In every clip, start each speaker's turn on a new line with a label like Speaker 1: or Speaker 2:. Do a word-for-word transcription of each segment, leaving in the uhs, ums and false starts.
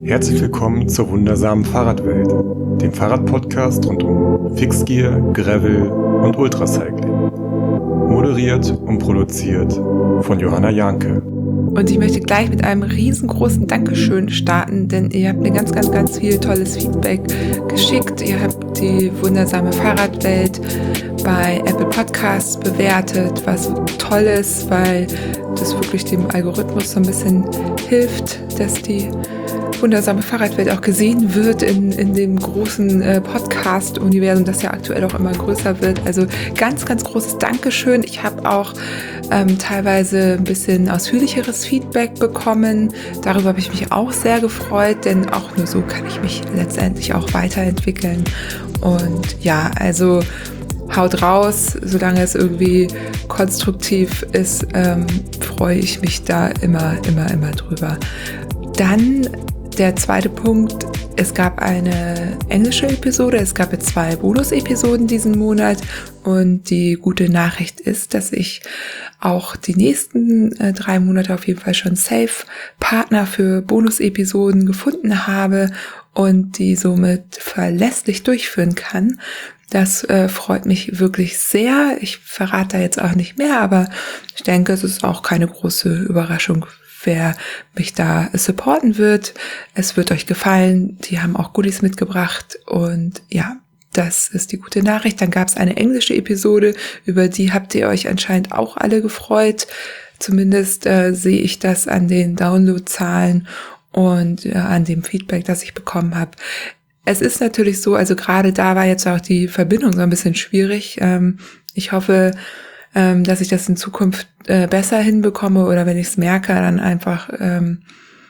Speaker 1: Herzlich willkommen zur wundersamen Fahrradwelt, dem Fahrradpodcast rund um Fixgear, Gravel und Ultracycling. Moderiert und produziert von Johanna Janke.
Speaker 2: Und ich möchte gleich mit einem riesengroßen Dankeschön starten, denn ihr habt mir ganz, ganz, ganz viel tolles Feedback geschickt. Ihr habt die wundersame Fahrradwelt bei Apple Podcasts bewertet, was toll ist, weil das wirklich dem Algorithmus so ein bisschen hilft, dass die wundersame Fahrradwelt auch gesehen wird in, in dem großen äh, Podcast-Universum, das ja aktuell auch immer größer wird. Also ganz, ganz großes Dankeschön. Ich habe auch ähm, teilweise ein bisschen ausführlicheres Feedback bekommen. Darüber habe ich mich auch sehr gefreut, denn auch nur so kann ich mich letztendlich auch weiterentwickeln. Und ja, also haut raus, solange es irgendwie konstruktiv ist, ähm, freue ich mich da immer, immer, immer drüber. Dann der zweite Punkt, es gab eine englische Episode, es gab jetzt zwei Bonus-Episoden diesen Monat und die gute Nachricht ist, dass ich auch die nächsten äh, drei Monate auf jeden Fall schon safe Partner für Bonus-Episoden gefunden habe und die somit verlässlich durchführen kann. Das äh, freut mich wirklich sehr. Ich verrate da jetzt auch nicht mehr, aber ich denke, es ist auch keine große Überraschung, wer mich da supporten wird. Es wird euch gefallen. Die haben auch Goodies mitgebracht und ja, das ist die gute Nachricht. Dann gab es eine englische Episode, über die habt ihr euch anscheinend auch alle gefreut. Zumindest äh, sehe ich das an den Downloadzahlen und äh, an dem Feedback, das ich bekommen habe. Es ist natürlich so, also gerade da war jetzt auch die Verbindung so ein bisschen schwierig. Ähm, ich hoffe, ähm, dass ich das in Zukunft äh, besser hinbekomme oder wenn ich es merke, dann einfach ähm,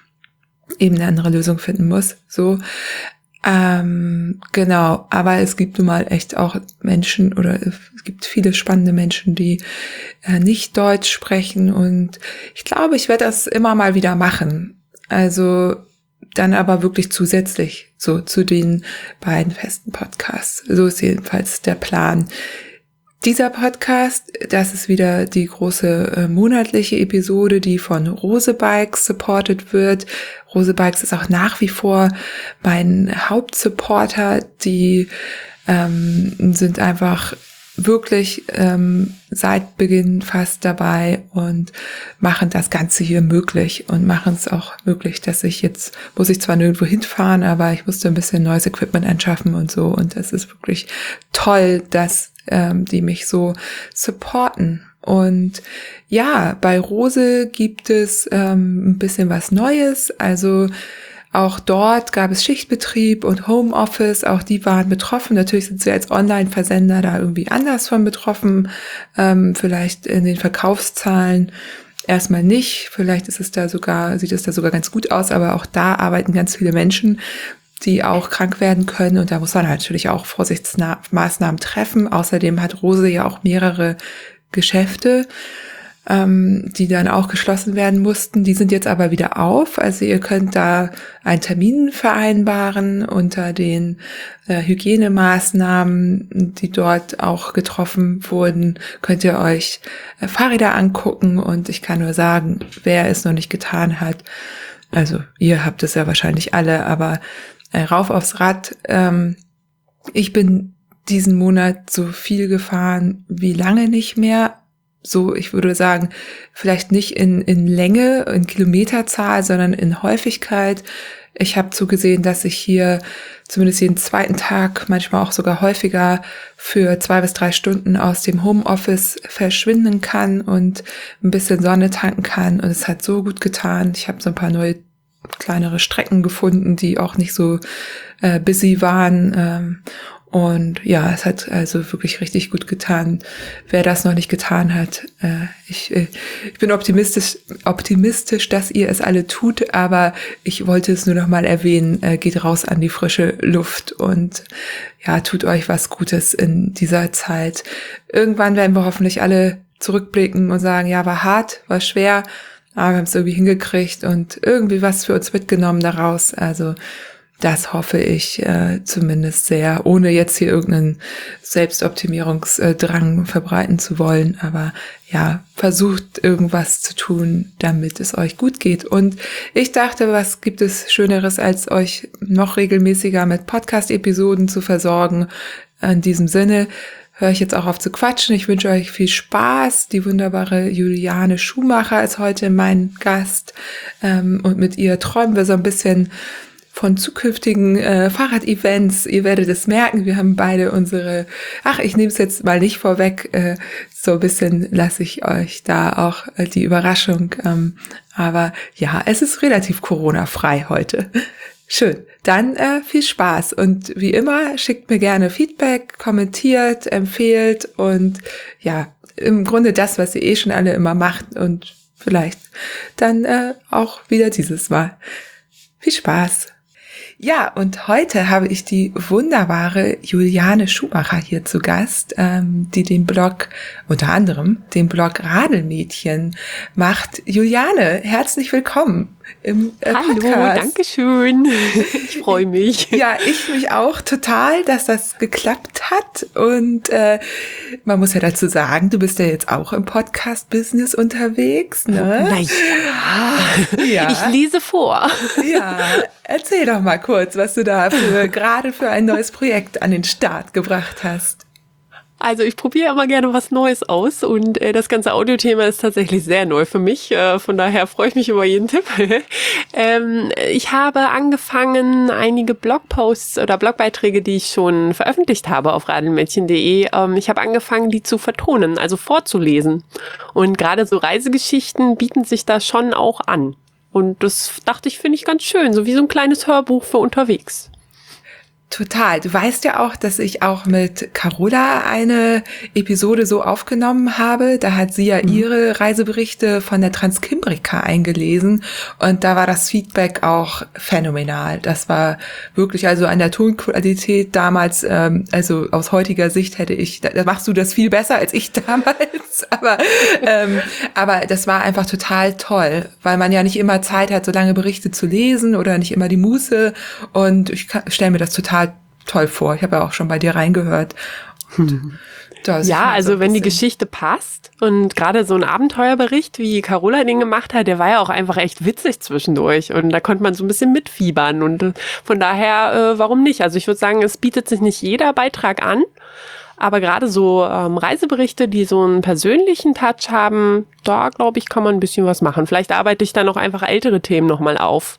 Speaker 2: eben eine andere Lösung finden muss. So, ähm, genau. Aber es gibt nun mal echt auch Menschen oder es gibt viele spannende Menschen, die äh, nicht Deutsch sprechen und ich glaube, ich werde das immer mal wieder machen. Also dann aber wirklich zusätzlich so zu den beiden festen Podcasts. So ist jedenfalls der Plan. Dieser Podcast, das ist wieder die große äh, monatliche Episode, die von Rose Bikes supported wird. Rose Bikes ist auch nach wie vor mein Hauptsupporter. Die ähm, sind einfach wirklich ähm, seit Beginn fast dabei und machen das Ganze hier möglich und machen es auch möglich, dass ich jetzt, muss ich zwar nirgendwo hinfahren, aber ich musste ein bisschen neues Equipment anschaffen und so und es ist wirklich toll, dass ähm, die mich so supporten. Und ja, bei Rose gibt es ähm, ein bisschen was Neues, also auch dort gab es Schichtbetrieb und Homeoffice, auch die waren betroffen. Natürlich sind sie als Online-Versender da irgendwie anders von betroffen, ähm, vielleicht in den Verkaufszahlen erstmal nicht. Vielleicht ist es da sogar, sieht es da sogar ganz gut aus, aber auch da arbeiten ganz viele Menschen, die auch krank werden können und da muss man natürlich auch Vorsichtsmaßnahmen treffen. Außerdem hat Rose ja auch mehrere Geschäfte, ähm, die dann auch geschlossen werden mussten. Die sind jetzt aber wieder auf. Also ihr könnt da einen Termin vereinbaren unter den äh, Hygienemaßnahmen, die dort auch getroffen wurden. Könnt ihr euch äh, Fahrräder angucken und ich kann nur sagen, wer es noch nicht getan hat, also ihr habt es ja wahrscheinlich alle, aber äh, rauf aufs Rad. Ähm, ich bin diesen Monat so viel gefahren wie lange nicht mehr. So, ich würde sagen, vielleicht nicht in, in Länge, in Kilometerzahl, sondern in Häufigkeit. Ich habe zugesehen, dass ich hier zumindest jeden zweiten Tag, manchmal auch sogar häufiger, für zwei bis drei Stunden aus dem Homeoffice verschwinden kann und ein bisschen Sonne tanken kann. Und es hat so gut getan. Ich habe so ein paar neue kleinere Strecken gefunden, die auch nicht so äh, busy waren. Ähm, Und ja, es hat also wirklich richtig gut getan. Wer das noch nicht getan hat, äh, ich, äh, ich bin optimistisch, optimistisch, dass ihr es alle tut, aber ich wollte es nur noch mal erwähnen, äh, geht raus an die frische Luft und ja, tut euch was Gutes in dieser Zeit. Irgendwann werden wir hoffentlich alle zurückblicken und sagen, ja, war hart, war schwer, aber wir haben es irgendwie hingekriegt und irgendwie was für uns mitgenommen daraus. Also Das hoffe ich äh, zumindest sehr, ohne jetzt hier irgendeinen Selbstoptimierungsdrang verbreiten zu wollen. Aber ja, versucht irgendwas zu tun, damit es euch gut geht. Und ich dachte, was gibt es Schöneres, als euch noch regelmäßiger mit Podcast-Episoden zu versorgen. In diesem Sinne höre ich jetzt auch auf zu quatschen. Ich wünsche euch viel Spaß. Die wunderbare Juliane Schumacher ist heute mein Gast. Ähm, und mit ihr träumen wir so ein bisschen von zukünftigen äh, Fahrrad-Events. Ihr werdet es merken, wir haben beide unsere, ach, ich nehme es jetzt mal nicht vorweg, äh, so ein bisschen lasse ich euch da auch äh, die Überraschung. Ähm, aber ja, es ist relativ Corona-frei heute. Schön. Dann äh, viel Spaß und wie immer schickt mir gerne Feedback, kommentiert, empfehlt und ja, im Grunde das, was ihr eh schon alle immer macht und vielleicht dann äh, auch wieder dieses Mal. Viel Spaß. Ja, und heute habe ich die wunderbare Juliane Schumacher hier zu Gast, ähm, die den Blog, unter anderem den Blog Radelmädchen macht. Juliane, herzlich willkommen im äh, Podcast.
Speaker 3: Hallo, danke schön. Ich freue mich.
Speaker 2: Ja, ich mich auch total, dass das geklappt hat. Und äh, man muss ja dazu sagen, du bist ja jetzt auch im Podcast-Business unterwegs, ne?
Speaker 3: Na ja, ja. Ich lese vor.
Speaker 2: Ja, erzähl doch mal kurz, was du da für, gerade für ein neues Projekt an den Start gebracht hast.
Speaker 3: Also ich probiere immer gerne was Neues aus und äh, das ganze Audiothema ist tatsächlich sehr neu für mich. Äh, von daher freue ich mich über jeden Tipp. ähm, ich habe angefangen, einige Blogposts oder Blogbeiträge, die ich schon veröffentlicht habe auf radelmädchen punkt de, ähm, ich habe angefangen, die zu vertonen, also vorzulesen. Und gerade so Reisegeschichten bieten sich da schon auch an. Und das dachte ich, finde ich ganz schön, so wie so ein kleines Hörbuch für unterwegs.
Speaker 2: Total. Du weißt ja auch, dass ich auch mit Carola eine Episode so aufgenommen habe. Da hat sie ja mhm. ihre Reiseberichte von der Transkimbrika eingelesen und da war das Feedback auch phänomenal. Das war wirklich also an der Tonqualität damals, ähm, also aus heutiger Sicht hätte ich, da machst du das viel besser als ich damals, aber ähm, aber das war einfach total toll, weil man ja nicht immer Zeit hat, so lange Berichte zu lesen oder nicht immer die Muße und ich stelle mir das total toll vor. Ich habe ja auch schon bei dir reingehört.
Speaker 3: Hm. Ja, also so wenn die Geschichte passt und gerade so ein Abenteuerbericht, wie Carola den gemacht hat, der war ja auch einfach echt witzig zwischendurch und da konnte man so ein bisschen mitfiebern und von daher, äh, warum nicht? Also ich würde sagen, es bietet sich nicht jeder Beitrag an, aber gerade so ähm, Reiseberichte, die so einen persönlichen Touch haben, da glaube ich, kann man ein bisschen was machen. Vielleicht arbeite ich dann auch einfach ältere Themen nochmal auf,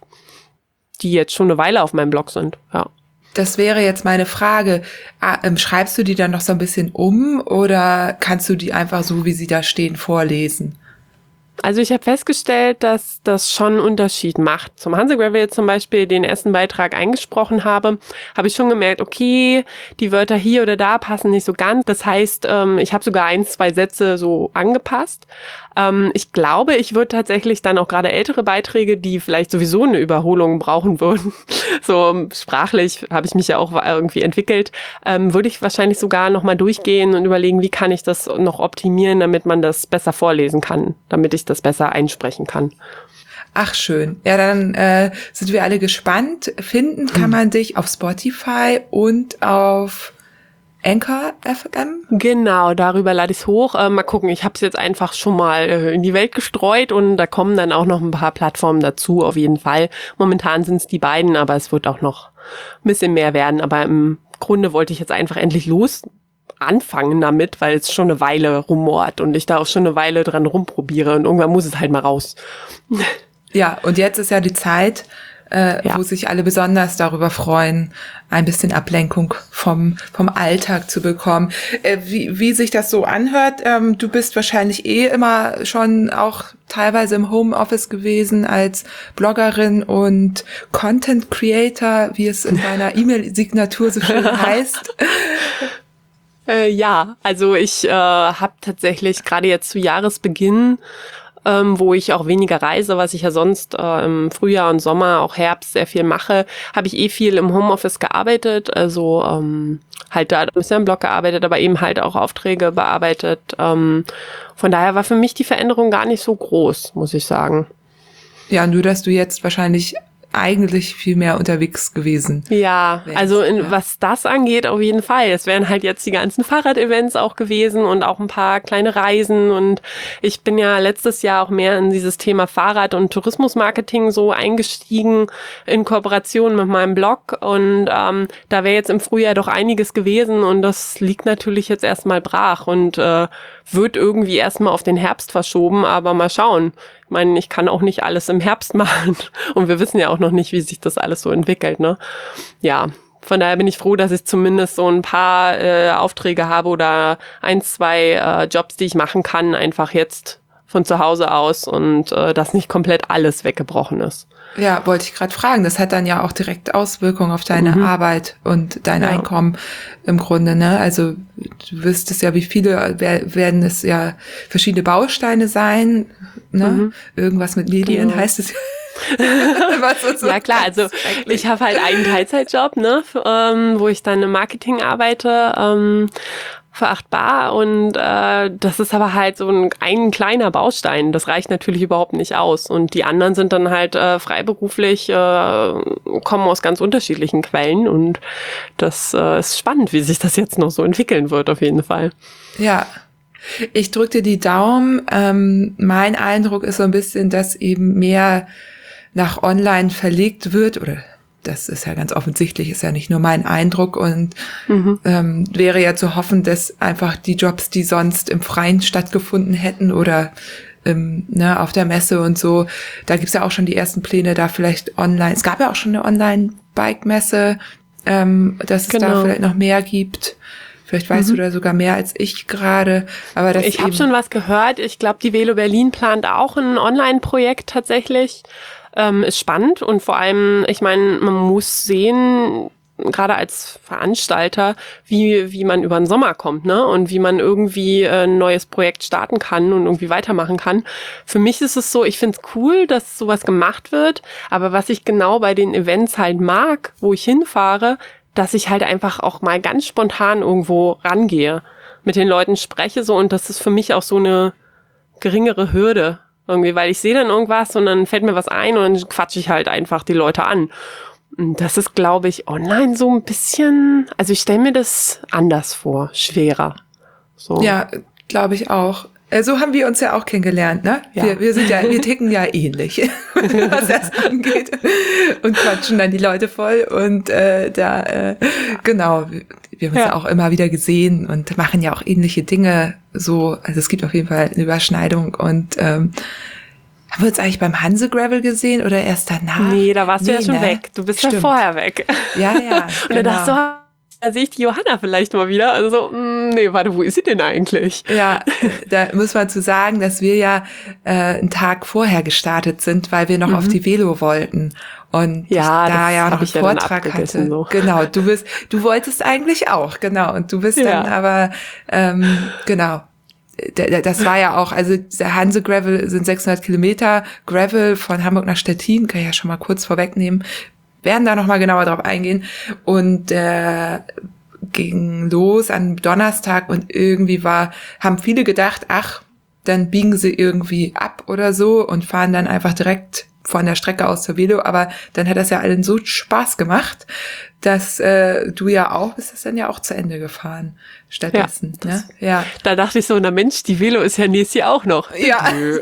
Speaker 3: die jetzt schon eine Weile auf meinem Blog sind, ja.
Speaker 2: Das wäre jetzt meine Frage. Schreibst du die dann noch so ein bisschen um oder kannst du die einfach so, wie sie da stehen, vorlesen?
Speaker 3: Also ich habe festgestellt, dass das schon einen Unterschied macht. Zum Hansegravel jetzt zum Beispiel den ersten Beitrag eingesprochen habe, habe ich schon gemerkt, okay, die Wörter hier oder da passen nicht so ganz. Das heißt, ich habe sogar ein, zwei Sätze so angepasst. Ich glaube, ich würde tatsächlich dann auch gerade ältere Beiträge, die vielleicht sowieso eine Überholung brauchen würden, so sprachlich habe ich mich ja auch irgendwie entwickelt, würde ich wahrscheinlich sogar nochmal durchgehen und überlegen, wie kann ich das noch optimieren, damit man das besser vorlesen kann, damit ich das besser einsprechen kann.
Speaker 2: Ach, schön. Ja, dann äh, sind wir alle gespannt. Finden kann man dich auf Spotify und auf Anchor F M?
Speaker 3: Genau, darüber lade ich es hoch. Äh, mal gucken, ich habe es jetzt einfach schon mal äh, in die Welt gestreut und da kommen dann auch noch ein paar Plattformen dazu, auf jeden Fall. Momentan sind es die beiden, aber es wird auch noch ein bisschen mehr werden. Aber im Grunde wollte ich jetzt einfach endlich los anfangen damit, weil es schon eine Weile rumort und ich da auch schon eine Weile dran rumprobiere und irgendwann muss es halt mal raus.
Speaker 2: Ja, und jetzt ist ja die Zeit, äh, ja. wo sich alle besonders darüber freuen, ein bisschen Ablenkung vom vom Alltag zu bekommen. Äh, wie wie sich das so anhört, ähm, du bist wahrscheinlich eh immer schon auch teilweise im Homeoffice gewesen als Bloggerin und Content Creator, wie es in deiner E-Mail-Signatur so schön heißt.
Speaker 3: Äh, ja, also ich äh, habe tatsächlich gerade jetzt zu Jahresbeginn, ähm, wo ich auch weniger reise, was ich ja sonst äh, im Frühjahr und Sommer, auch Herbst sehr viel mache, habe ich eh viel im Homeoffice gearbeitet, also ähm, halt da ein bisschen im Blog gearbeitet, aber eben halt auch Aufträge bearbeitet. Ähm, von daher war für mich die Veränderung gar nicht so groß, muss ich sagen.
Speaker 2: Ja, nur dass du jetzt wahrscheinlich eigentlich viel mehr unterwegs gewesen.
Speaker 3: Ja,
Speaker 2: wärst,
Speaker 3: also in,
Speaker 2: ja.
Speaker 3: was das angeht, auf jeden Fall. Es wären halt jetzt die ganzen Fahrrad-Events auch gewesen und auch ein paar kleine Reisen. Und ich bin ja letztes Jahr auch mehr in dieses Thema Fahrrad- und Tourismusmarketing so eingestiegen in Kooperation mit meinem Blog. Und ähm, da wäre jetzt im Frühjahr doch einiges gewesen. Und das liegt natürlich jetzt erstmal brach und äh, wird irgendwie erstmal auf den Herbst verschoben. Aber mal schauen. Ich meine, ich kann auch nicht alles im Herbst machen. Und wir wissen ja auch noch nicht, wie sich das alles so entwickelt, ne? Ja, von daher bin ich froh, dass ich zumindest so ein paar äh, Aufträge habe oder ein, zwei äh, Jobs, die ich machen kann, einfach jetzt von zu Hause aus und äh, dass nicht komplett alles weggebrochen ist.
Speaker 2: Ja, wollte ich gerade fragen. Das hat dann ja auch direkt Auswirkungen auf deine
Speaker 3: Mhm.
Speaker 2: Arbeit und dein
Speaker 3: Ja.
Speaker 2: Einkommen im Grunde, ne? Also du wüsstest ja, wie viele wer- werden es ja verschiedene Bausteine sein, ne?
Speaker 3: Mhm.
Speaker 2: Irgendwas mit Medien
Speaker 3: Genau.
Speaker 2: heißt es ja. Was und so.
Speaker 3: Ja klar, also ich habe halt einen Teilzeitjob, ne, f- ähm, wo ich dann im Marketing arbeite ähm, für acht Bar und äh, das ist aber halt so ein, ein kleiner Baustein. Das reicht natürlich überhaupt nicht aus und die anderen sind dann halt äh, freiberuflich, äh, kommen aus ganz unterschiedlichen Quellen und das äh, ist spannend, wie sich das jetzt noch so entwickeln wird auf jeden Fall.
Speaker 2: Ja. Ich drücke dir die Daumen. Ähm, mein Eindruck ist so ein bisschen, dass eben mehr nach online verlegt wird, oder das ist ja ganz offensichtlich, ist ja nicht nur mein Eindruck und
Speaker 3: Mhm.
Speaker 2: ähm, wäre ja zu hoffen, dass einfach die Jobs, die sonst im Freien stattgefunden hätten oder ähm, ne, auf der Messe und so, da gibt's ja auch schon die ersten Pläne, da vielleicht online, es gab ja auch schon eine Online-Bike-Messe, ähm, dass es da
Speaker 3: Genau.
Speaker 2: vielleicht noch mehr gibt. Vielleicht weißt
Speaker 3: Mhm.
Speaker 2: du da sogar mehr als ich gerade, aber das
Speaker 3: Ich habe
Speaker 2: eben-
Speaker 3: schon was gehört. Ich glaube, die Velo Berlin plant auch ein Online-Projekt tatsächlich. Ähm, ist spannend und vor allem, ich meine, man muss sehen, gerade als Veranstalter, wie wie man über den Sommer kommt, ne? Und wie man irgendwie äh, ein neues Projekt starten kann und irgendwie weitermachen kann. Für mich ist es so, ich finde es cool, dass sowas gemacht wird, aber was ich genau bei den Events halt mag, wo ich hinfahre, dass ich halt einfach auch mal ganz spontan irgendwo rangehe, mit den Leuten spreche so und das ist für mich auch so eine geringere Hürde irgendwie, weil ich sehe dann irgendwas und dann fällt mir was ein und dann quatsche ich halt einfach die Leute an. Und das ist, glaube ich, online so ein bisschen, also ich stelle mir das anders vor, schwerer. So.
Speaker 2: Ja, glaube ich auch. Äh, So haben wir uns ja auch kennengelernt, ne?
Speaker 3: Ja.
Speaker 2: Wir, wir sind ja, wir ticken ja ähnlich, was das angeht. Und quatschen dann die Leute voll. Und äh, da, äh, genau, wir, wir haben uns
Speaker 3: Ja.
Speaker 2: ja auch immer wieder gesehen und machen ja auch ähnliche Dinge so. Also es gibt auf jeden Fall eine Überschneidung. Und ähm, haben wir uns eigentlich beim Hanse Gravel gesehen oder erst danach?
Speaker 3: Nee, da warst du ja schon
Speaker 2: ne?
Speaker 3: weg. Du bist ja
Speaker 2: Stimmt.
Speaker 3: vorher weg.
Speaker 2: Ja, ja.
Speaker 3: Und
Speaker 2: genau.
Speaker 3: dann dachte ich so, da sehe ich die Johanna vielleicht mal wieder. Also so, mh, nee, warte, wo ist sie denn eigentlich?
Speaker 2: Ja, da muss man zu sagen, dass wir ja äh, einen Tag vorher gestartet sind, weil wir noch
Speaker 3: Mhm.
Speaker 2: auf die Velo wollten. Und
Speaker 3: Ja,
Speaker 2: ich da
Speaker 3: das
Speaker 2: ja
Speaker 3: hab
Speaker 2: noch einen
Speaker 3: ich ja dann
Speaker 2: Vortrag
Speaker 3: abgegessen,
Speaker 2: hatte.
Speaker 3: so.
Speaker 2: Genau, du bist, du wolltest eigentlich auch, genau. Und du bist
Speaker 3: Ja.
Speaker 2: dann aber, ähm, genau. D- d- Das war ja auch, also der Hanse Gravel sind sechshundert Kilometer. Gravel von Hamburg nach Stettin, kann ich ja schon mal kurz vorwegnehmen. Werden da noch mal genauer drauf eingehen. Und äh, ging los an Donnerstag und irgendwie war, haben viele gedacht, ach, dann biegen sie irgendwie ab oder so und fahren dann einfach direkt von der Strecke aus zur Velo, aber dann hat das ja allen so Spaß gemacht, dass äh, du ja auch, bist das dann ja auch zu Ende gefahren stattdessen.
Speaker 3: Ja,
Speaker 2: ne? Ja.
Speaker 3: Da dachte ich so, na Mensch, die Velo ist ja nächstes Jahr auch noch.
Speaker 2: Ja.
Speaker 3: Nö.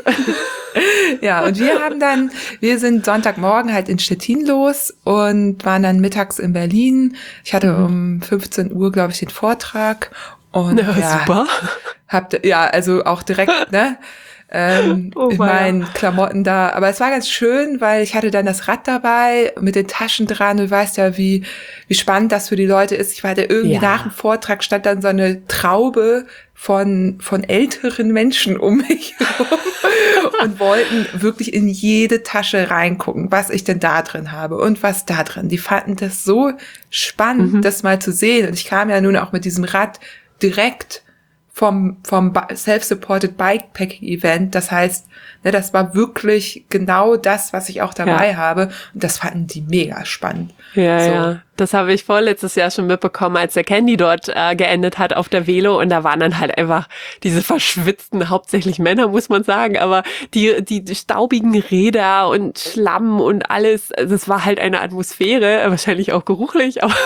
Speaker 2: Ja, und wir haben dann, wir sind Sonntagmorgen halt in Stettin los und waren dann mittags in Berlin. Ich hatte um fünfzehn Uhr, glaube ich, den Vortrag. Und
Speaker 3: Na,
Speaker 2: ja,
Speaker 3: super.
Speaker 2: Habt, ja, also auch direkt, ne? Ähm,
Speaker 3: Oh,
Speaker 2: in
Speaker 3: weia.
Speaker 2: meinen Klamotten da. Aber es war ganz schön, weil ich hatte dann das Rad dabei mit den Taschen dran. Du weißt ja, wie, wie spannend das für die Leute ist. Ich war da irgendwie
Speaker 3: Ja.
Speaker 2: nach dem Vortrag stand dann so eine Traube von, von älteren Menschen um mich herum und wollten wirklich in jede Tasche reingucken, was ich denn da drin habe und was da drin. Die fanden das so spannend,
Speaker 3: Mhm.
Speaker 2: das mal zu sehen. Und ich kam ja nun auch mit diesem Rad direkt vom vom Self-Supported Bikepacking Event. Das heißt, ne, das war wirklich genau das, was ich auch dabei ja. habe. Und das fanden die mega spannend.
Speaker 3: Ja,
Speaker 2: so.
Speaker 3: ja. Das habe ich vorletztes Jahr schon mitbekommen, als der Candy dort äh, geendet hat auf der Velo. Und da waren dann halt einfach diese verschwitzten, hauptsächlich Männer, muss man sagen, aber die, die, die staubigen Räder und Schlamm und alles. Also es war halt eine Atmosphäre, wahrscheinlich auch geruchlich, aber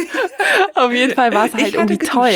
Speaker 3: auf jeden Fall war es halt irgendwie toll.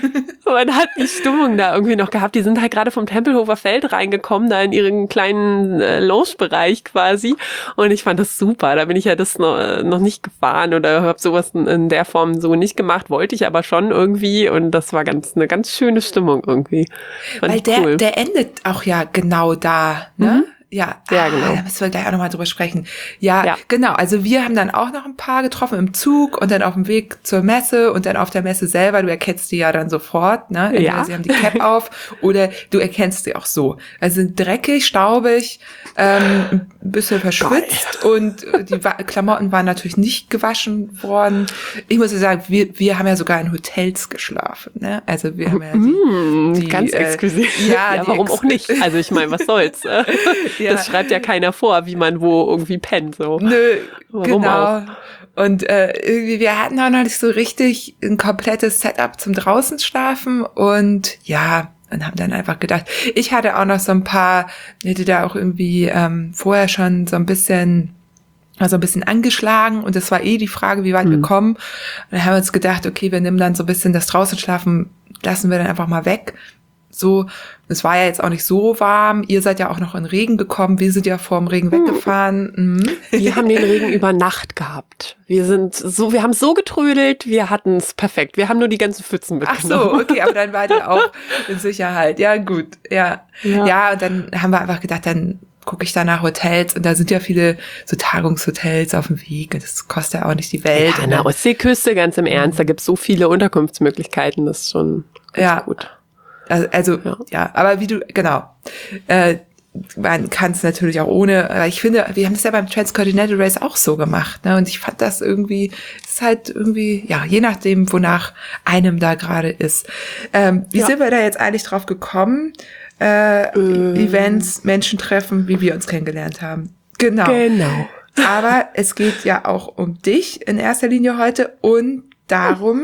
Speaker 3: Man hat die Stimmung da irgendwie noch gehabt. Die sind halt gerade vom Tempelhofer Feld reingekommen, da in ihren kleinen äh, Lounge-Bereich quasi. Und ich fand das super. Da bin ich ja das noch, noch nicht gefahren oder habe sowas in der Form so nicht gemacht, wollte ich aber schon irgendwie. Und das war ganz eine ganz schöne Stimmung irgendwie. Fand
Speaker 2: Weil der,
Speaker 3: cool.
Speaker 2: der endet auch ja genau da, ne?
Speaker 3: Mhm.
Speaker 2: Ja,
Speaker 3: ja,
Speaker 2: ah,
Speaker 3: genau.
Speaker 2: Da müssen wir gleich auch nochmal drüber sprechen. Ja,
Speaker 3: ja,
Speaker 2: genau. Also wir haben dann auch noch ein paar getroffen im Zug und dann auf dem Weg zur Messe und dann auf der Messe selber. Du erkennst die ja dann sofort, ne? Entweder
Speaker 3: ja.
Speaker 2: sie haben die Cap auf oder du erkennst sie auch so. Also sind dreckig, staubig, ähm, ein bisschen verschwitzt Geil. Und die Klamotten waren natürlich nicht gewaschen worden. Ich muss ja sagen, wir, wir haben ja sogar in Hotels geschlafen, ne? Also wir haben ja die,
Speaker 3: mmh,
Speaker 2: die
Speaker 3: ganz
Speaker 2: äh,
Speaker 3: exklusiv.
Speaker 2: Ja,
Speaker 3: ja warum auch nicht? Also ich meine, was soll's? Ja. Das schreibt ja keiner vor, wie man wo irgendwie pennt. So.
Speaker 2: Nö,
Speaker 3: Warum
Speaker 2: genau.
Speaker 3: auch?
Speaker 2: Und äh, irgendwie, wir hatten auch noch nicht so richtig ein komplettes Setup zum draußen schlafen und ja, und haben dann einfach gedacht, ich hatte auch noch so ein paar, hätte da auch irgendwie ähm, vorher schon so ein bisschen also ein bisschen angeschlagen und das war eh die Frage, wie weit mhm. wir kommen. Und dann haben wir uns gedacht, okay, wir nehmen dann so ein bisschen das draußen schlafen, lassen wir dann einfach mal weg. So, es war ja jetzt auch nicht so warm. Ihr seid ja auch noch in Regen gekommen. Wir sind ja vor dem Regen hm. weggefahren. Mhm.
Speaker 3: Wir haben den Regen über Nacht gehabt. Wir sind so, wir haben so getrödelt, wir hatten es perfekt. Wir haben nur die ganzen Pfützen mitgenommen.
Speaker 2: Ach so, okay, aber dann war ihr auch in Sicherheit. Ja, gut, ja. Ja, ja und dann haben wir einfach gedacht, dann gucke ich da nach Hotels und da sind ja viele so Tagungshotels auf dem Weg. Das kostet ja auch nicht die Welt.
Speaker 3: Ja, an der Ostseeküste, ganz im Ernst, da gibt es so viele Unterkunftsmöglichkeiten, das ist schon ganz
Speaker 2: ja.
Speaker 3: gut.
Speaker 2: Also, also ja. ja, aber wie du, genau, äh, man kann es natürlich auch ohne, aber ich finde, wir haben es ja beim Transcontinental Race auch so gemacht, ne, und ich fand das irgendwie, es ist halt irgendwie, ja, je nachdem, wonach einem da gerade ist. Ähm, wie ja. sind wir da jetzt eigentlich drauf gekommen? Äh, ähm. Events, Menschen treffen, wie wir uns kennengelernt haben. Genau.
Speaker 3: Genau.
Speaker 2: Aber es geht ja auch um dich in erster Linie heute und darum,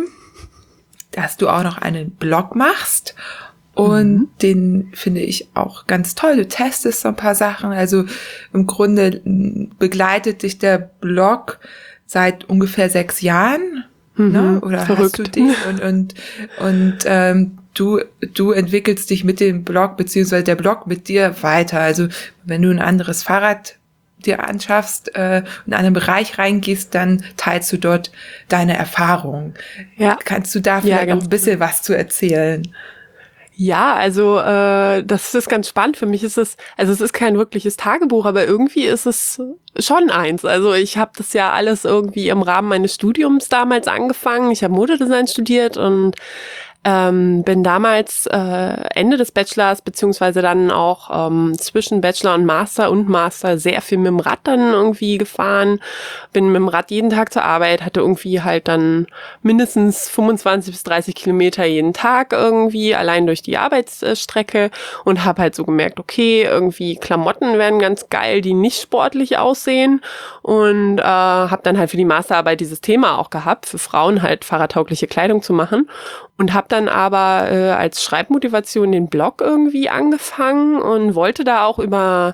Speaker 2: dass du auch noch einen Blog machst. Und mhm. den finde ich auch ganz toll. Du testest so ein paar Sachen. Also im Grunde begleitet dich der Blog seit ungefähr sechs Jahren. Mhm. Ne? Oder
Speaker 3: Verrückt.
Speaker 2: hast du den? Und, und, und ähm, du, du entwickelst dich mit dem Blog, beziehungsweise der Blog mit dir weiter. Also wenn du ein anderes Fahrrad dir anschaffst, äh, in einen Bereich reingehst, dann teilst du dort deine Erfahrungen. Ja. Kannst du da vielleicht ja, noch ein bisschen was zu erzählen?
Speaker 3: Ja, also äh, das ist ganz spannend. Für mich ist es, also es ist kein wirkliches Tagebuch, aber irgendwie ist es schon eins. Also ich habe das ja alles irgendwie im Rahmen meines Studiums damals angefangen. Ich habe Modedesign studiert und Ähm, bin damals äh, Ende des Bachelors beziehungsweise dann auch ähm, zwischen Bachelor und Master und Master sehr viel mit dem Rad dann irgendwie gefahren. Bin mit dem Rad jeden Tag zur Arbeit, hatte irgendwie halt dann mindestens fünfundzwanzig bis dreißig Kilometer jeden Tag irgendwie, allein durch die Arbeitsstrecke und habe halt so gemerkt, okay, irgendwie Klamotten wären ganz geil, die nicht sportlich aussehen und äh, habe dann halt für die Masterarbeit dieses Thema auch gehabt, für Frauen halt fahrradtaugliche Kleidung zu machen. Und habe dann aber äh, als Schreibmotivation den Blog irgendwie angefangen und wollte da auch über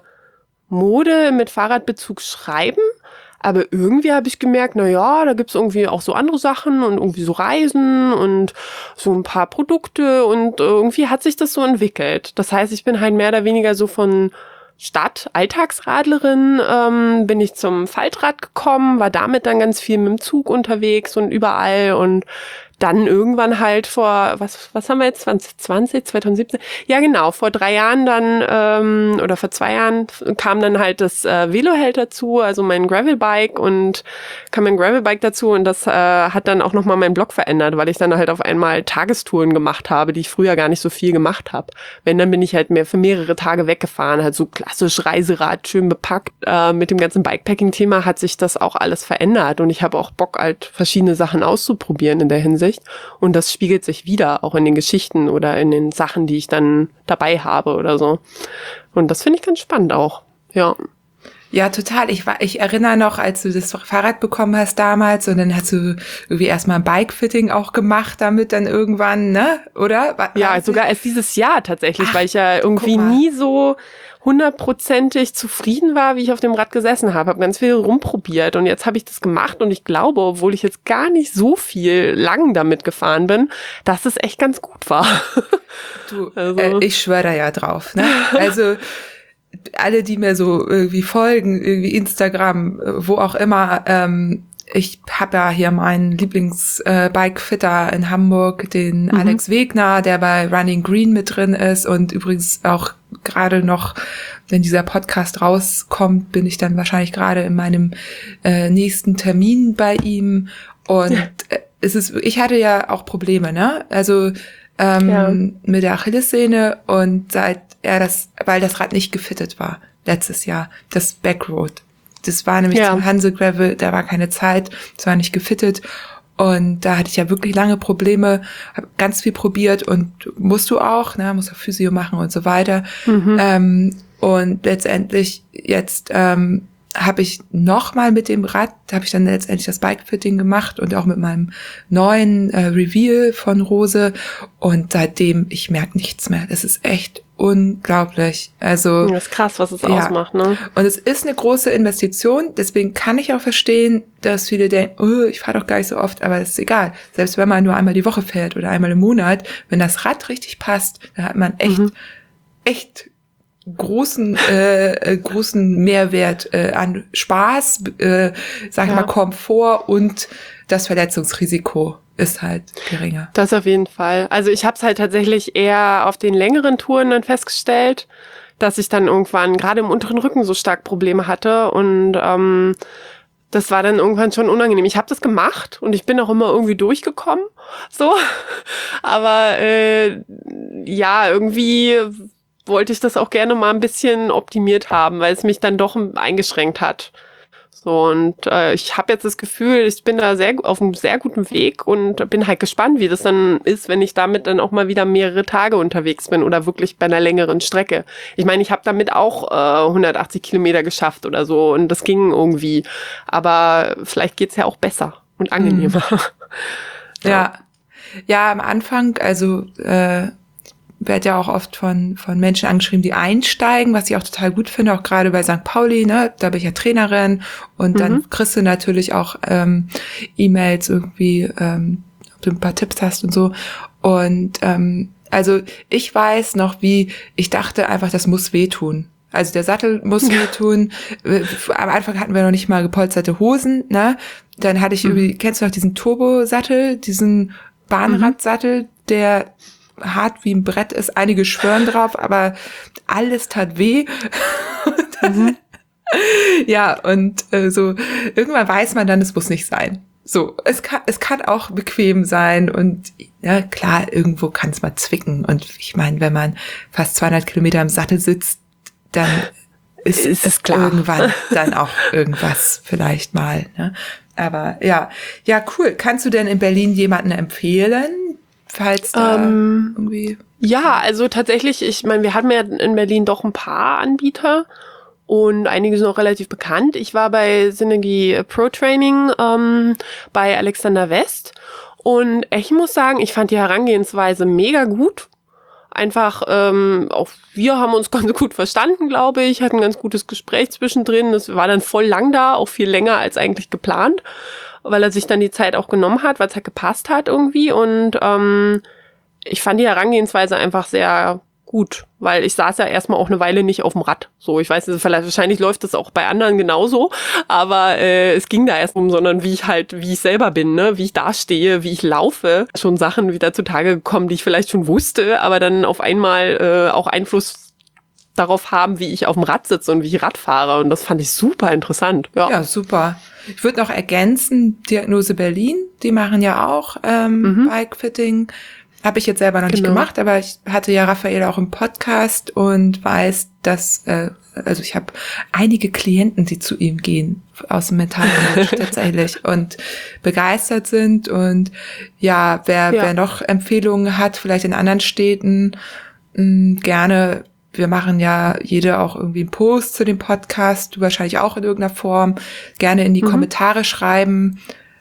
Speaker 3: Mode mit Fahrradbezug schreiben. Aber irgendwie habe ich gemerkt, na ja, da gibt's irgendwie auch so andere Sachen und irgendwie so Reisen und so ein paar Produkte und irgendwie hat sich das so entwickelt. Das heißt, ich bin halt mehr oder weniger so von Stadt, Alltagsradlerin, ähm, bin ich zum Faltrad gekommen, war damit dann ganz viel mit dem Zug unterwegs und überall und dann irgendwann halt vor, was was haben wir jetzt, zwanzig zwanzig, zwanzig siebzehn? Ja genau, vor drei Jahren dann, ähm, oder vor zwei Jahren kam dann halt das äh, Veloheld dazu, also mein Gravelbike und kam mein Gravelbike dazu und das äh, hat dann auch nochmal meinen Blog verändert, weil ich dann halt auf einmal Tagestouren gemacht habe, die ich früher gar nicht so viel gemacht habe. Wenn, dann bin ich halt mehr für mehrere Tage weggefahren, halt so klassisch Reiserad, schön bepackt. Äh, mit dem ganzen Bikepacking-Thema hat sich das auch alles verändert und ich habe auch Bock, halt verschiedene Sachen auszuprobieren in der Hinsicht. veröffentlicht. Und das spiegelt sich wieder, auch in den Geschichten oder in den Sachen, die ich dann dabei habe oder so. Und das finde ich ganz spannend auch, ja.
Speaker 2: Ja, total. Ich war, ich erinnere noch, als du das Fahrrad bekommen hast damals und dann hast du irgendwie erstmal ein Bike-Fitting auch gemacht damit dann irgendwann, ne? Oder? War,
Speaker 3: ja,
Speaker 2: war
Speaker 3: sogar erst dieses Jahr tatsächlich,
Speaker 2: Ach,
Speaker 3: weil ich ja irgendwie nie so hundertprozentig zufrieden war, wie ich auf dem Rad gesessen habe. Habe ganz viel rumprobiert und jetzt habe ich das gemacht und ich glaube, obwohl ich jetzt gar nicht so viel lang damit gefahren bin, dass es echt ganz gut war.
Speaker 2: Du,
Speaker 3: also.
Speaker 2: äh, ich schwöre da ja drauf, ne? Also alle, die mir so irgendwie folgen, irgendwie Instagram, wo auch immer, ähm, ich habe ja hier meinen Lieblings-Bike-Fitter in Hamburg, den mhm. Alex Wegner, der bei Running Green mit drin ist und übrigens auch gerade noch, wenn dieser Podcast rauskommt, bin ich dann wahrscheinlich gerade in meinem äh, nächsten Termin bei ihm und äh, es ist, ich hatte ja auch Probleme, ne? Also ähm, ja. mit der Achillessehne und seit er das, weil das Rad nicht gefittet war letztes Jahr, das Backroad. Das war nämlich ja. zum Hanse-Gravel, da war keine Zeit, es war nicht gefittet und da hatte ich ja wirklich lange Probleme, habe ganz viel probiert und musst du auch, ne, musst auch Physio machen und so weiter. Mhm. Ähm, und letztendlich jetzt ähm, habe ich nochmal mit dem Rad, da habe ich dann letztendlich das Bike-Fitting gemacht und auch mit meinem neuen äh, Reveal von Rose und seitdem, ich merke nichts mehr. Das ist echt unglaublich. Also
Speaker 3: das ist krass, was es
Speaker 2: ja.
Speaker 3: ausmacht, ne?
Speaker 2: Und es ist eine große Investition, deswegen kann ich auch verstehen, dass viele denken, oh, ich fahre doch gar nicht so oft, aber das ist egal. Selbst wenn man nur einmal die Woche fährt oder einmal im Monat, wenn das Rad richtig passt, dann hat man echt, mhm. echt großen äh, großen Mehrwert äh, an Spaß, äh, sag ich ja. mal Komfort und das Verletzungsrisiko ist halt geringer.
Speaker 3: Das auf jeden Fall. Also ich habe es halt tatsächlich eher auf den längeren Touren dann festgestellt, dass ich dann irgendwann gerade im unteren Rücken so stark Probleme hatte und ähm, das war dann irgendwann schon unangenehm. Ich habe das gemacht und ich bin auch immer irgendwie durchgekommen, so. Aber äh, ja, irgendwie wollte ich das auch gerne mal ein bisschen optimiert haben, weil es mich dann doch eingeschränkt hat. So, und äh, ich habe jetzt das Gefühl, ich bin da sehr auf einem sehr guten Weg und bin halt gespannt, wie das dann ist, wenn ich damit dann auch mal wieder mehrere Tage unterwegs bin oder wirklich bei einer längeren Strecke. Ich meine, ich habe damit auch äh, hundertachtzig Kilometer geschafft oder so und das ging irgendwie. Aber vielleicht geht's ja auch besser und angenehmer.
Speaker 2: Mhm. Ja. ja, ja, am Anfang, also äh, werde ja auch oft von von Menschen angeschrieben, die einsteigen, was ich auch total gut finde, auch gerade bei Sankt Pauli, ne, da bin ich ja Trainerin und dann mhm. kriegst du natürlich auch ähm, E-Mails irgendwie, ähm, ob du ein paar Tipps hast und so und ähm, also ich weiß noch, wie ich dachte einfach, das muss wehtun. Also der Sattel muss wehtun. Am Anfang hatten wir noch nicht mal gepolsterte Hosen, ne? Dann hatte ich mhm. irgendwie, kennst du noch diesen Turbo-Sattel, diesen Bahnradsattel, der hart wie ein Brett ist, einige schwören drauf, aber alles tat weh. mhm. Ja, und äh, so irgendwann weiß man dann, es muss nicht sein. So, es kann es kann auch bequem sein und ja, klar, irgendwo kann es mal zwicken. Und ich meine, wenn man fast zweihundert Kilometer im Sattel sitzt, dann ist, ist es klar. Irgendwann dann auch irgendwas vielleicht mal. Ne? Aber ja, ja, cool. Kannst du denn in Berlin jemanden empfehlen? Falls da ähm, irgendwie.
Speaker 3: Ja, also tatsächlich, ich meine, wir hatten ja in Berlin doch ein paar Anbieter und einige sind auch relativ bekannt. Ich war bei Synergy Pro Training ähm, bei Alexander West und ich muss sagen, ich fand die Herangehensweise mega gut. Einfach, ähm, auch wir haben uns ganz gut verstanden, glaube ich, hatten ein ganz gutes Gespräch zwischendrin. Das war dann voll lang da, auch viel länger als eigentlich geplant, weil er sich dann die Zeit auch genommen hat, weil es halt gepasst hat irgendwie. Und ähm, ich fand die Herangehensweise einfach sehr gut, weil ich saß ja erstmal auch eine Weile nicht auf dem Rad. So, ich weiß nicht, vielleicht, wahrscheinlich läuft das auch bei anderen genauso, aber äh, es ging da erst um, sondern wie ich halt, wie ich selber bin, ne, wie ich dastehe, wie ich laufe. Schon Sachen wieder zutage gekommen, die ich vielleicht schon wusste, aber dann auf einmal äh, auch Einfluss darauf haben, wie ich auf dem Rad sitze und wie ich Rad fahre. Und das fand ich super interessant. Ja,
Speaker 2: ja, super. Ich würde noch ergänzen, Diagnose Berlin, die machen ja auch ähm, mhm. Bike-Fitting. Habe ich jetzt selber noch nicht
Speaker 3: Genau.
Speaker 2: gemacht, aber ich hatte ja Raphael auch im Podcast und weiß, dass, äh, also ich habe einige Klienten, die zu ihm gehen, aus dem Mentalcoach tatsächlich und begeistert sind. Und ja, wer,
Speaker 3: Ja.
Speaker 2: wer noch Empfehlungen hat, vielleicht in anderen Städten, mh, gerne. Wir machen ja jede auch irgendwie einen Post zu dem Podcast, du wahrscheinlich auch in irgendeiner Form. Gerne in die
Speaker 3: Mhm.
Speaker 2: Kommentare schreiben.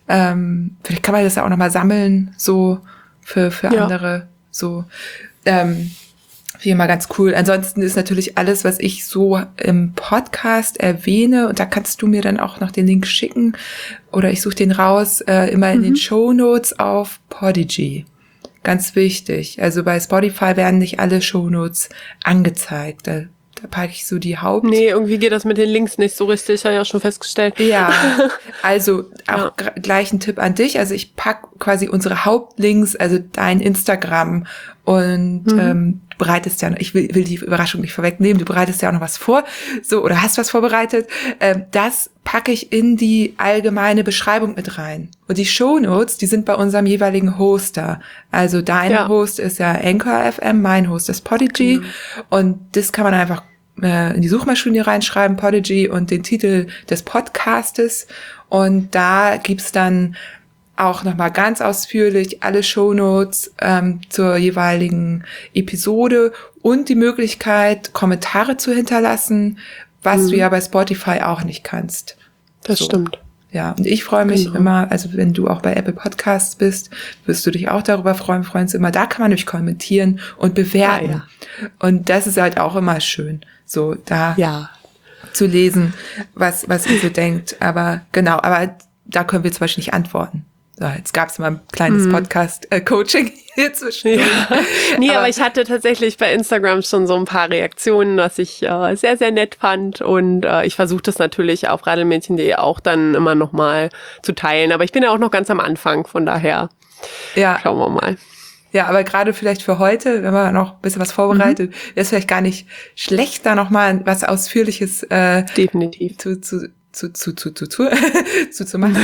Speaker 2: Ähm, vielleicht kann man das ja auch nochmal sammeln, so für, für
Speaker 3: Ja.
Speaker 2: andere, so, ähm, wie immer ganz cool. Ansonsten ist natürlich alles, was ich so im Podcast erwähne, und da kannst du mir dann auch noch den Link schicken, oder ich suche den raus, äh, immer in
Speaker 3: Mhm.
Speaker 2: den Shownotes auf Podigy. Ganz wichtig. Also bei Spotify werden nicht alle Shownotes angezeigt. Da, da packe ich so die Haupt...
Speaker 3: Nee, irgendwie geht das mit den Links nicht so richtig, habe ich auch schon festgestellt.
Speaker 2: Ja, also auch
Speaker 3: Ja.
Speaker 2: gra- gleich ein Tipp an dich. Also ich pack quasi unsere Hauptlinks, also dein Instagram, und
Speaker 3: Mhm.
Speaker 2: ähm, du bereitest ja, ich will, will die Überraschung nicht vorwegnehmen, du bereitest ja auch noch was vor, so, oder hast was vorbereitet. Ähm, das packe ich in die allgemeine Beschreibung mit rein. Und die Shownotes, die sind bei unserem jeweiligen Hoster. Also dein
Speaker 3: Ja.
Speaker 2: Host ist ja Anchor F M, mein Host ist Podigy.
Speaker 3: Genau.
Speaker 2: Und das kann man einfach äh, in die Suchmaschine reinschreiben, Podigy, und den Titel des Podcastes. Und da gibt's dann auch nochmal ganz ausführlich alle Shownotes ähm, zur jeweiligen Episode und die Möglichkeit, Kommentare zu hinterlassen, was
Speaker 3: Mhm.
Speaker 2: du ja bei Spotify auch nicht kannst.
Speaker 3: Das
Speaker 2: So.
Speaker 3: stimmt.
Speaker 2: Ja, und ich freue mich
Speaker 3: Genau.
Speaker 2: immer, also wenn du auch bei Apple Podcasts bist, wirst du dich auch darüber freuen, freuen uns immer. Da kann man nämlich kommentieren und bewerten.
Speaker 3: Ah,
Speaker 2: Und das ist halt auch immer schön, so da
Speaker 3: Ja.
Speaker 2: zu lesen, was, was ihr so denkt. Aber genau, aber da können wir zum Beispiel nicht antworten. So, jetzt gab es mal ein kleines
Speaker 3: Mhm.
Speaker 2: Podcast-Coaching hier zwischen.
Speaker 3: Ja. Nee, aber,
Speaker 2: Aber-
Speaker 3: ich hatte tatsächlich bei Instagram schon so ein paar Reaktionen, was ich äh, sehr, sehr nett fand. Und äh, ich versuche das natürlich auf radelmädchen punkt de auch dann immer noch mal zu teilen. Aber ich bin ja auch noch ganz am Anfang, von daher
Speaker 2: Ja,
Speaker 3: schauen wir mal.
Speaker 2: ja, aber gerade vielleicht für heute, wenn man noch ein bisschen was vorbereitet, ist vielleicht gar nicht schlecht, da noch mal was Ausführliches äh,
Speaker 3: Definitiv.
Speaker 2: zu, zu, zu, zu, zu, zu, zu, zu, zu machen.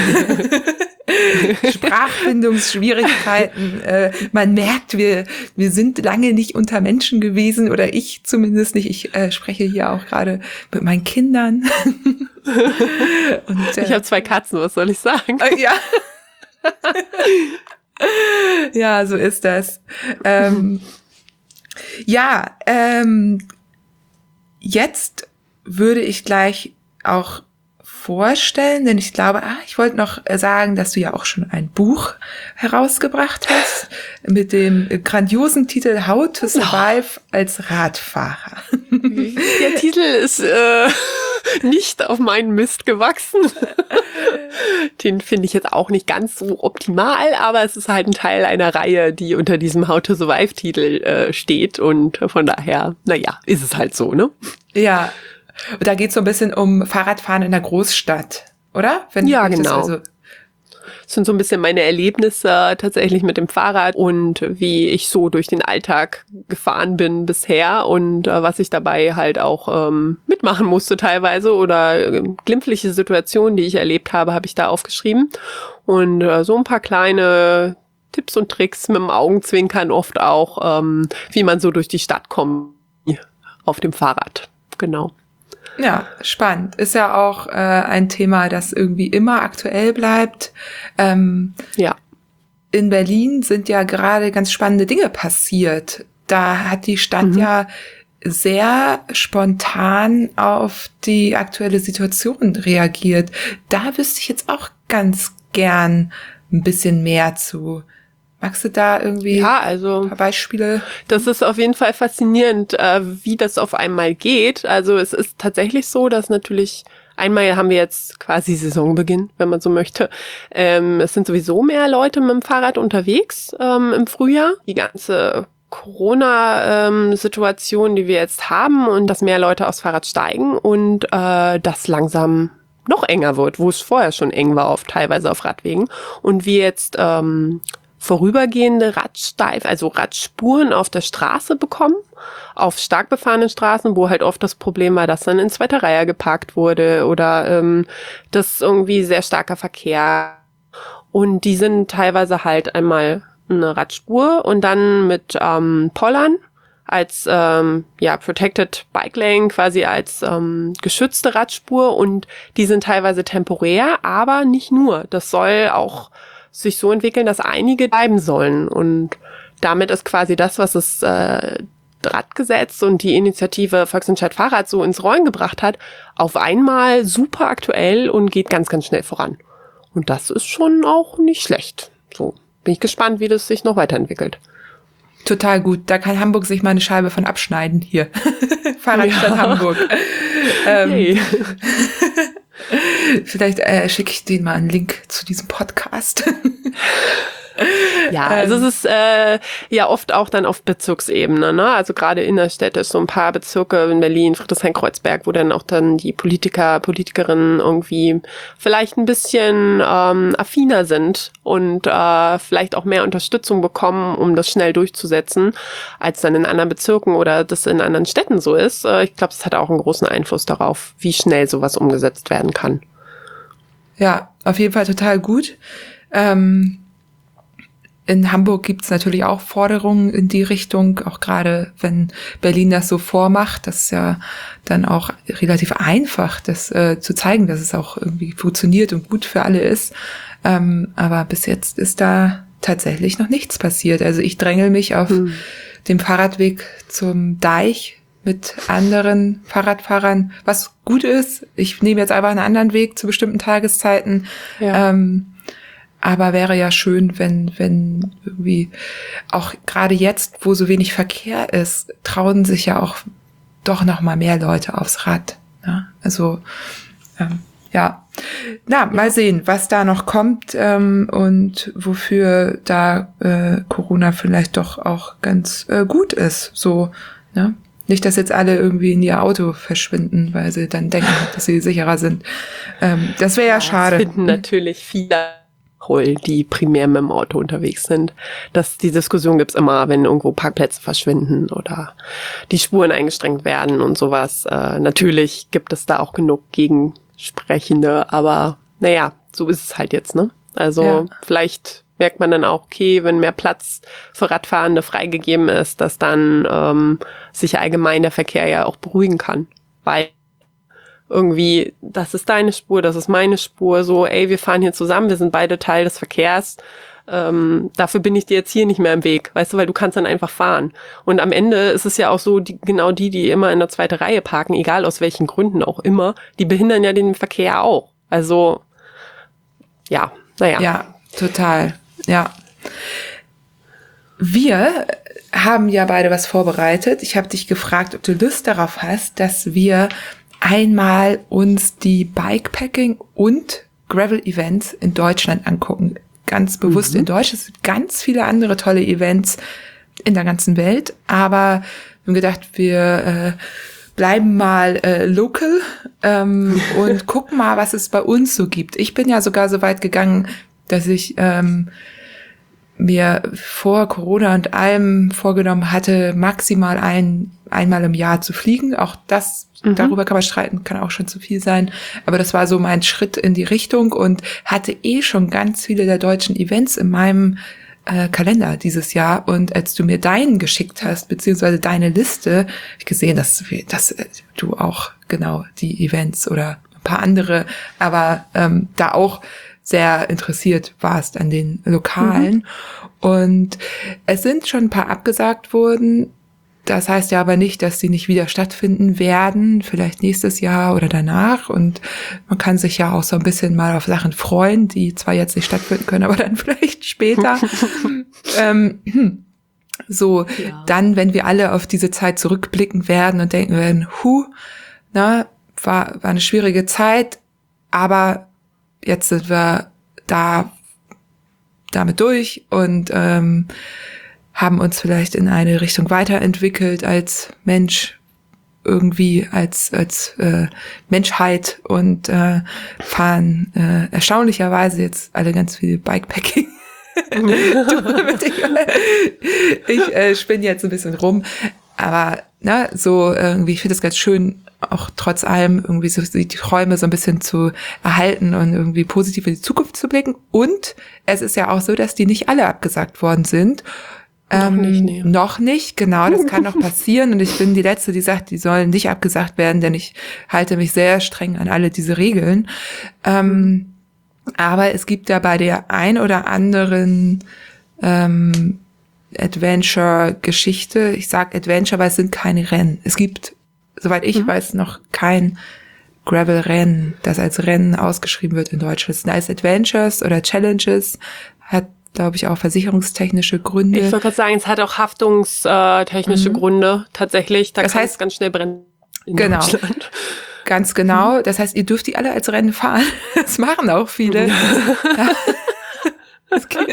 Speaker 2: Sprachfindungsschwierigkeiten. Äh, man merkt, wir, wir sind lange nicht unter Menschen gewesen, oder ich zumindest nicht. Ich äh, spreche hier auch gerade mit meinen Kindern. Und, äh,
Speaker 3: Ich habe zwei Katzen, was soll ich sagen?
Speaker 2: äh, ja. Ja, so ist das. Ähm, ja, ähm, jetzt würde ich gleich auch vorstellen, denn ich glaube, ah, ich wollte noch sagen, dass du ja auch schon ein Buch herausgebracht hast mit dem grandiosen Titel How to Survive als Radfahrer.
Speaker 3: Der Titel ist äh, nicht auf meinen Mist gewachsen. Den finde ich jetzt auch nicht ganz so optimal, aber es ist halt ein Teil einer Reihe, die unter diesem How to Survive-Titel äh, steht, und von daher, naja, ist es halt so, ne?
Speaker 2: Ja, und da geht es so ein bisschen um Fahrradfahren in der Großstadt, oder? Wenn
Speaker 3: Ja,
Speaker 2: wenn ich das
Speaker 3: genau.
Speaker 2: also
Speaker 3: Das sind so ein bisschen meine Erlebnisse tatsächlich mit dem Fahrrad und wie ich so durch den Alltag gefahren bin bisher und äh, was ich dabei halt auch ähm, mitmachen musste teilweise oder äh, glimpfliche Situationen, die ich erlebt habe, habe ich da aufgeschrieben. Und äh, so ein paar kleine Tipps und Tricks mit dem Augenzwinkern oft auch, ähm, wie man so durch die Stadt kommt auf dem Fahrrad. Genau.
Speaker 2: Ja, spannend. Ist ja auch äh, ein Thema, das irgendwie immer aktuell bleibt. Ähm,
Speaker 3: Ja.
Speaker 2: in Berlin sind ja gerade ganz spannende Dinge passiert. Da hat die Stadt
Speaker 3: Mhm.
Speaker 2: ja sehr spontan auf die aktuelle Situation reagiert. Da wüsste ich jetzt auch ganz gern ein bisschen mehr zu. Magst du da irgendwie
Speaker 3: Ja,
Speaker 2: ein
Speaker 3: also
Speaker 2: paar Beispiele?
Speaker 3: das ist auf jeden Fall faszinierend, äh, wie das auf einmal geht. Also es ist tatsächlich so, dass natürlich einmal haben wir jetzt quasi Saisonbeginn, wenn man so möchte. Ähm, es sind sowieso mehr Leute mit dem Fahrrad unterwegs ähm, im Frühjahr. Die ganze Corona-Situation, die wir jetzt haben, und dass mehr Leute aufs Fahrrad steigen und äh, das langsam noch enger wird, wo es vorher schon eng war, auf teilweise auf Radwegen. Und wir jetzt ähm, vorübergehende Radsteif, also Radspuren auf der Straße bekommen, auf stark befahrenen Straßen, wo halt oft das Problem war, dass dann in zweiter Reihe geparkt wurde oder ähm, das irgendwie sehr starker Verkehr. Und die sind teilweise halt einmal eine Radspur und dann mit ähm, Pollern als ähm, ja Protected Bike Lane, quasi als ähm, geschützte Radspur, und die sind teilweise temporär, aber nicht nur. Das soll auch sich so entwickeln, dass einige bleiben sollen, und damit ist quasi das, was das äh, Radgesetz und die Initiative Volksentscheid Fahrrad so ins Rollen gebracht hat, auf einmal super aktuell und geht ganz, ganz schnell voran. Und das ist schon auch nicht schlecht. So, bin ich gespannt, wie das sich noch weiterentwickelt.
Speaker 2: Total gut. Da kann Hamburg sich mal eine Scheibe von abschneiden. Hier. Fahrradstadt ja. Hamburg. ähm, hey. Vielleicht äh, schicke ich denen mal einen Link zu diesem Podcast.
Speaker 3: Ja, also es ist äh, ja oft auch dann auf Bezirksebene, ne? Also gerade innerstädtisch, so ein paar Bezirke in Berlin, Friedrichshain-Kreuzberg, wo dann auch dann die Politiker, Politikerinnen irgendwie vielleicht ein bisschen ähm, affiner sind und äh, vielleicht auch mehr Unterstützung bekommen, um das schnell durchzusetzen, als dann in anderen Bezirken oder das in anderen Städten so ist. Äh, ich glaube, das hat auch einen großen Einfluss darauf, wie schnell sowas umgesetzt werden kann.
Speaker 2: Ja, auf jeden Fall total gut. Ähm In Hamburg gibt's natürlich auch Forderungen in die Richtung, auch gerade wenn Berlin das so vormacht. Das ist ja dann auch relativ einfach, das äh, zu zeigen, dass es auch irgendwie funktioniert und gut für alle ist. Ähm, aber bis jetzt ist da tatsächlich noch nichts passiert. Also ich drängel mich auf hm. dem Fahrradweg zum Deich mit anderen Fahrradfahrern, was gut ist. Ich nehme jetzt einfach einen anderen Weg zu bestimmten Tageszeiten. Ja. Ähm, Aber wäre ja schön, wenn, wenn irgendwie auch gerade jetzt, wo so wenig Verkehr ist, trauen sich ja auch doch noch mal mehr Leute aufs Rad. Ne? Also, ähm, ja. Na, mal sehen, was da noch kommt ähm, und wofür da äh, Corona vielleicht doch auch ganz äh, gut ist. So, ne? Nicht, dass jetzt alle irgendwie in ihr Auto verschwinden, weil sie dann denken, dass sie sicherer sind. Ähm, das wäre ja, ja schade.
Speaker 3: Das finden natürlich viele, die primär mit dem Auto unterwegs sind. Das, die Diskussion gibt's immer, wenn irgendwo Parkplätze verschwinden oder die Spuren eingestrengt werden und sowas. Äh, natürlich gibt es da auch genug Gegensprechende, aber naja, so ist es halt jetzt, ne? Also ja. Vielleicht merkt man dann auch, okay, wenn mehr Platz für Radfahrende freigegeben ist, dass dann ähm, sich allgemein der Verkehr ja auch beruhigen kann, weil irgendwie, das ist deine Spur, das ist meine Spur, so, ey, wir fahren hier zusammen, wir sind beide Teil des Verkehrs, ähm, dafür bin ich dir jetzt hier nicht mehr im Weg, weißt du, weil du kannst dann einfach fahren. Und am Ende ist es ja auch so, die, genau die, die immer in der zweiten Reihe parken, egal aus welchen Gründen auch immer, die behindern ja den Verkehr auch. Also, ja, naja.
Speaker 2: Ja, total, ja. Wir haben ja beide was vorbereitet. Ich habe dich gefragt, ob du Lust darauf hast, dass wir einmal uns die Bikepacking- und Gravel-Events in Deutschland angucken. Ganz bewusst mhm. in Deutschland. Es gibt ganz viele andere tolle Events in der ganzen Welt. Aber wir haben gedacht, wir äh, bleiben mal äh, local ähm, und gucken mal, was es bei uns so gibt. Ich bin ja sogar so weit gegangen, dass ich ähm, mir vor Corona und allem vorgenommen hatte, maximal ein einmal im Jahr zu fliegen. Auch das, mhm. darüber kann man streiten, kann auch schon zu viel sein. Aber das war so mein Schritt in die Richtung und hatte eh schon ganz viele der deutschen Events in meinem äh, Kalender dieses Jahr. Und als du mir deinen geschickt hast, beziehungsweise deine Liste, habe ich gesehen, dass, dass äh, du auch genau die Events oder ein paar andere, aber ähm, da auch sehr interessiert warst an den Lokalen. Mhm. Und es sind schon ein paar abgesagt worden. Das heißt ja aber nicht, dass die nicht wieder stattfinden werden, vielleicht nächstes Jahr oder danach. Und man kann sich ja auch so ein bisschen mal auf Sachen freuen, die zwar jetzt nicht stattfinden können, aber dann vielleicht später. ähm, so, ja. Dann, wenn wir alle auf diese Zeit zurückblicken werden und denken werden, hu, na, war, war eine schwierige Zeit, aber jetzt sind wir da damit durch und ähm, haben uns vielleicht in eine Richtung weiterentwickelt als Mensch, irgendwie als als äh, Menschheit und äh, fahren äh, erstaunlicherweise jetzt alle ganz viel Bikepacking. ich ich äh, spinne jetzt ein bisschen rum, aber ne, so irgendwie, ich finde das ganz schön, auch trotz allem irgendwie so die Träume so ein bisschen zu erhalten und irgendwie positiv in die Zukunft zu blicken. Und es ist ja auch so, dass die nicht alle abgesagt worden sind.
Speaker 3: Noch
Speaker 2: Ähm,
Speaker 3: nicht, nee.
Speaker 2: Noch nicht, genau, das kann noch passieren. Und ich bin die Letzte, die sagt, die sollen nicht abgesagt werden, denn ich halte mich sehr streng an alle diese Regeln. Ähm, aber es gibt da bei der ein oder anderen ähm, Adventure-Geschichte, ich sage Adventure, weil es sind keine Rennen. Es gibt, soweit ich mhm. weiß, noch kein Gravel-Rennen, das als Rennen ausgeschrieben wird in Deutschland. Es sind alles Adventures oder Challenges, hat, glaube ich, auch versicherungstechnische Gründe.
Speaker 3: Ich wollte gerade sagen, es hat auch haftungstechnische mhm. Gründe tatsächlich. Da
Speaker 2: das
Speaker 3: kann
Speaker 2: heißt,
Speaker 3: es ganz schnell brennen in
Speaker 2: genau.
Speaker 3: Deutschland.
Speaker 2: Ganz genau. Das heißt, ihr dürft die alle als Rennen fahren. Das machen auch viele. Okay.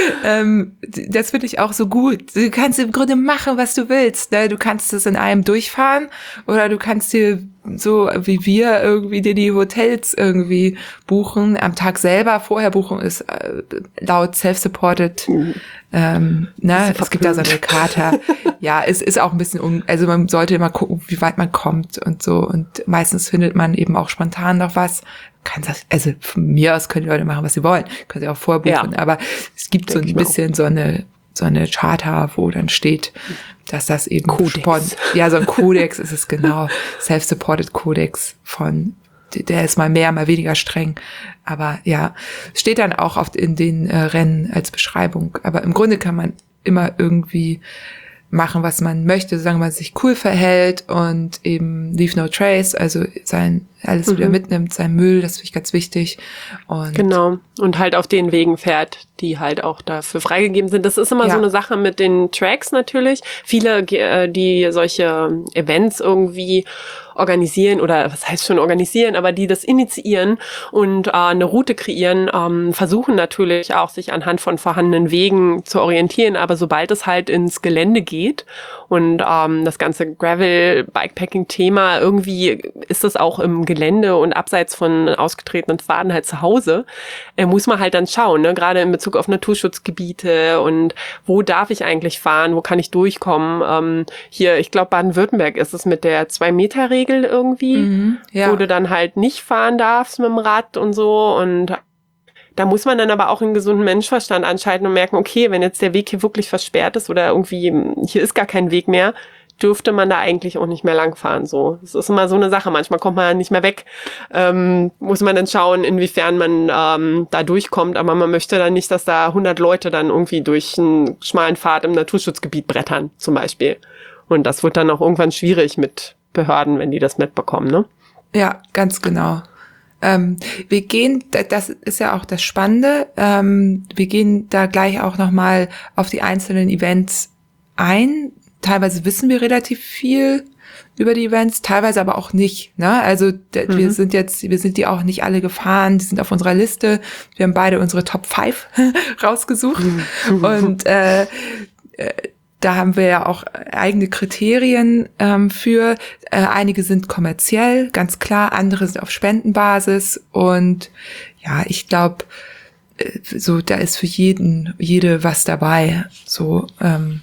Speaker 2: ähm, das finde ich auch so gut. Du kannst im Grunde machen, was du willst. Ne? Du kannst es in einem durchfahren oder du kannst dir so wie wir irgendwie dir die Hotels irgendwie buchen. Am Tag selber, vorher buchen ist äh, laut self-supported. Mhm. Ähm, ne? Es gibt da so eine Karte. Ja, es ist auch ein bisschen, um, also man sollte immer gucken, wie weit man kommt und so. Und meistens findet man eben auch spontan noch was. Kann das, also von mir aus können die Leute machen, was sie wollen. Können sie auch vorbuchen. Ja. Aber es gibt Denk so ein bisschen so eine, so eine Charta, wo dann steht, dass das eben Kodex. Ja, so ein Kodex ist es genau. Self-supported Kodex von, der ist mal mehr, mal weniger streng. Aber ja, steht dann auch oft in den äh, Rennen als Beschreibung. Aber im Grunde kann man immer irgendwie machen, was man möchte, solange man sich cool verhält und eben leave no trace, also sein alles mhm. wieder mitnimmt, sein Müll, das finde ich ganz wichtig. Und
Speaker 3: genau. Und halt auf den Wegen fährt, die halt auch dafür freigegeben sind. Das ist immer ja. so eine Sache mit den Tracks natürlich. Viele, die solche Events irgendwie organisieren oder was heißt schon organisieren, aber die das initiieren und äh, eine Route kreieren, ähm, versuchen natürlich auch, sich anhand von vorhandenen Wegen zu orientieren. Aber sobald es halt ins Gelände geht und ähm, das ganze Gravel-Bikepacking-Thema, irgendwie ist das auch im Gelände und abseits von ausgetretenen Pfaden halt zu Hause, äh, muss man halt dann schauen, ne? Gerade in Bezug auf Naturschutzgebiete und wo darf ich eigentlich fahren, wo kann ich durchkommen. Ähm, hier, ich glaube, Baden-Württemberg ist es mit der Zwei-Meter-Regel irgendwie, mhm, ja. wo du dann halt nicht fahren darfst mit dem Rad und so. Und da muss man dann aber auch einen gesunden Menschenverstand anschalten und merken, okay, wenn jetzt der Weg hier wirklich versperrt ist oder irgendwie hier ist gar kein Weg mehr, dürfte man da eigentlich auch nicht mehr langfahren. So, das ist immer so eine Sache. Manchmal kommt man nicht mehr weg. Ähm, muss man dann schauen, inwiefern man ähm, da durchkommt. Aber man möchte dann nicht, dass da hundert Leute dann irgendwie durch einen schmalen Pfad im Naturschutzgebiet brettern, zum Beispiel. Und das wird dann auch irgendwann schwierig mit Behörden, wenn die das mitbekommen, ne?
Speaker 2: Ja, ganz genau. Ähm, wir gehen, das ist ja auch das Spannende, ähm, wir gehen da gleich auch nochmal auf die einzelnen Events ein. Teilweise wissen wir relativ viel über die Events, teilweise aber auch nicht, ne? Also d- mhm. wir sind jetzt, wir sind die auch nicht alle gefahren, die sind auf unserer Liste. Wir haben beide unsere Top fünf rausgesucht mhm. und äh, äh, da haben wir ja auch eigene Kriterien ähm, für. Äh, einige sind kommerziell, ganz klar, andere sind auf Spendenbasis und ja, ich glaube, äh, so da ist für jeden, jede was dabei. So ähm,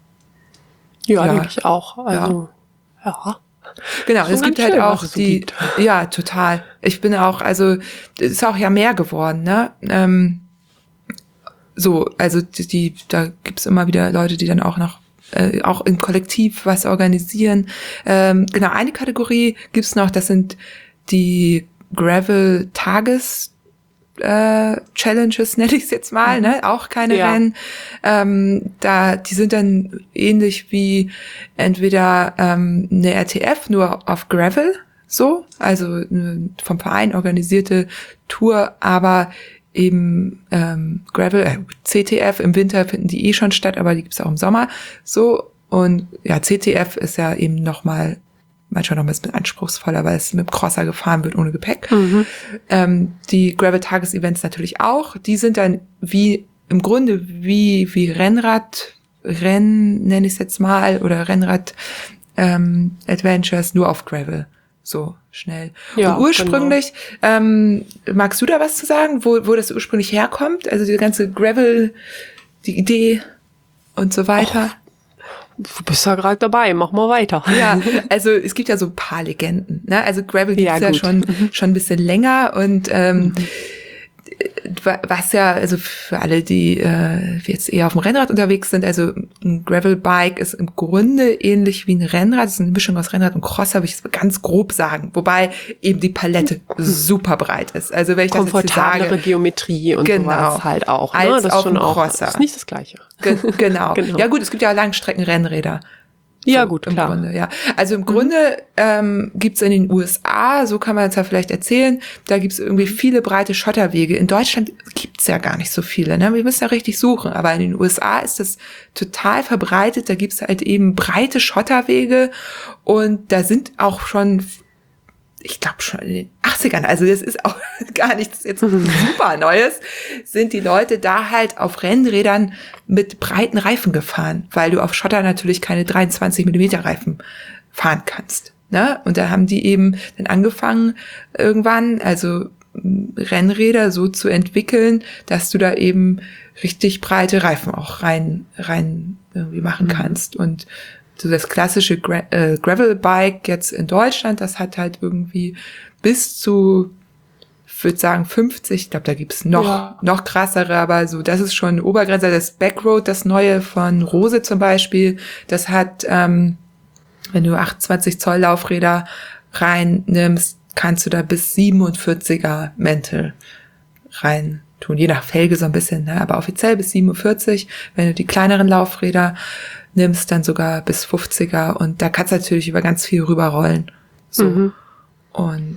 Speaker 3: ja, ja, denke ich auch. Also ja. ja.
Speaker 2: Genau, es gibt halt schön, auch es die, gibt. Ja, total. Ich bin auch, also es ist auch ja mehr geworden, ne? Ähm, So, also die, die da gibt's immer wieder Leute, die dann auch noch äh, auch im Kollektiv was organisieren. Ähm, genau, eine Kategorie gibt's noch, das sind die Gravel-Tages- äh, Challenges, nenne ich es jetzt mal, mhm. ne? Auch keine ja. Rennen. Ähm, da, die sind dann ähnlich wie entweder ähm, eine R T F, nur auf Gravel, so, also eine vom Verein organisierte Tour, aber eben ähm, Gravel, äh, C T F, im Winter finden die eh schon statt, aber die gibt's auch im Sommer. So, und ja, C T F ist ja eben nochmal, manchmal noch ein bisschen anspruchsvoller, weil es mit dem Crosser gefahren wird ohne Gepäck. Mhm. Ähm, die Gravel-Tages-Events natürlich auch. Die sind dann wie, im Grunde wie, wie Rennrad, Rennen nenne ich es jetzt mal, oder Rennrad ähm, Adventures nur auf Gravel. So schnell. Ja, und ursprünglich, genau. ähm, magst du da was zu sagen, wo, wo das ursprünglich herkommt? Also die ganze Gravel, die Idee und so weiter.
Speaker 3: Du bist ja gerade dabei, mach mal weiter.
Speaker 2: Ja, also es gibt ja so ein paar Legenden. Ne? Also Gravel gibt's
Speaker 3: Ja,
Speaker 2: ja,
Speaker 3: gut.
Speaker 2: schon
Speaker 3: Mhm.
Speaker 2: schon ein bisschen länger und ähm,
Speaker 3: Mhm.
Speaker 2: was ja, also für alle, die äh, jetzt eher auf dem Rennrad unterwegs sind, also ein Gravelbike ist im Grunde ähnlich wie ein Rennrad, es ist eine Mischung aus Rennrad und Crosser, würde ich jetzt ganz grob sagen, wobei eben die Palette super breit ist. Also wenn ich das jetzt hier
Speaker 3: Komfortablere
Speaker 2: sage,
Speaker 3: Geometrie und
Speaker 2: Genau.
Speaker 3: sowas halt auch. Ne?
Speaker 2: Als
Speaker 3: das
Speaker 2: auf
Speaker 3: ist schon
Speaker 2: dem
Speaker 3: auch,
Speaker 2: Crosser.
Speaker 3: ist nicht das Gleiche.
Speaker 2: ge genau.
Speaker 3: Genau.
Speaker 2: Ja gut, es gibt ja Langstreckenrennräder.
Speaker 3: Ja,
Speaker 2: So,
Speaker 3: gut,
Speaker 2: im
Speaker 3: klar.
Speaker 2: Grunde, ja. Also im Grunde ähm, gibt's in den U S A, so kann man es ja vielleicht erzählen, da gibt's irgendwie viele breite Schotterwege. In Deutschland gibt's ja gar nicht so viele, ne? Wir müssen ja richtig suchen. Aber in den U S A ist das total verbreitet. Da gibt's halt eben breite Schotterwege und da sind auch schon, ich glaube schon in den achtzigern, also das ist auch gar nichts jetzt super Neues, sind die Leute da halt auf Rennrädern mit breiten Reifen gefahren, weil du auf Schotter natürlich keine dreiundzwanzig Millimeter Reifen fahren kannst. Ne? Und da haben die eben dann angefangen irgendwann, also Rennräder so zu entwickeln, dass du da eben richtig breite Reifen auch rein rein irgendwie machen
Speaker 3: Mhm.
Speaker 2: kannst. Und so das klassische Gra äh, Gravelbike jetzt in Deutschland, das hat halt irgendwie bis zu, ich würde sagen fünfzig, ich glaube, da gibt's noch
Speaker 3: Ja.
Speaker 2: noch krassere, aber so, das ist schon Obergrenze. Das Backroad, das neue von Rose zum Beispiel, das hat, ähm, wenn du achtundzwanzig Zoll Laufräder reinnimmst, kannst du da bis siebenundvierziger Mental rein tun, je nach Felge so ein bisschen, ne? Aber offiziell bis siebenundvierzig. Wenn du die kleineren Laufräder nimmst, dann sogar bis fünfziger und da kannst du natürlich über ganz viel rüberrollen. So.
Speaker 3: Mhm.
Speaker 2: Und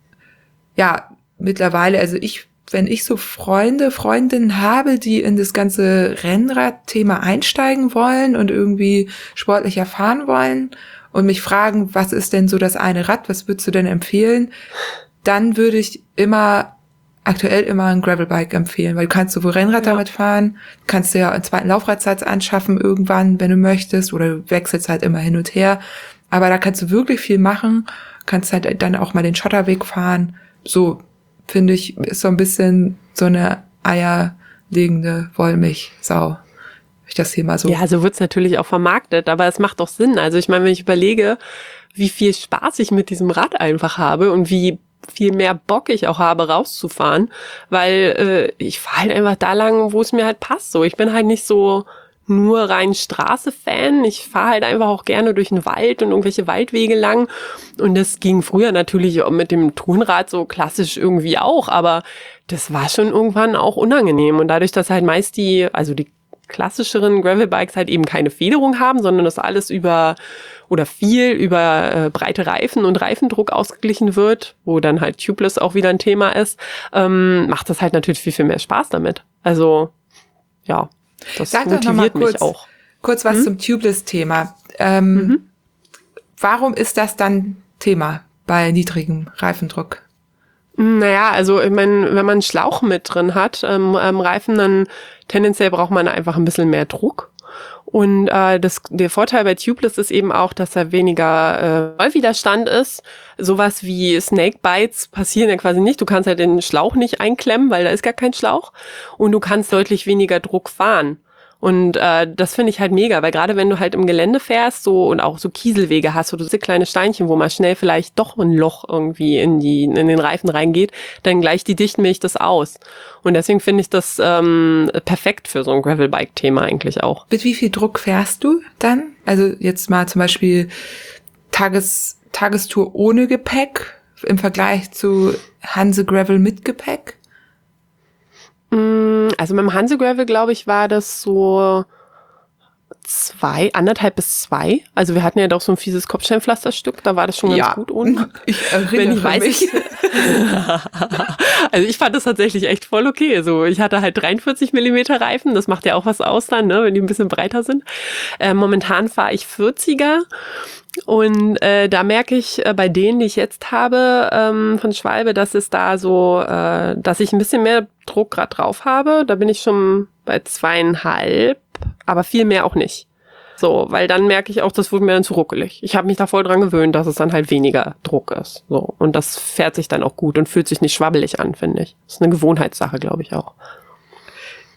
Speaker 2: ja, mittlerweile, also ich, wenn ich so Freunde, Freundinnen habe, die in das ganze Rennrad-Thema einsteigen wollen und irgendwie sportlicher fahren wollen und mich fragen, was ist denn so das eine Rad, was würdest du denn empfehlen? Dann würde ich immer, aktuell immer ein Gravelbike empfehlen, weil du kannst sowohl Rennrad
Speaker 3: Ja.
Speaker 2: damit fahren, kannst dir ja einen zweiten Laufradsatz anschaffen irgendwann, wenn du möchtest, oder du wechselst halt immer hin und her. Aber da kannst du wirklich viel machen, kannst halt dann auch mal den Schotterweg fahren. So, finde ich, ist so ein bisschen so eine eierlegende Wollmilchsau. Wenn ich das hier mal so.
Speaker 3: Ja, so wird's natürlich auch vermarktet, aber es macht doch Sinn. Also ich meine, wenn ich überlege, wie viel Spaß ich mit diesem Rad einfach habe und wie viel mehr Bock ich auch habe, rauszufahren, weil äh, ich fahre halt einfach da lang, wo es mir halt passt. So, ich bin halt nicht so nur rein Straße-Fan. Ich fahre halt einfach auch gerne durch den Wald und irgendwelche Waldwege lang. Und das ging früher natürlich auch mit dem Tourenrad so klassisch irgendwie auch, aber das war schon irgendwann auch unangenehm. Und dadurch, dass halt meist die, also die klassischeren Gravelbikes halt eben keine Federung haben, sondern das alles über oder viel über äh, breite Reifen und Reifendruck ausgeglichen wird, wo dann halt Tubeless auch wieder ein Thema ist, ähm, macht das halt natürlich viel, viel mehr Spaß damit. Also, ja, das
Speaker 2: Sag doch noch mal
Speaker 3: motiviert mich
Speaker 2: kurz,
Speaker 3: auch.
Speaker 2: kurz was
Speaker 3: Hm?
Speaker 2: zum Tubeless-Thema. Ähm,
Speaker 3: Mhm.
Speaker 2: Warum ist das dann Thema bei niedrigem Reifendruck?
Speaker 3: Naja, also ich meine, wenn man einen Schlauch mit drin hat ähm, am Reifen, dann tendenziell braucht man einfach ein bisschen mehr Druck. Und äh, das, der Vorteil bei Tubeless ist eben auch, dass er weniger äh, Rollwiderstand ist. Sowas wie Snakebites passieren ja quasi nicht. Du kannst halt den Schlauch nicht einklemmen, weil da ist gar kein Schlauch. Und du kannst deutlich weniger Druck fahren. Und äh, das finde ich halt mega, weil gerade wenn du halt im Gelände fährst so und auch so Kieselwege hast oder so kleine Steinchen, wo mal schnell vielleicht doch ein Loch irgendwie in die in den Reifen reingeht, dann gleicht die Dichtmilch das aus. Und deswegen finde ich das ähm, perfekt für so ein Gravelbike-Thema eigentlich auch.
Speaker 2: Mit wie viel Druck fährst du dann? Also jetzt mal zum Beispiel Tages, Tagestour ohne Gepäck im Vergleich zu Hanse Gravel mit Gepäck?
Speaker 3: Also mit dem Hanse Gravel, glaube ich, war das so zwei, anderthalb bis zwei. Also wir hatten ja doch so ein fieses Kopfsteinpflasterstück, da war das schon ganz gut unten.
Speaker 2: Ich erinnere
Speaker 3: Wenn ich weiß,
Speaker 2: mich.
Speaker 3: ich also ich fand das tatsächlich echt voll okay. So, ich hatte halt dreiundvierzig Millimeter Reifen, das macht ja auch was aus dann, ne, wenn die ein bisschen breiter sind. Äh, momentan fahre ich vierziger. Und äh, da merke ich äh, bei denen, die ich jetzt habe ähm, von Schwalbe, dass es da so, äh, dass ich ein bisschen mehr Druck gerade drauf habe. Da bin ich schon bei zweieinhalb, aber viel mehr auch nicht. So, weil dann merke ich auch, das wurde mir dann zu ruckelig. Ich habe mich da voll dran gewöhnt, dass es dann halt weniger Druck ist. So, und das fährt sich dann auch gut und fühlt sich nicht schwabbelig an, finde ich. Das ist eine Gewohnheitssache, glaube ich auch.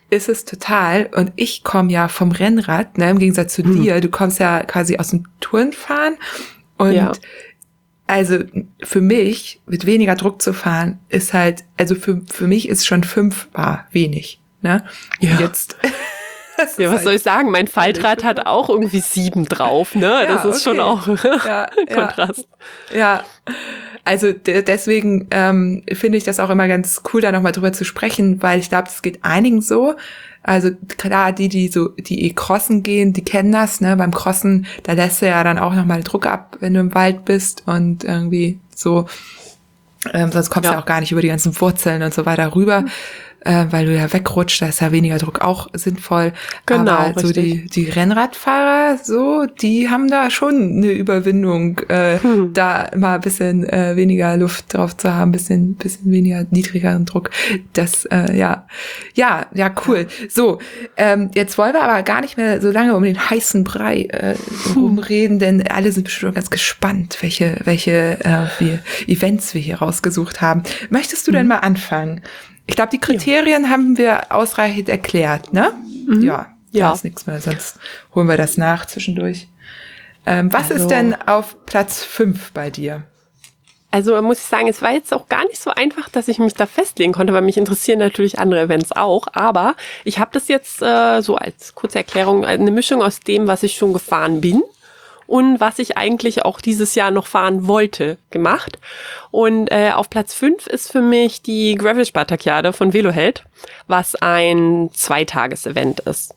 Speaker 2: ist es total. Und ich komme ja vom Rennrad, ne, im Gegensatz zu hm. dir. Du kommst ja quasi aus dem Tourenfahren. Und ja. also für mich, mit weniger Druck zu fahren, ist halt, also für, für mich ist schon fünf Bar wenig. Ne?
Speaker 3: Ja.
Speaker 2: Jetzt.
Speaker 3: Ja, was halt soll ich sagen? Mein Faltrad hat auch irgendwie sieben drauf, ne? Ja, das ist okay. schon auch ja, Kontrast.
Speaker 2: Ja, ja. Also de- deswegen ähm, finde ich das auch immer ganz cool, da nochmal drüber zu sprechen, weil ich glaube, es geht einigen so. Also klar, die, die so, die eh crossen gehen, die kennen das, ne? Beim Crossen, da lässt du ja dann auch nochmal Druck ab, wenn du im Wald bist und irgendwie so, ähm, sonst kommst du ja auch gar nicht über die ganzen Wurzeln und so weiter rüber. Mhm. Äh, weil du ja wegrutscht, da ist ja weniger Druck auch sinnvoll.
Speaker 3: Genau,
Speaker 2: aber so die, die Rennradfahrer, so, die haben da schon eine Überwindung, äh, hm. da immer ein bisschen äh, weniger Luft drauf zu haben, bisschen, bisschen weniger niedrigeren Druck. Das, äh, ja, ja, ja, cool. So, ähm, jetzt wollen wir aber gar nicht mehr so lange um den heißen Brei äh, rumreden, denn alle sind bestimmt ganz gespannt, welche, welche äh, wir Events wir hier rausgesucht haben. Möchtest du hm. denn mal anfangen? Ich glaube, die Kriterien ja. haben wir ausreichend erklärt, ne? Mhm. Ja, ja. Da ist nichts mehr, sonst holen wir das nach zwischendurch. Ähm, was also. ist denn auf Platz fünf bei dir?
Speaker 3: Also muss ich sagen, es war jetzt auch gar nicht so einfach, dass ich mich da festlegen konnte, weil mich interessieren natürlich andere Events auch. Aber ich habe das jetzt äh, so als kurze Erklärung, eine Mischung aus dem, was ich schon gefahren bin und was ich eigentlich auch dieses Jahr noch fahren wollte, gemacht. Und äh, auf Platz fünf ist für mich die Gravel-Spartakiade von Veloheld, was ein Zweitages-Event ist.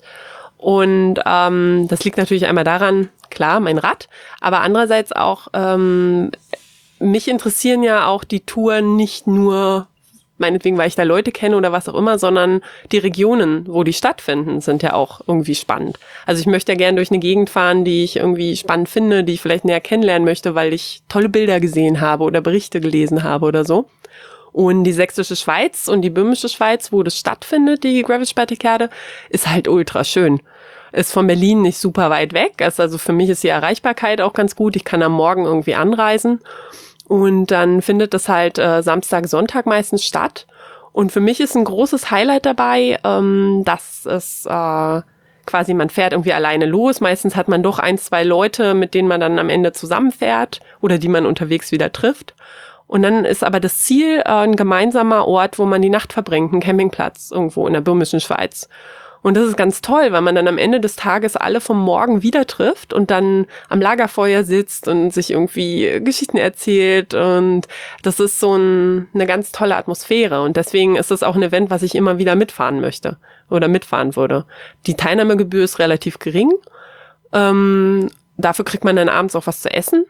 Speaker 3: Und ähm, das liegt natürlich einmal daran, klar, mein Rad, aber andererseits auch, ähm, mich interessieren ja auch die Touren nicht nur meinetwegen, weil ich da Leute kenne oder was auch immer, sondern die Regionen, wo die stattfinden, sind ja auch irgendwie spannend. Also ich möchte ja gerne durch eine Gegend fahren, die ich irgendwie spannend finde, die ich vielleicht näher kennenlernen möchte, weil ich tolle Bilder gesehen habe oder Berichte gelesen habe oder so. Und die sächsische Schweiz und die böhmische Schweiz, wo das stattfindet, die Gravel-Spartakiade, ist halt ultra schön. Ist von Berlin nicht super weit weg. Also für mich ist die Erreichbarkeit auch ganz gut. Ich kann am Morgen irgendwie anreisen. Und dann findet das halt äh, Samstag, Sonntag meistens statt. Und für mich ist ein großes Highlight dabei, ähm, dass es äh, quasi, man fährt irgendwie alleine los. Meistens hat man doch ein, zwei Leute, mit denen man dann am Ende zusammenfährt oder die man unterwegs wieder trifft. Und dann ist aber das Ziel äh, ein gemeinsamer Ort, wo man die Nacht verbringt, ein Campingplatz irgendwo in der böhmischen Schweiz. Und das ist ganz toll, weil man dann am Ende des Tages alle vom Morgen wieder trifft und dann am Lagerfeuer sitzt und sich irgendwie Geschichten erzählt. Und das ist so ein, eine ganz tolle Atmosphäre. Und deswegen ist es auch ein Event, was ich immer wieder mitfahren möchte oder mitfahren würde. Die Teilnahmegebühr ist relativ gering. Ähm, dafür kriegt man dann abends auch was zu essen.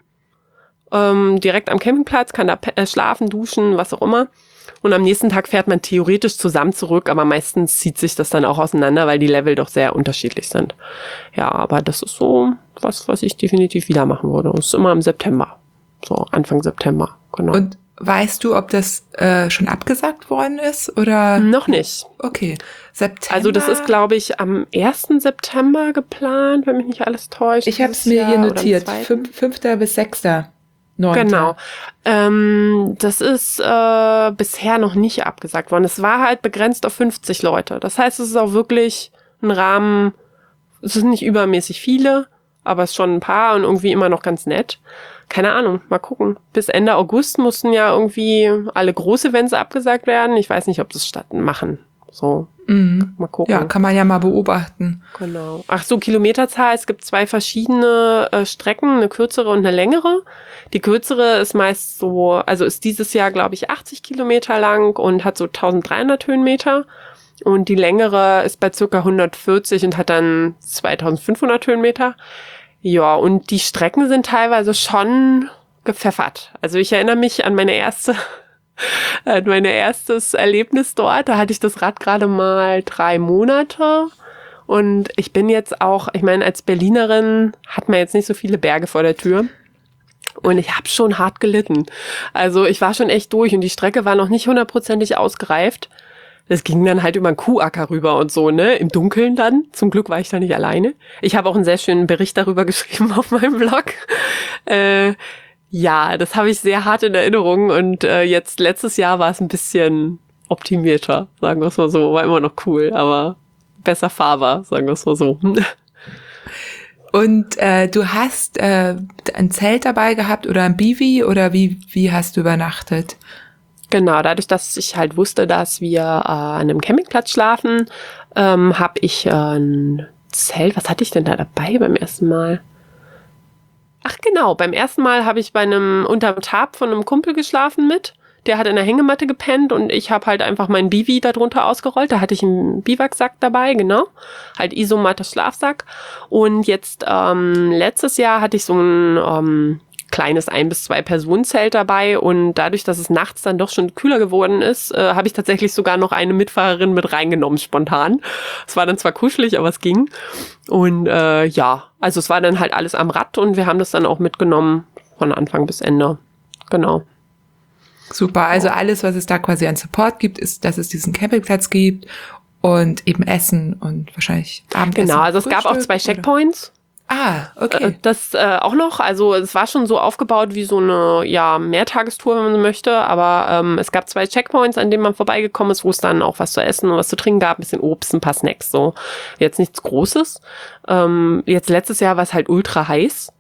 Speaker 3: Ähm, direkt am Campingplatz, kann da pe- schlafen, duschen, was auch immer. Und am nächsten Tag fährt man theoretisch zusammen zurück, aber meistens zieht sich das dann auch auseinander, weil die Level doch sehr unterschiedlich sind. Ja, aber das ist so was, was ich definitiv wieder machen würde. Das ist immer im September, so Anfang September, genau.
Speaker 2: Und weißt du, ob das äh, schon abgesagt worden ist oder?
Speaker 3: Noch nicht.
Speaker 2: Okay, September.
Speaker 3: Also das ist, glaube ich, am ersten September geplant, wenn mich nicht alles täuscht.
Speaker 2: Ich habe es mir hier notiert, fünfter bis sechster neunter
Speaker 3: Genau. Ähm, das ist äh, bisher noch nicht abgesagt worden. Es war halt begrenzt auf fünfzig Leute. Das heißt, es ist auch wirklich ein Rahmen, es sind nicht übermäßig viele, aber es ist schon ein paar und irgendwie immer noch ganz nett. Keine Ahnung, mal gucken. Bis Ende August mussten ja irgendwie alle Groß-Events abgesagt werden. Ich weiß nicht, ob das statt machen. So,
Speaker 2: mhm.
Speaker 3: Mal gucken.
Speaker 2: Ja, kann man ja mal beobachten.
Speaker 3: Genau. Ach so, Kilometerzahl. Es gibt zwei verschiedene äh, Strecken, eine kürzere und eine längere. Die kürzere ist meist so, also ist dieses Jahr, glaube ich, achtzig Kilometer lang und hat so dreizehnhundert Höhenmeter. Und die längere ist bei circa hundertvierzig und hat dann zweitausendfünfhundert Höhenmeter. Ja, und die Strecken sind teilweise schon gepfeffert. Also ich erinnere mich an meine erste Mein erstes Erlebnis dort, da hatte ich das Rad gerade mal drei Monate und ich bin jetzt auch, ich meine, als Berlinerin hat man jetzt nicht so viele Berge vor der Tür und ich habe schon hart gelitten. Also ich war schon echt durch und die Strecke war noch nicht hundertprozentig ausgereift. Das ging dann halt über einen Kuhacker rüber und so, ne, im Dunkeln dann. Zum Glück war ich da nicht alleine. Ich habe auch einen sehr schönen Bericht darüber geschrieben auf meinem Blog. Äh, Ja, das habe ich sehr hart in Erinnerung und äh, jetzt letztes Jahr war es ein bisschen optimierter, sagen wir es mal so, war immer noch cool, aber besser fahrbar, sagen wir es mal so.
Speaker 2: Und äh, du hast äh, ein Zelt dabei gehabt oder ein Bivi oder wie, wie hast du übernachtet?
Speaker 3: Genau, dadurch, dass ich halt wusste, dass wir äh, an einem Campingplatz schlafen, ähm, habe ich äh, ein Zelt. Was hatte ich denn da dabei beim ersten Mal? Ach genau, beim ersten Mal habe ich bei einem unterm Tarp von einem Kumpel geschlafen mit. Der hat in der Hängematte gepennt und ich habe halt einfach meinen Bivi darunter ausgerollt. Da hatte ich einen Biwaksack dabei, genau. Halt Isomatte Schlafsack. Und jetzt ähm, letztes Jahr hatte ich so ein ähm, kleines ein- bis zwei Personenzelt dabei. Und dadurch, dass es nachts dann doch schon kühler geworden ist, äh, habe ich tatsächlich sogar noch eine Mitfahrerin mit reingenommen, spontan. Es war dann zwar kuschelig, aber es ging. Und äh, ja, also es war dann halt alles am Rad und wir haben das dann auch mitgenommen von Anfang bis Ende. Genau.
Speaker 2: Super, also alles, was es da quasi an Support gibt, ist, dass es diesen Campingplatz gibt und eben Essen und wahrscheinlich Abendessen.
Speaker 3: Genau, also es gab auch zwei Checkpoints.
Speaker 2: Oder? Ah, okay.
Speaker 3: Äh, Das äh, auch noch, also es war schon so aufgebaut wie so eine ja Mehrtagestour, wenn man so möchte, aber ähm, es gab zwei Checkpoints, an denen man vorbeigekommen ist, wo es dann auch was zu essen und was zu trinken gab, ein bisschen Obst, ein paar Snacks, so. Jetzt nichts Großes. Ähm, jetzt letztes Jahr war es halt ultra heiß.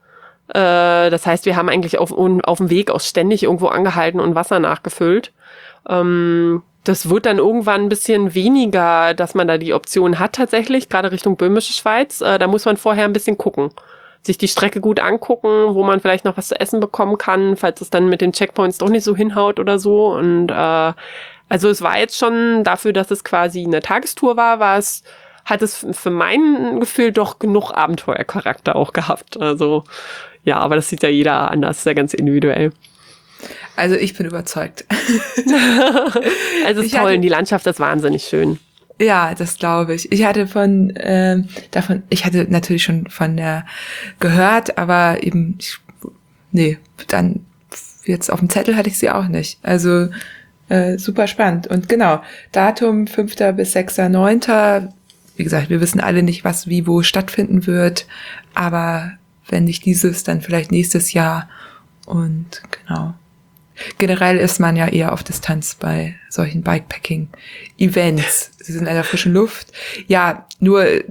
Speaker 3: Das heißt, wir haben eigentlich auf, auf dem Weg auch ständig irgendwo angehalten und Wasser nachgefüllt. Ähm, das wird dann irgendwann ein bisschen weniger, dass man da die Option hat tatsächlich, gerade Richtung Böhmische Schweiz. Äh, da muss man vorher ein bisschen gucken. Sich die Strecke gut angucken, wo man vielleicht noch was zu essen bekommen kann, falls es dann mit den Checkpoints doch nicht so hinhaut oder so. Und äh, also es war jetzt schon dafür, dass es quasi eine Tagestour war, war es hat es für mein Gefühl doch genug Abenteuercharakter auch gehabt. Also ja, aber das sieht ja jeder anders, ist ja ganz individuell.
Speaker 2: Also ich bin überzeugt.
Speaker 3: Also es ist
Speaker 2: Ich
Speaker 3: toll,
Speaker 2: hatte-
Speaker 3: die Landschaft ist wahnsinnig schön.
Speaker 2: Ja, das glaube ich. Ich hatte von ähm, davon, ich hatte natürlich schon von der gehört, aber eben, ich, nee, dann jetzt auf dem Zettel hatte ich sie auch nicht. Also äh, super spannend. Und genau, Datum fünfter bis sechster neunter Wie gesagt, wir wissen alle nicht, was wie wo stattfinden wird, aber wenn nicht dieses, dann vielleicht nächstes Jahr. Und genau. Generell ist man ja eher auf Distanz bei solchen Bikepacking-Events. Sie sind in der frischen Luft. Ja, nur, äh,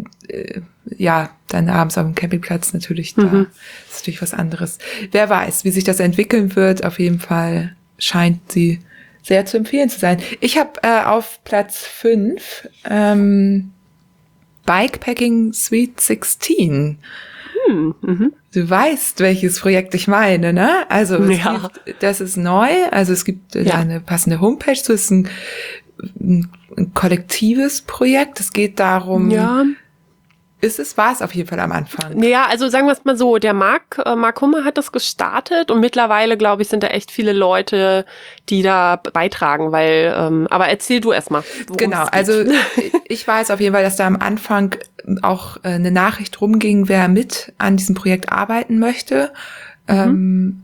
Speaker 2: ja, dann abends auf dem Campingplatz natürlich, da
Speaker 3: Mhm.
Speaker 2: ist natürlich was anderes. Wer weiß, wie sich das entwickeln wird. Auf jeden Fall scheint sie sehr zu empfehlen zu sein. Ich habe äh, auf Platz fünf ähm, Bikepacking Sweet sechzehn.
Speaker 3: Hm, mhm.
Speaker 2: Du weißt, welches Projekt ich meine, ne? Also es
Speaker 3: Ja.
Speaker 2: gibt, das ist neu, also es gibt äh,
Speaker 3: Ja.
Speaker 2: da eine passende Homepage zu, es ist ein, ein, ein kollektives Projekt. Es geht darum,
Speaker 3: Ja.
Speaker 2: ist es, war es auf jeden Fall am Anfang.
Speaker 3: Ja, also sagen wir es mal so, der Marc, äh, Marc Hummer hat das gestartet und mittlerweile, glaube ich, sind da echt viele Leute, die da beitragen, weil, ähm, aber erzähl du erst mal. worum
Speaker 2: Genau,
Speaker 3: es geht.
Speaker 2: also ich weiß auf jeden Fall, dass da am Anfang auch äh, eine Nachricht rumging, wer mit an diesem Projekt arbeiten möchte.
Speaker 3: Mhm.
Speaker 2: Ähm,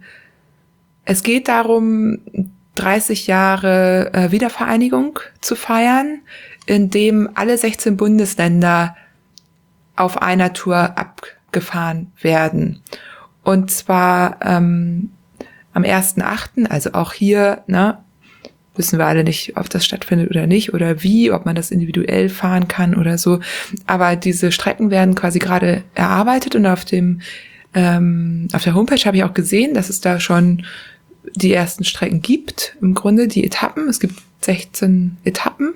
Speaker 2: es geht darum, dreißig Jahre äh, Wiedervereinigung zu feiern, indem alle sechzehn Bundesländer auf einer Tour abgefahren werden. Und zwar ähm, am ersten achten, also auch hier, ne, wissen wir alle nicht, ob das stattfindet oder nicht oder wie, ob man das individuell fahren kann oder so. Aber diese Strecken werden quasi gerade erarbeitet und auf dem ähm, auf der Homepage habe ich auch gesehen, dass es da schon die ersten Strecken gibt. Im Grunde die Etappen. Es gibt sechzehn Etappen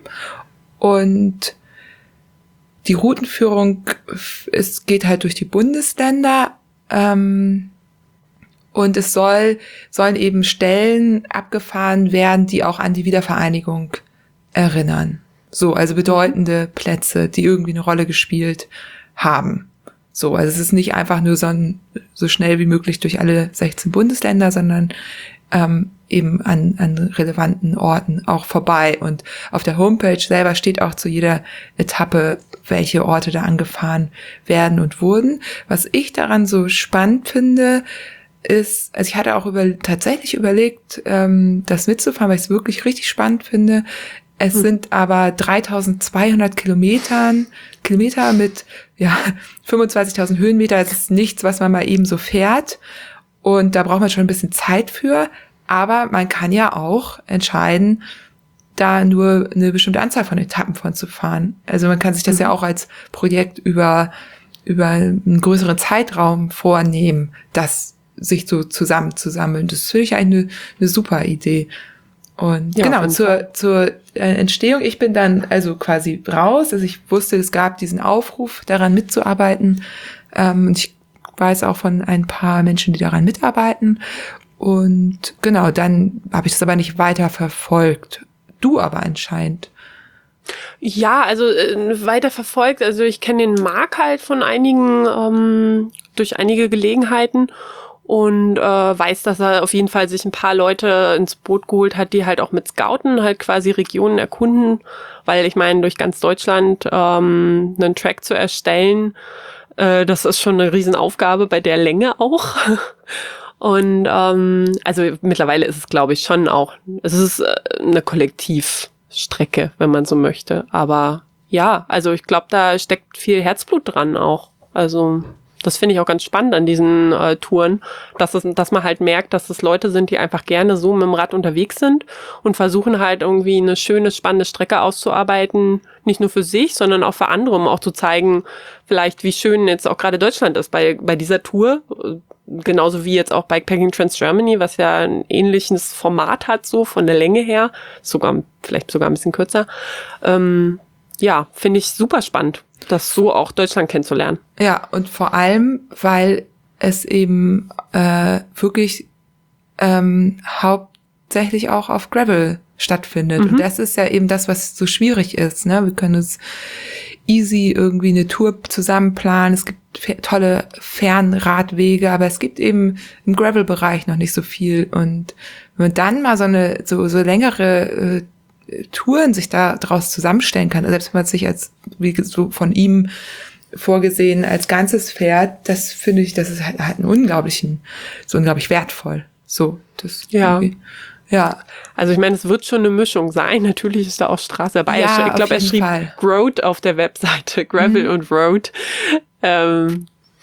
Speaker 2: und die Routenführung, es geht halt durch die Bundesländer ähm, und es soll sollen eben Stellen abgefahren werden, die auch an die Wiedervereinigung erinnern. So, also bedeutende Plätze, die irgendwie eine Rolle gespielt haben. So, also es ist nicht einfach nur so, ein, so schnell wie möglich durch alle sechzehn Bundesländer, sondern ähm, eben an, an relevanten Orten auch vorbei. Und auf der Homepage selber steht auch zu jeder Etappe, welche Orte da angefahren werden und wurden. Was ich daran so spannend finde, ist, also ich hatte auch über, tatsächlich überlegt, ähm, das mitzufahren, weil ich es wirklich richtig spannend finde. Es hm. sind aber dreitausendzweihundert Kilometern, Kilometer mit, ja, fünfundzwanzigtausend Höhenmeter. Das ist nichts, was man mal eben so fährt. Und da braucht man schon ein bisschen Zeit für. Aber man kann ja auch entscheiden, da nur eine bestimmte Anzahl von Etappen von zu fahren. Also man kann sich das mhm. ja auch als Projekt über, über einen größeren Zeitraum vornehmen, das sich so zusammenzusammeln. Das finde ich eigentlich eine, eine super Idee. Und ja, genau, zur, zur äh, Entstehung, ich bin dann also quasi raus. Also ich wusste, es gab diesen Aufruf, daran mitzuarbeiten. Ähm, und ich weiß auch von ein paar Menschen, die daran mitarbeiten. Und genau, dann habe ich das aber nicht weiter verfolgt. Du aber anscheinend.
Speaker 3: Ja, also äh, weiter verfolgt. Also ich kenne den Marc halt von einigen, ähm, durch einige Gelegenheiten. Und äh, weiß, dass er auf jeden Fall sich ein paar Leute ins Boot geholt hat, die halt auch mit Scouten halt quasi Regionen erkunden. Weil ich meine, durch ganz Deutschland ähm, einen Track zu erstellen, äh, das ist schon eine Riesenaufgabe bei der Länge auch. Und ähm, also mittlerweile ist es, glaube ich, schon auch, es ist äh, eine Kollektivstrecke, wenn man so möchte. Aber ja, also ich glaube, da steckt viel Herzblut dran auch. Also das finde ich auch ganz spannend an diesen äh, Touren, dass es, dass man halt merkt, dass es Leute sind, die einfach gerne so mit dem Rad unterwegs sind und versuchen halt irgendwie eine schöne, spannende Strecke auszuarbeiten, nicht nur für sich, sondern auch für andere, um auch zu zeigen, vielleicht wie schön jetzt auch gerade Deutschland ist bei bei dieser Tour, genauso wie jetzt auch Bikepacking Trans Germany, was ja ein ähnliches Format hat, so von der Länge her, sogar vielleicht sogar ein bisschen kürzer. Ähm, ja, finde ich super spannend, das so auch Deutschland kennenzulernen.
Speaker 2: Ja, und vor allem, weil es eben äh, wirklich ähm, hauptsächlich auch auf Gravel stattfindet. Mhm. Und das ist ja eben das, was so schwierig ist. Ne? Wir können uns easy irgendwie eine Tour zusammen planen. Es gibt f- tolle Fernradwege, aber es gibt eben im Gravel-Bereich noch nicht so viel. Und wenn man dann mal so eine so, so längere äh, Touren sich da draus zusammenstellen kann, selbst wenn man sich als, wie so von ihm vorgesehen, als Ganzes fährt, das finde ich, das ist halt, halt einen unglaublichen, so unglaublich wertvoll. So, das
Speaker 3: ja.
Speaker 2: Ja.
Speaker 3: Also ich meine, es wird schon eine Mischung sein. Natürlich ist da auch Straße dabei.
Speaker 2: Ja,
Speaker 3: ich glaube, er schrieb
Speaker 2: Fall.
Speaker 3: Road auf der Webseite, Gravel mhm. und Road. Ähm,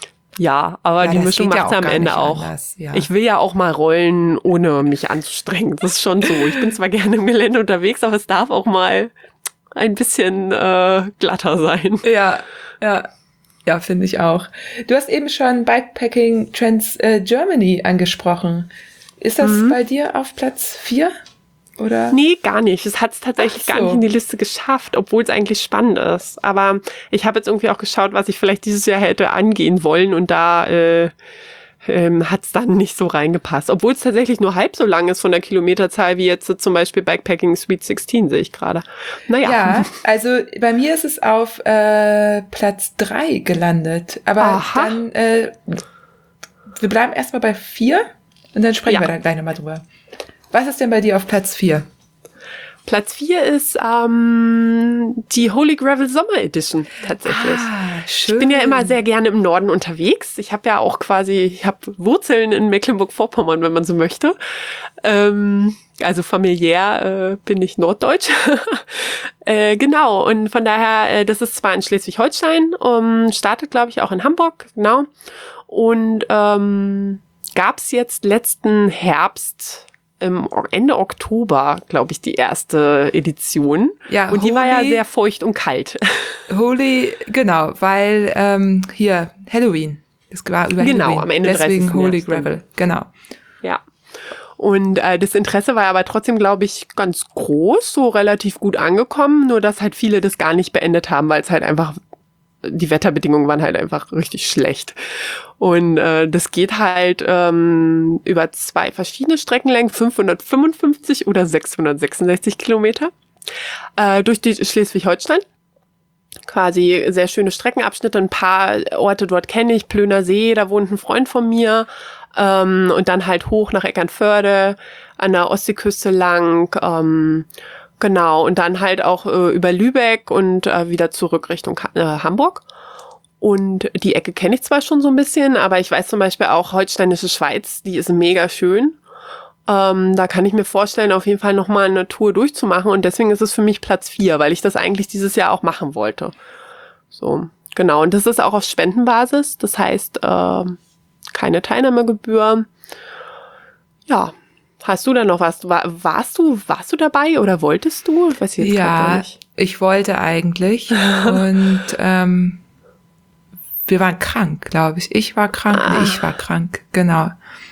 Speaker 3: ja, aber ja, die Mischung macht es ja am Ende auch. Anders, ja. Ich will ja auch mal rollen, ohne mich anzustrengen. Das ist schon so. Ich bin zwar gerne im Gelände unterwegs, aber es darf auch mal ein bisschen äh, glatter sein.
Speaker 2: Ja, ja. Ja, finde ich auch. Du hast eben schon Bikepacking Trans äh, Germany angesprochen. Ist das mhm. bei dir auf Platz vier? Oder?
Speaker 3: Nee, gar nicht. Es hat es tatsächlich
Speaker 2: so.
Speaker 3: gar nicht in die Liste geschafft, obwohl es eigentlich spannend ist. Aber ich habe jetzt irgendwie auch geschaut, was ich vielleicht dieses Jahr hätte angehen wollen und da äh, ähm, hat es dann nicht so reingepasst. Obwohl es tatsächlich nur halb so lang ist von der Kilometerzahl wie jetzt äh, zum Beispiel Bikepacking Sweet sechzehn, sehe ich gerade. Naja.
Speaker 2: Ja, also bei mir ist es auf äh, Platz drei gelandet. Aber
Speaker 3: Aha.
Speaker 2: dann, äh, wir bleiben erstmal bei vier und dann sprechen
Speaker 3: ja.
Speaker 2: wir dann gleich nochmal drüber. Was ist denn bei dir auf Platz vier?
Speaker 3: Platz vier ist ähm, die Holy Gravel Sommer Edition tatsächlich.
Speaker 2: Ah, schön.
Speaker 3: Ich bin ja immer sehr gerne im Norden unterwegs. Ich habe ja auch quasi, ich habe Wurzeln in Mecklenburg-Vorpommern, wenn man so möchte. Ähm, also familiär äh, bin ich norddeutsch. äh, genau, und von daher, äh, das ist zwar in Schleswig-Holstein, um, startet glaube ich auch in Hamburg, genau. Und ähm, gab es jetzt letzten Herbst, im Ende Oktober, glaube ich, die erste Edition.
Speaker 2: Ja,
Speaker 3: und die
Speaker 2: Holy,
Speaker 3: war ja sehr feucht und kalt.
Speaker 2: Holy, genau, weil ähm, hier Halloween. Das war über
Speaker 3: genau,
Speaker 2: Halloween.
Speaker 3: Am Ende
Speaker 2: deswegen Holy
Speaker 3: Gravel,
Speaker 2: Gravel, genau.
Speaker 3: Ja. Und äh, das Interesse war aber trotzdem, glaube ich, ganz groß, so relativ gut angekommen, nur dass halt viele das gar nicht beendet haben, weil es halt einfach, die Wetterbedingungen waren halt einfach richtig schlecht. Und äh, das geht halt ähm, über zwei verschiedene Streckenlängen, fünfhundertfünfundfünfzig oder sechshundertsechsundsechzig Kilometer, äh, durch die Schleswig-Holstein. Quasi sehr schöne Streckenabschnitte, ein paar Orte dort kenne ich, Plöner See, da wohnt ein Freund von mir, ähm, und dann halt hoch nach Eckernförde, an der Ostseeküste lang, ähm, genau, und dann halt auch äh, über Lübeck und äh, wieder zurück Richtung äh, Hamburg. Und die Ecke kenne ich zwar schon so ein bisschen, aber ich weiß zum Beispiel auch, Holsteinische Schweiz, die ist mega schön. Ähm, da kann ich mir vorstellen, auf jeden Fall nochmal eine Tour durchzumachen. Und deswegen ist es für mich Platz vier, weil ich das eigentlich dieses Jahr auch machen wollte. So, genau. Und das ist auch auf Spendenbasis. Das heißt, äh, keine Teilnahmegebühr. Ja, Hast du da noch was? War, warst du, warst du dabei oder wolltest du? Ich weiß jetzt
Speaker 2: ja,
Speaker 3: nicht.
Speaker 2: Ich wollte eigentlich und ähm, wir waren krank, glaube ich. Ich war krank,
Speaker 3: Ah.
Speaker 2: nee, ich war krank, genau.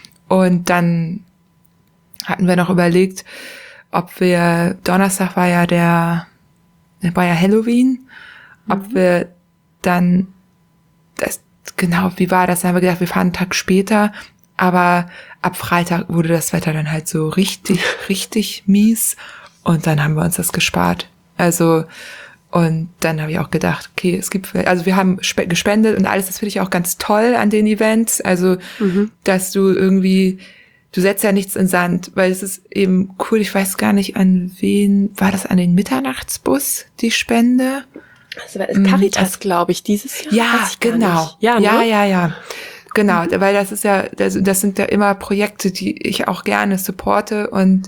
Speaker 2: Und dann hatten wir noch überlegt, ob wir, Donnerstag war ja der, war ja Halloween, ob
Speaker 3: Mhm.
Speaker 2: wir dann, das, genau, wie war das? Dann haben wir gedacht, wir fahren einen Tag später, aber ab Freitag wurde das Wetter dann halt so richtig, richtig mies und dann haben wir uns das gespart. Also, und dann habe ich auch gedacht, okay, es gibt, also wir haben spe- gespendet und alles, das finde ich auch ganz toll an den Events, also,
Speaker 3: Mhm.
Speaker 2: dass du irgendwie, du setzt ja nichts in Sand, weil es ist eben cool, ich weiß gar nicht, an wen, war das an den Mitternachtsbus, die Spende?
Speaker 3: Also war es Caritas, glaube ich, dieses Jahr.
Speaker 2: Ja,
Speaker 3: Weiß ich gar
Speaker 2: genau.
Speaker 3: nicht. Ja,
Speaker 2: ja,
Speaker 3: ne?
Speaker 2: ja, ja. Genau, weil das ist ja, das, das sind ja immer Projekte, die ich auch gerne supporte und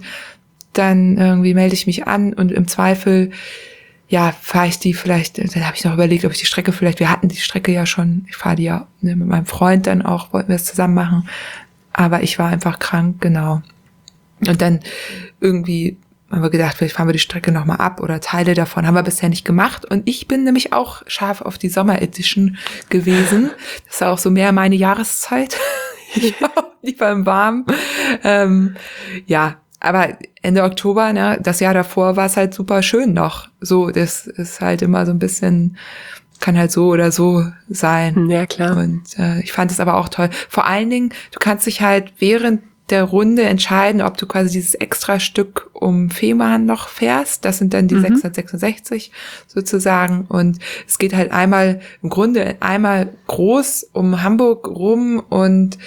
Speaker 2: dann irgendwie melde ich mich an und im Zweifel, ja, fahre ich die vielleicht, dann habe ich noch überlegt, ob ich die Strecke vielleicht, wir hatten die Strecke ja schon, ich fahre die ja ne, mit meinem Freund dann auch, wollten wir es zusammen machen, aber ich war einfach krank, genau. Und dann irgendwie haben wir gedacht, vielleicht fahren wir die Strecke nochmal ab oder Teile davon. Haben wir bisher nicht gemacht. Und ich bin nämlich auch scharf auf die Sommer-Edition gewesen. Das ist auch so mehr meine Jahreszeit. Ich war lieber im Warmen. Ähm, ja, aber Ende Oktober, ne, das Jahr davor war es halt super schön noch. So, das ist halt immer so ein bisschen, kann halt so oder so sein.
Speaker 3: Ja, klar.
Speaker 2: Und äh, ich fand es aber auch toll. Vor allen Dingen, du kannst dich halt während der Runde entscheiden, ob du quasi dieses extra Stück um Fehmarn noch fährst. Das sind dann die
Speaker 3: Mhm.
Speaker 2: sechshundertsechsundsechzig sozusagen. Und es geht halt einmal, im Grunde einmal groß um Hamburg rum. Und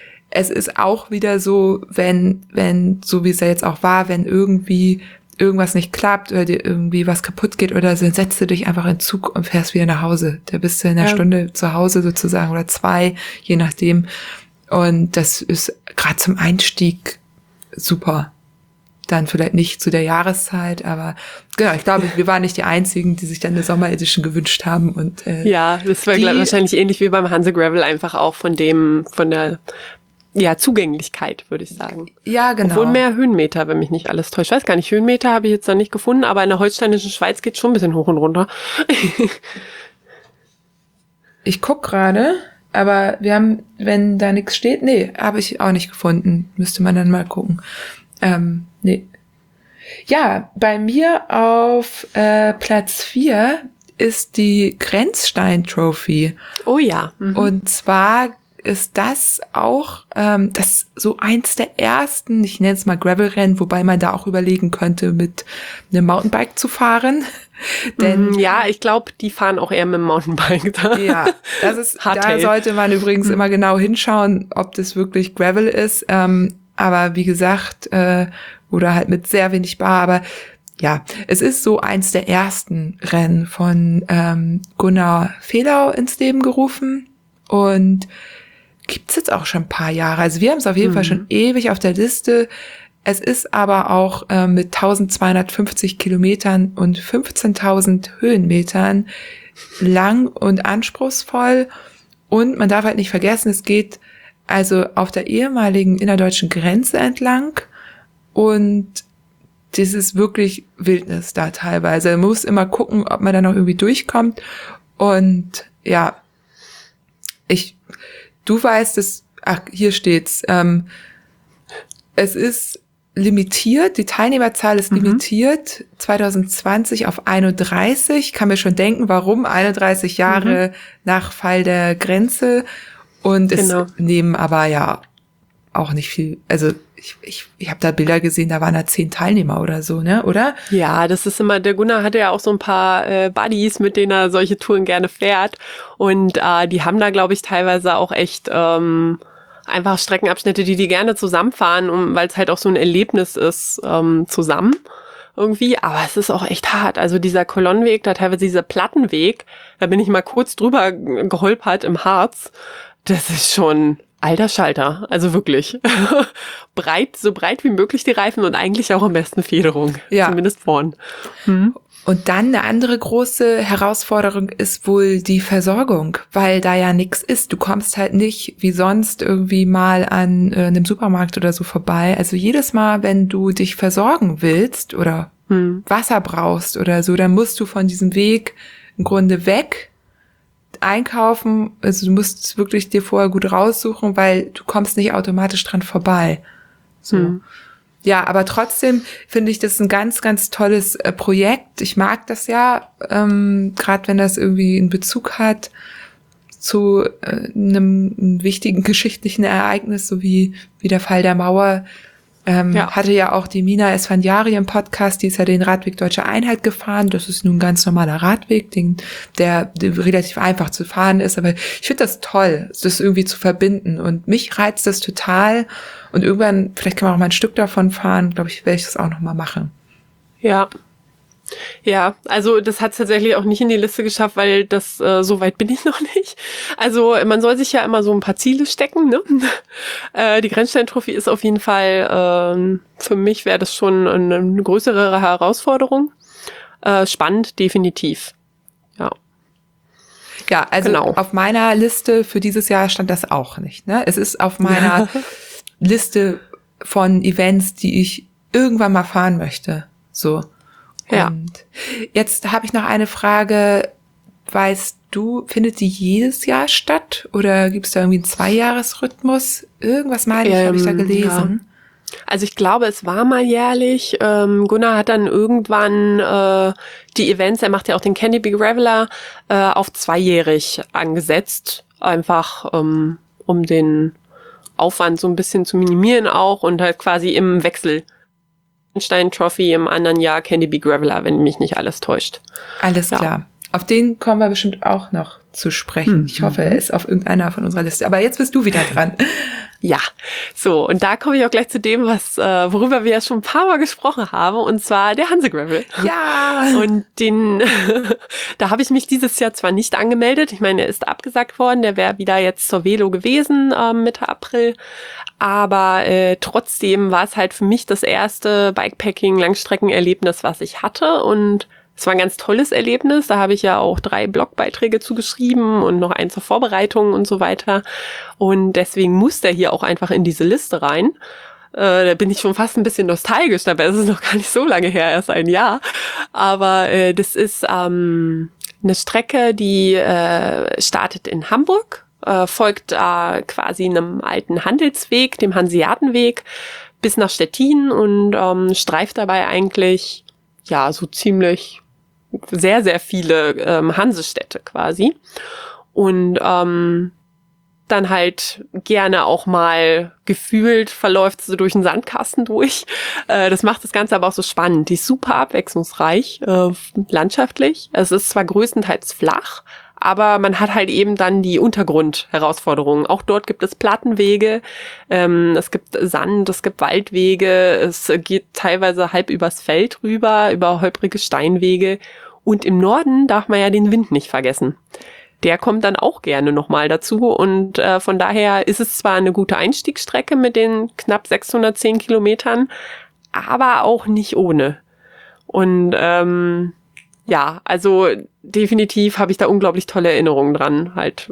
Speaker 2: es ist auch wieder so, wenn, wenn, so wie es ja jetzt auch war, wenn irgendwie irgendwas nicht klappt oder dir irgendwie was kaputt geht oder so, dann setzt du dich einfach in den Zug und fährst wieder nach Hause. Da bist du in einer
Speaker 3: Ja.
Speaker 2: Stunde zu Hause sozusagen oder zwei, je nachdem. Und das ist gerade zum Einstieg super. Dann vielleicht nicht zu der Jahreszeit, aber genau, ich glaube, wir waren nicht die Einzigen, die sich dann eine Sommer-Edition gewünscht haben. Und äh,
Speaker 3: Ja, das war
Speaker 2: die-
Speaker 3: glaub, wahrscheinlich ähnlich wie beim Hanse Gravel, einfach auch von dem, von der ja, Zugänglichkeit, würde ich sagen.
Speaker 2: ja, genau.
Speaker 3: Obwohl mehr Höhenmeter, wenn mich nicht alles täuscht. Ich weiß gar nicht, Höhenmeter habe ich jetzt noch nicht gefunden, aber in der holsteinischen Schweiz geht schon ein bisschen hoch und runter.
Speaker 2: Ich guck gerade, aber wir haben, wenn da nichts steht, nee, habe ich auch nicht gefunden. Müsste man dann mal gucken. Ähm, nee. Ja, bei mir auf äh, Platz vier ist die Grenzstein-Trophy.
Speaker 3: Oh ja. Mhm.
Speaker 2: Und zwar ist das auch ähm, das so eins der ersten, ich nenne es mal Gravel-Rennen, wobei man da auch überlegen könnte, mit einem Mountainbike zu fahren. Denn
Speaker 3: Mhm, ja, ich glaube, die fahren auch eher mit dem Mountainbike da.
Speaker 2: ja, das ist, da
Speaker 3: Hardtail.
Speaker 2: sollte man übrigens immer genau hinschauen, ob das wirklich Gravel ist. Ähm, aber wie gesagt, äh, oder halt mit sehr wenig Bar. Aber ja, es ist so eins der ersten Rennen von ähm, Gunnar Fehlau ins Leben gerufen und gibt's jetzt auch schon ein paar Jahre. Also wir haben es auf jeden
Speaker 3: Mhm.
Speaker 2: Fall schon ewig auf der Liste. Es ist aber auch äh, mit eintausendzweihundertfünfzig Kilometern und fünfzehntausend Höhenmetern lang und anspruchsvoll. Und man darf halt nicht vergessen, es geht also auf der ehemaligen innerdeutschen Grenze entlang. Und das ist wirklich Wildnis da teilweise. Man muss immer gucken, ob man da noch irgendwie durchkommt. Und ja, ich, du weißt es, ach, hier steht's, ähm, es ist limitiert, die Teilnehmerzahl ist
Speaker 3: Mhm.
Speaker 2: limitiert, zwanzig zwanzig auf einunddreißig, kann mir schon denken, warum, einunddreißig Jahre nach Fall der Grenze und
Speaker 3: Genau.
Speaker 2: es nehmen aber ja auch nicht viel, also ich, ich, ich habe da Bilder gesehen, da waren da zehn Teilnehmer oder so, ne, oder?
Speaker 3: Ja, das ist immer, der Gunnar hatte ja auch so ein paar äh, Buddies, mit denen er solche Touren gerne fährt. Und äh, die haben da, glaube ich, teilweise auch echt ähm, einfach Streckenabschnitte, die die gerne zusammenfahren, um, weil es halt auch so ein Erlebnis ist, ähm, zusammen irgendwie. Aber es ist auch echt hart. Also dieser Kolonnenweg, da teilweise dieser Plattenweg, da bin ich mal kurz drüber geholpert im Harz. Das ist schon Alter Schalter, also wirklich. breit, so breit wie möglich die Reifen und eigentlich auch am besten Federung. Ja. Zumindest vorn.
Speaker 2: Hm. Und dann eine andere große Herausforderung ist wohl die Versorgung, weil da ja nichts ist. Du kommst halt nicht wie sonst irgendwie mal an äh, einem Supermarkt oder so vorbei. Also jedes Mal, wenn du dich versorgen willst oder hm. Wasser brauchst oder so, dann musst du von diesem Weg im Grunde weg einkaufen. Also du musst wirklich dir vorher gut raussuchen, weil du kommst nicht automatisch dran vorbei. So. Hm. Ja, aber trotzdem finde ich das ein ganz, ganz tolles äh, Projekt. Ich mag das ja, ähm, gerade wenn das irgendwie einen Bezug hat zu äh, einem, einem wichtigen geschichtlichen Ereignis, so wie, wie der Fall der Mauer. Ähm, ja. Hatte ja auch die Mina Esfandiari im Podcast, die ist ja den Radweg Deutsche Einheit gefahren. Das ist nun ein ganz normaler Radweg, den, der, der relativ einfach zu fahren ist. Aber ich finde das toll, das irgendwie zu verbinden. Und mich reizt das total. Und irgendwann, vielleicht kann man auch mal ein Stück davon fahren, glaube ich, werde ich das auch noch mal machen.
Speaker 3: Ja. Ja, also das hat es tatsächlich auch nicht in die Liste geschafft, weil das äh, so weit bin ich noch nicht. Also man soll sich ja immer so ein paar Ziele stecken, ne? äh, die Grenzstein-Trophy ist auf jeden Fall, äh, für mich wäre das schon eine, eine größere Herausforderung. Äh, spannend, definitiv. Ja.
Speaker 2: Ja, also genau. Auf meiner Liste für dieses Jahr stand das auch nicht, ne? Es ist auf meiner Liste von Events, die ich irgendwann mal fahren möchte. So.
Speaker 3: Ja.
Speaker 2: Und jetzt habe ich noch eine Frage. Weißt du, findet die jedes Jahr statt? Oder gibt es da irgendwie einen Zweijahresrhythmus? Irgendwas meine ich, ähm, habe ich da gelesen.
Speaker 3: Ja. Also ich glaube, es war mal jährlich. Ähm, Gunnar hat dann irgendwann äh, die Events, er macht ja auch den Candy Big Graveler, äh, auf zweijährig angesetzt. Einfach ähm, um den Aufwand so ein bisschen zu minimieren auch und halt quasi im Wechsel. Stein Trophy, im anderen Jahr Candy Big Graveler, wenn mich nicht alles täuscht.
Speaker 2: Alles ja. Klar. Auf den kommen wir bestimmt auch noch zu sprechen. Mhm. Ich hoffe, er ist auf irgendeiner von unserer Liste. Aber jetzt bist du wieder dran.
Speaker 3: Ja, so, und da komme ich auch gleich zu dem, was äh, worüber wir ja schon ein paar Mal gesprochen haben, und zwar der Hanse Gravel.
Speaker 2: Ja!
Speaker 3: Und den, da habe ich mich dieses Jahr zwar nicht angemeldet, ich meine, er ist abgesagt worden, der wäre wieder jetzt zur Velo gewesen, äh, Mitte April, aber äh, trotzdem war es halt für mich das erste Bikepacking-Langstreckenerlebnis, was ich hatte, und es war ein ganz tolles Erlebnis. Da habe ich ja auch drei Blogbeiträge zugeschrieben und noch einen zur Vorbereitung und so weiter. Und deswegen muss der hier auch einfach in diese Liste rein. Äh, da bin ich schon fast ein bisschen nostalgisch, dabei ist es noch gar nicht so lange her, erst ein Jahr. Aber äh, das ist ähm, eine Strecke, die äh, startet in Hamburg, äh, folgt äh, quasi einem alten Handelsweg, dem Hanseatenweg, bis nach Stettin und ähm, streift dabei eigentlich ja so ziemlich sehr, sehr viele ähm, Hansestädte quasi. Und ähm, dann halt gerne auch mal gefühlt verläuft sie durch einen Sandkasten durch. Äh, das macht das Ganze aber auch so spannend. Die ist super abwechslungsreich, äh, landschaftlich. Es ist zwar größtenteils flach, aber man hat halt eben dann die Untergrundherausforderungen. Auch dort gibt es Plattenwege, ähm, es gibt Sand, es gibt Waldwege, es geht teilweise halb übers Feld rüber, über holprige Steinwege. Und im Norden darf man ja den Wind nicht vergessen. Der kommt dann auch gerne nochmal dazu. Und äh, von daher ist es zwar eine gute Einstiegsstrecke mit den knapp sechshundertzehn Kilometern, aber auch nicht ohne. Und ähm, ja, also definitiv habe ich da unglaublich tolle Erinnerungen dran, halt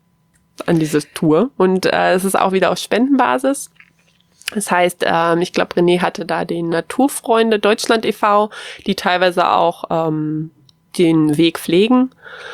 Speaker 3: an diese Tour. Und äh, es ist auch wieder auf Spendenbasis. Das heißt, ähm, ich glaube, René hatte da den Naturfreunde Deutschland e V, die teilweise auch ähm, den Weg pflegen.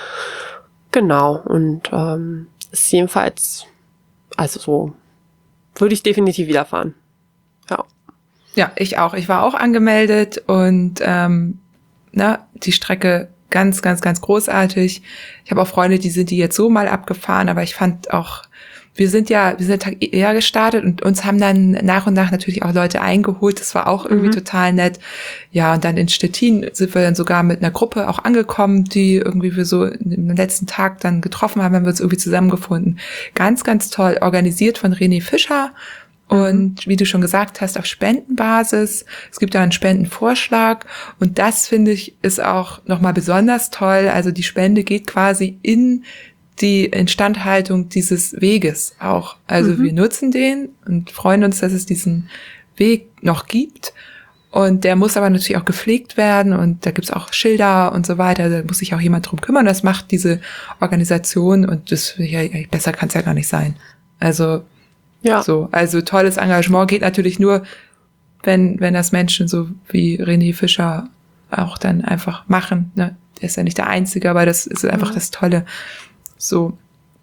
Speaker 3: Genau, und ähm, ist jedenfalls, also so, würde ich definitiv wieder fahren. Ja.
Speaker 2: Ja, ich auch. Ich war auch angemeldet und ähm, na, die Strecke ganz, ganz, ganz großartig. Ich habe auch Freunde, die sind die jetzt so mal abgefahren, aber ich fand auch, wir sind ja, wir sind Tag eher gestartet und uns haben dann nach und nach natürlich auch Leute eingeholt. Das war auch irgendwie mhm. total nett. Ja, und dann in Stettin sind wir dann sogar mit einer Gruppe auch angekommen, die irgendwie wir so im letzten Tag dann getroffen haben, haben wir uns irgendwie zusammengefunden. Ganz, ganz toll, organisiert von René Fischer. Und wie du schon gesagt hast, auf Spendenbasis. Es gibt da einen Spendenvorschlag. Und das, finde ich, ist auch nochmal besonders toll. Also die Spende geht quasi in die Instandhaltung dieses Weges auch. Also mhm. wir nutzen den und freuen uns, dass es diesen Weg noch gibt. Und der muss aber natürlich auch gepflegt werden und da gibt's auch Schilder und so weiter. Da muss sich auch jemand drum kümmern. Das macht diese Organisation und das ja, besser kann's ja gar nicht sein. Also ja. so, also tolles Engagement geht natürlich nur, wenn wenn das Menschen so wie René Fischer auch dann einfach machen. Ne? Der ist ja nicht der Einzige, aber das ist einfach ja. das Tolle. So,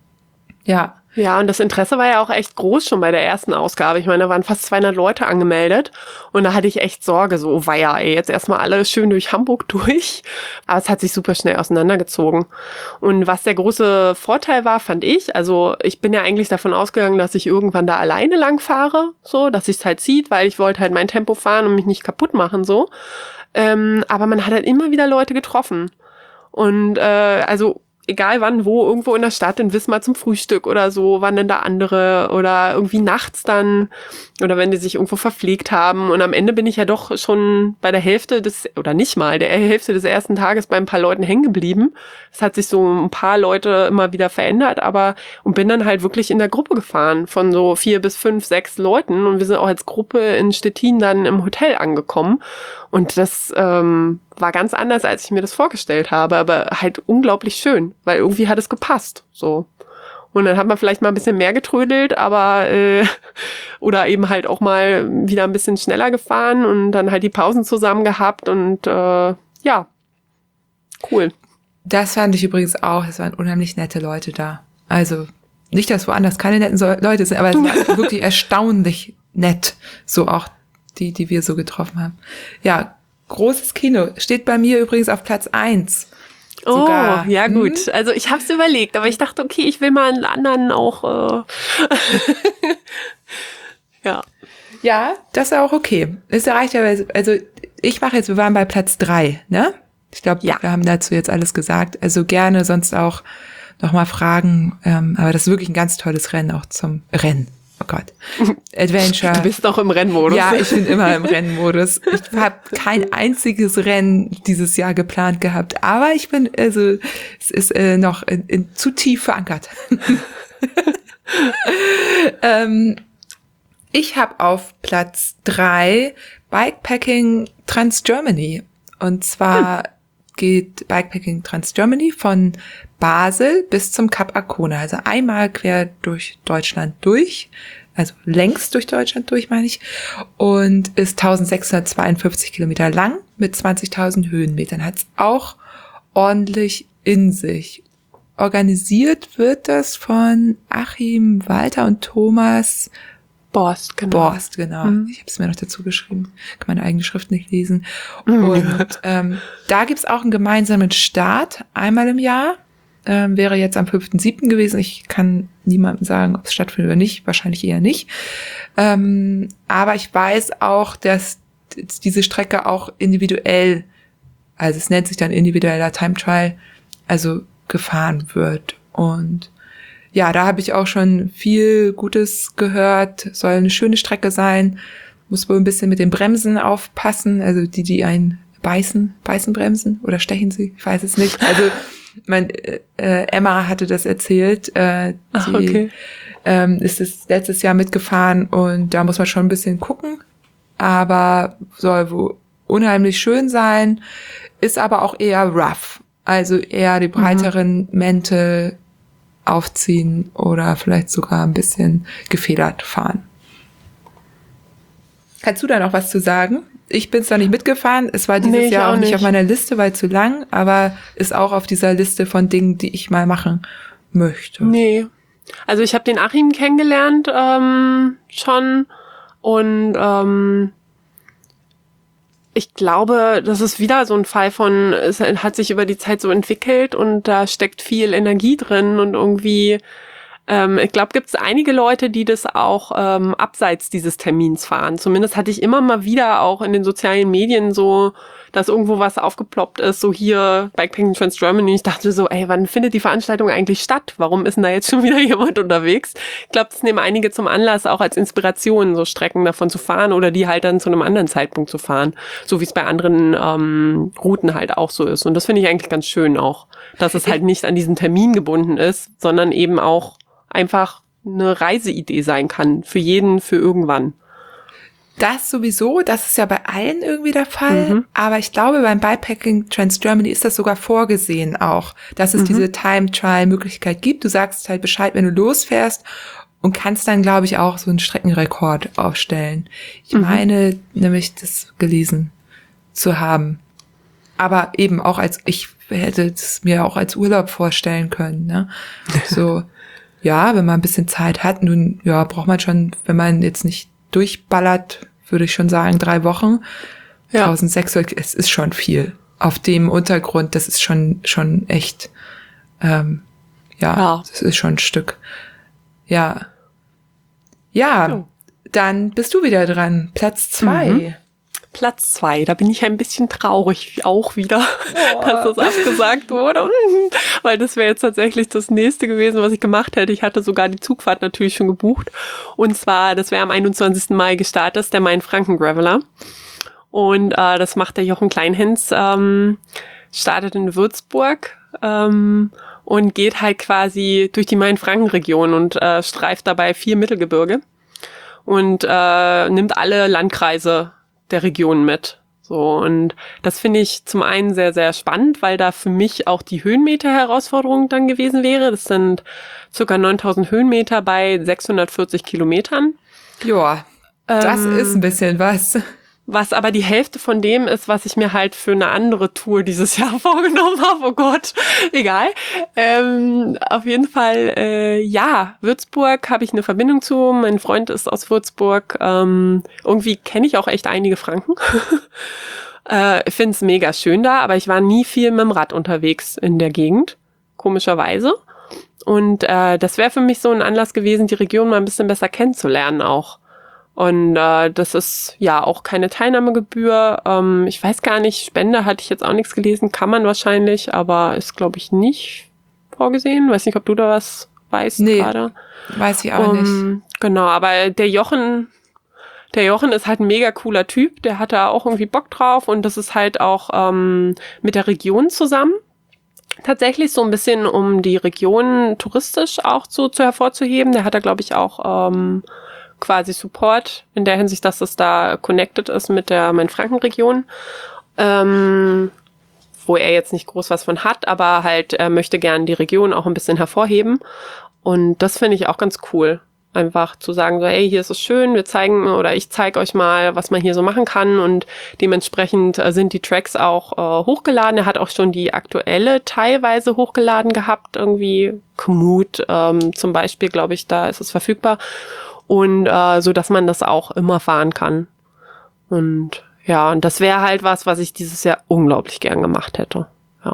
Speaker 2: ja.
Speaker 3: Ja, und das Interesse war ja auch echt groß schon bei der ersten Ausgabe. Ich meine, da waren fast zweihundert Leute angemeldet und da hatte ich echt Sorge, so, oh weia, ey, jetzt erstmal alle schön durch Hamburg durch. Aber es hat sich super schnell auseinandergezogen. Und was der große Vorteil war, fand ich, also ich bin ja eigentlich davon ausgegangen, dass ich irgendwann da alleine lang fahre, so, dass sich's halt zieht, weil ich wollte halt mein Tempo fahren und mich nicht kaputt machen, so. Ähm, aber man hat halt immer wieder Leute getroffen. Und äh, also egal wann, wo, irgendwo in der Stadt, in Wismar zum Frühstück oder so, waren denn da andere oder irgendwie nachts dann oder wenn die sich irgendwo verpflegt haben und am Ende bin ich ja doch schon bei der Hälfte des, oder nicht mal, der Hälfte des ersten Tages bei ein paar Leuten hängen geblieben. Es hat sich so ein paar Leute immer wieder verändert, aber und bin dann halt wirklich in der Gruppe gefahren von so vier bis fünf, sechs Leuten und wir sind auch als Gruppe in Stettin dann im Hotel angekommen und das ähm, war ganz anders, als ich mir das vorgestellt habe, aber halt unglaublich schön, weil irgendwie hat es gepasst, so. Und dann hat man vielleicht mal ein bisschen mehr getrödelt, aber äh, oder eben halt auch mal wieder ein bisschen schneller gefahren und dann halt die Pausen zusammen gehabt und äh, ja, cool.
Speaker 2: Das fand ich übrigens auch, es waren unheimlich nette Leute da. Also nicht, dass woanders keine netten so- Leute sind, aber es war wirklich erstaunlich nett, so auch die, die wir so getroffen haben. Ja, großes Kino. Steht bei mir übrigens auf Platz eins. Sogar.
Speaker 3: Oh, ja gut. Hm? Also ich habe es überlegt, aber ich dachte, okay, ich will mal einen anderen auch. Äh ja.
Speaker 2: Ja, das ist auch okay. Ist erreicht ja, also ich mache jetzt, wir waren bei Platz drei, ne? Ich glaube, ja. wir haben dazu jetzt alles gesagt. Also gerne sonst auch nochmal fragen. Ähm, aber das ist wirklich ein ganz tolles Rennen auch zum Rennen. Oh Gott. Adventure.
Speaker 3: Du bist doch im Rennmodus.
Speaker 2: Ja, ich bin immer im Rennmodus. Ich habe kein einziges Rennen dieses Jahr geplant gehabt, aber ich bin, also es ist äh, noch in, in, zu tief verankert. ähm, ich habe auf Platz drei Bikepacking Trans Germany. Und zwar hm. geht Bikepacking Trans Germany von Basel bis zum Kap Arkona, also einmal quer durch Deutschland durch, also längs durch Deutschland durch, meine ich, und ist eintausendsechshundertzweiundfünfzig Kilometer lang mit zwanzigtausend Höhenmetern, hat es auch ordentlich in sich. Organisiert wird das von Achim Walter und Thomas
Speaker 3: Borst, genau.
Speaker 2: Borst, genau. Mhm. Ich habe es mir noch dazu geschrieben. Kann meine eigene Schrift nicht lesen. Mhm. Und ähm, da gibt's auch einen gemeinsamen Start, einmal im Jahr. Ähm, wäre jetzt am fünften siebten gewesen. Ich kann niemandem sagen, ob es stattfindet oder nicht. Wahrscheinlich eher nicht. Ähm, aber ich weiß auch, dass diese Strecke auch individuell, also es nennt sich dann individueller Time Trial, also gefahren wird. Und ja, da habe ich auch schon viel Gutes gehört. Soll eine schöne Strecke sein. Muss wohl ein bisschen mit den Bremsen aufpassen. Also die, die einen beißen, beißen Bremsen oder stechen sie? Ich weiß es nicht. Also mein äh, Emma hatte das erzählt. Äh, die
Speaker 3: Ach, okay.
Speaker 2: ähm, ist es letztes Jahr mitgefahren und da muss man schon ein bisschen gucken. Aber soll wohl unheimlich schön sein. Ist aber auch eher rough. Also eher die breiteren mhm. Mäntel aufziehen oder vielleicht sogar ein bisschen gefedert fahren. Kannst du da noch was zu sagen? Ich bin zwar nicht mitgefahren, es war dieses nee, Jahr auch nicht auf meiner Liste, weil zu lang, aber ist auch auf dieser Liste von Dingen, die ich mal machen möchte.
Speaker 3: Nee, also ich habe den Achim kennengelernt ähm, schon und ähm, ich glaube, das ist wieder so ein Fall von, es hat sich über die Zeit so entwickelt und da steckt viel Energie drin und irgendwie, ähm, ich glaube, gibt es einige Leute, die das auch ähm, abseits dieses Termins fahren. Zumindest hatte ich immer mal wieder auch in den sozialen Medien so dass irgendwo was aufgeploppt ist, so hier Bikepacking Trans Germany. Ich dachte so, ey, wann findet die Veranstaltung eigentlich statt? Warum ist denn da jetzt schon wieder jemand unterwegs? Ich glaube, das nehmen einige zum Anlass, auch als Inspiration, so Strecken davon zu fahren oder die halt dann zu einem anderen Zeitpunkt zu fahren. So wie es bei anderen ähm, Routen halt auch so ist. Und das finde ich eigentlich ganz schön auch, dass es halt nicht an diesen Termin gebunden ist, sondern eben auch einfach eine Reiseidee sein kann. Für jeden, für irgendwann.
Speaker 2: Das sowieso, das ist ja bei allen irgendwie der Fall.
Speaker 3: Mhm.
Speaker 2: Aber ich glaube, beim Bikepacking Trans Germany ist das sogar vorgesehen auch, dass es
Speaker 3: Mhm.
Speaker 2: diese Time-Trial-Möglichkeit gibt. Du sagst halt Bescheid, wenn du losfährst und kannst dann, glaube ich, auch so einen Streckenrekord aufstellen. Ich
Speaker 3: Mhm.
Speaker 2: meine, nämlich das gelesen zu haben. Aber eben auch als, ich hätte es mir auch als Urlaub vorstellen können, ne? So, ja, wenn man ein bisschen Zeit hat, nun, ja, braucht man schon, wenn man jetzt nicht durchballert, würde ich schon sagen, drei Wochen.
Speaker 3: Ja.
Speaker 2: eintausendsechshundert, es ist schon viel. Auf dem Untergrund, das ist schon, schon echt, ähm, ja,
Speaker 3: Ja.
Speaker 2: das ist schon ein Stück. Ja. Ja,
Speaker 3: Jo.
Speaker 2: dann bist du wieder dran. Platz zwei.
Speaker 3: Mhm. Platz zwei, da bin ich ein bisschen traurig auch wieder, dass das abgesagt wurde, weil das wäre jetzt tatsächlich das nächste gewesen, was ich gemacht hätte. Ich hatte sogar die Zugfahrt natürlich schon gebucht und zwar, das wäre am einundzwanzigsten Mai gestartet, ist der Main-Franken-Graveler und äh, das macht der Jochen Kleinhens, ähm, startet in Würzburg ähm, und geht halt quasi durch die Main-Franken-Region und äh, streift dabei vier Mittelgebirge und äh, nimmt alle Landkreise der Region mit. So, und das finde ich zum einen sehr, sehr spannend, weil da für mich auch die Höhenmeter-Herausforderung dann gewesen wäre. Das sind circa neuntausend Höhenmeter bei sechshundertvierzig Kilometern.
Speaker 2: Ja, das
Speaker 3: Ähm,
Speaker 2: ist ein bisschen was.
Speaker 3: Was aber die Hälfte von dem ist, was ich mir halt für eine andere Tour dieses Jahr vorgenommen habe. Oh Gott, egal. Ähm, auf jeden Fall, äh, ja, Würzburg habe ich eine Verbindung zu. Mein Freund ist aus Würzburg. Ähm, irgendwie kenne ich auch echt einige Franken. äh, ich finde es mega schön da, aber ich war nie viel mit dem Rad unterwegs in der Gegend, komischerweise. Und äh, das wäre für mich so ein Anlass gewesen, die Region mal ein bisschen besser kennenzulernen auch. Und äh, das ist ja auch keine Teilnahmegebühr. Ähm, ich weiß gar nicht, Spende hatte ich jetzt auch nichts gelesen, kann man wahrscheinlich, aber ist, glaube ich, nicht vorgesehen. Weiß nicht, ob du da was weißt
Speaker 2: Nee,
Speaker 3: gerade.
Speaker 2: weiß ich auch nicht.
Speaker 3: Um, genau, aber der Jochen, der Jochen ist halt ein mega cooler Typ. Der hat da auch irgendwie Bock drauf und das ist halt auch ähm, mit der Region zusammen. Tatsächlich so ein bisschen, um die Region touristisch auch so zu hervorzuheben. Der hat da, glaube ich, auch ähm, quasi Support in der Hinsicht, dass es da connected ist mit der Main-Franken-Region, ähm, wo er jetzt nicht groß was von hat, aber halt er möchte gern die Region auch ein bisschen hervorheben und das finde ich auch ganz cool, einfach zu sagen so, hey, hier ist es schön, wir zeigen oder ich zeige euch mal, was man hier so machen kann und dementsprechend äh, sind die Tracks auch äh, hochgeladen. Er hat auch schon die aktuelle teilweise hochgeladen gehabt, irgendwie Komoot ähm, zum Beispiel, glaube ich, da ist es verfügbar. Und äh, so, dass man das auch immer fahren kann. Und ja, und das wäre halt was, was ich dieses Jahr unglaublich gern gemacht hätte. Ja,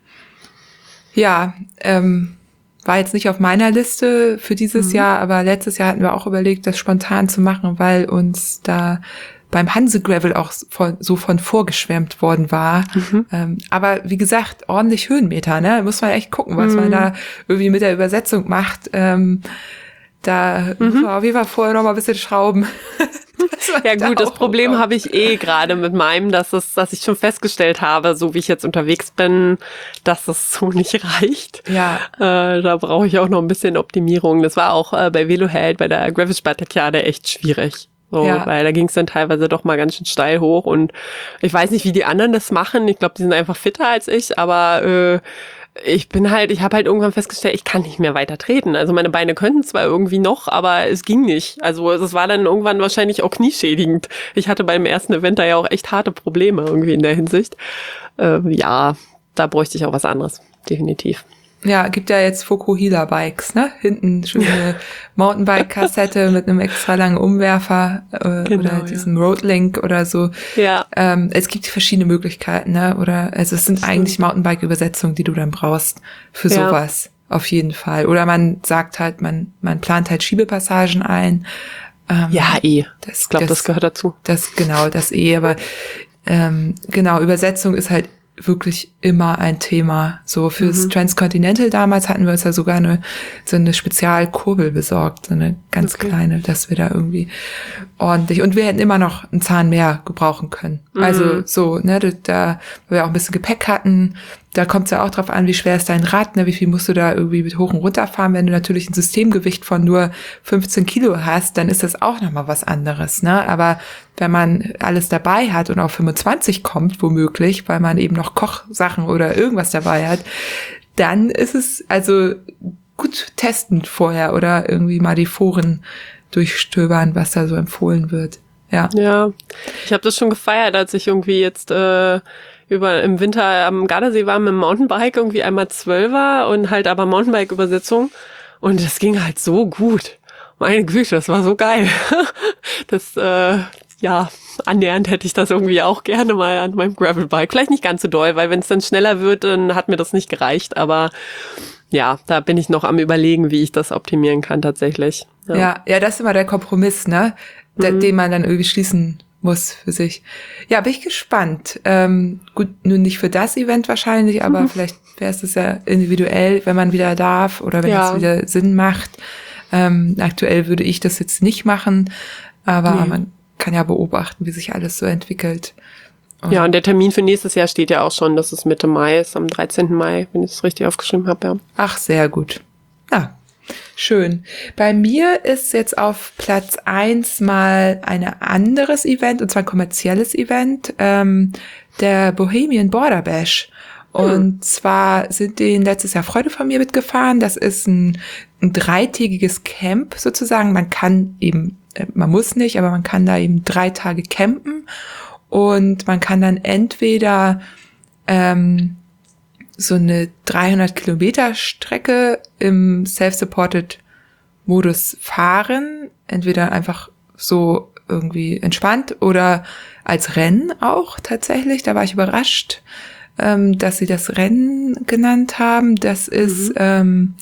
Speaker 2: Ja, ähm, war jetzt nicht auf meiner Liste für dieses
Speaker 3: Mhm.
Speaker 2: Jahr, aber letztes Jahr hatten wir auch überlegt, das spontan zu machen, weil uns da beim Hanse Gravel auch von, so von vorgeschwärmt worden war.
Speaker 3: Mhm.
Speaker 2: Ähm, aber wie gesagt, ordentlich Höhenmeter, ne? Muss man echt gucken, was
Speaker 3: Mhm.
Speaker 2: man da irgendwie mit der Übersetzung macht. Ähm, da muss man auf jeden Fall vorher noch mal ein bisschen schrauben. Dass man
Speaker 3: ja
Speaker 2: da
Speaker 3: gut, das
Speaker 2: auch
Speaker 3: Problem
Speaker 2: kommt.
Speaker 3: habe ich eh gerade mit meinem, dass es, dass ich schon festgestellt habe, so wie ich jetzt unterwegs bin, dass es so nicht reicht.
Speaker 2: Ja.
Speaker 3: Äh, da brauche ich auch noch ein bisschen Optimierung. Das war auch äh, bei Veloheld, bei der Gravel Spartakiade echt schwierig. So,
Speaker 2: Ja.
Speaker 3: weil da ging es dann teilweise doch mal ganz schön steil hoch und ich weiß nicht, wie die anderen das machen. Ich glaube, die sind einfach fitter als ich, aber äh, ich bin halt, ich habe halt irgendwann festgestellt, ich kann nicht mehr weiter treten. Also meine Beine könnten zwar irgendwie noch, aber es ging nicht. Also es war dann irgendwann wahrscheinlich auch knieschädigend. Ich hatte beim ersten Event da ja auch echt harte Probleme irgendwie in der Hinsicht. Äh, ja, da bräuchte ich auch was anderes, definitiv.
Speaker 2: Ja, gibt ja jetzt Fokuhila Bikes, ne? Hinten schöne Mountainbike-Kassette mit einem extra langen Umwerfer äh,
Speaker 3: Genau,
Speaker 2: oder
Speaker 3: ja.
Speaker 2: diesem Roadlink oder so.
Speaker 3: Ja,
Speaker 2: Ähm, es gibt verschiedene Möglichkeiten, ne? Oder also es sind
Speaker 3: Stimmt.
Speaker 2: eigentlich Mountainbike-Übersetzungen, die du dann brauchst für
Speaker 3: Ja.
Speaker 2: sowas. Auf jeden Fall. Oder man sagt halt, man man plant halt Schiebepassagen ein. Ähm,
Speaker 3: ja, eh.
Speaker 2: das,
Speaker 3: Ich glaube, das,
Speaker 2: das
Speaker 3: gehört dazu.
Speaker 2: Das genau, das eh. Aber ähm, genau, Übersetzung ist halt wirklich immer ein Thema. So fürs mhm. Transcontinental damals hatten wir uns ja sogar eine, so eine Spezialkurbel besorgt, so eine ganz okay. kleine, dass wir da irgendwie ordentlich, und wir hätten immer noch einen Zahn mehr gebrauchen können. Mhm. Also so, ne, da, weil wir auch ein bisschen Gepäck hatten, da kommt es ja auch drauf an, wie schwer ist dein Rad, ne, wie viel musst du da irgendwie mit hoch und runter fahren. Wenn du natürlich ein Systemgewicht von nur fünfzehn Kilo hast, dann ist das auch nochmal was anderes, ne, aber wenn man alles dabei hat und auf fünfundzwanzig kommt, womöglich, weil man eben noch Kochsachen oder irgendwas dabei hat, dann ist es also gut testen vorher oder irgendwie mal die Foren durchstöbern, was da so empfohlen wird. Ja,
Speaker 3: ja, ich habe das schon gefeiert, als ich irgendwie jetzt äh, über im Winter am Gardasee war mit dem Mountainbike, irgendwie einmal Zwölfer und halt aber Mountainbike-Übersetzung, und das ging halt so gut. Meine Güte, das war so geil. Das, äh, ja, annähernd hätte ich das irgendwie auch gerne mal an meinem Gravelbike. Vielleicht nicht ganz so doll, weil wenn es dann schneller wird, dann hat mir das nicht gereicht. Aber ja, da bin ich noch am Überlegen, wie ich das optimieren kann tatsächlich.
Speaker 2: Ja, ja, ja, das ist immer der Kompromiss, ne, D- mhm. den man dann irgendwie schließen muss für sich. Ja, bin ich gespannt. Ähm, gut, nun nicht für das Event wahrscheinlich, aber mhm. vielleicht wäre es das ja individuell, wenn man wieder darf oder wenn ja. es wieder Sinn macht. Ähm, aktuell würde ich das jetzt nicht machen, aber nee. man kann ja beobachten, wie sich alles so entwickelt. Und
Speaker 3: ja, und der Termin für nächstes Jahr steht ja auch schon, dass es Mitte Mai ist, am dreizehnten Mai, wenn ich es richtig aufgeschrieben habe, ja.
Speaker 2: Ach, sehr gut. Ja, schön. Bei mir ist jetzt auf Platz eins mal ein anderes Event, und zwar ein kommerzielles Event, ähm, der Bohemian Border Bash. Und hm. zwar sind die letztes Jahr Freunde von mir mitgefahren. Das ist ein, ein dreitägiges Camp sozusagen. Man kann eben, man muss nicht, aber man kann da eben drei Tage campen. Und man kann dann entweder ähm, so eine dreihundert Kilometer Strecke im Self-Supported Modus fahren. Entweder einfach so irgendwie entspannt oder als Rennen auch tatsächlich. Da war ich überrascht, ähm, dass sie das Rennen genannt haben. Das ist, mhm. ähm,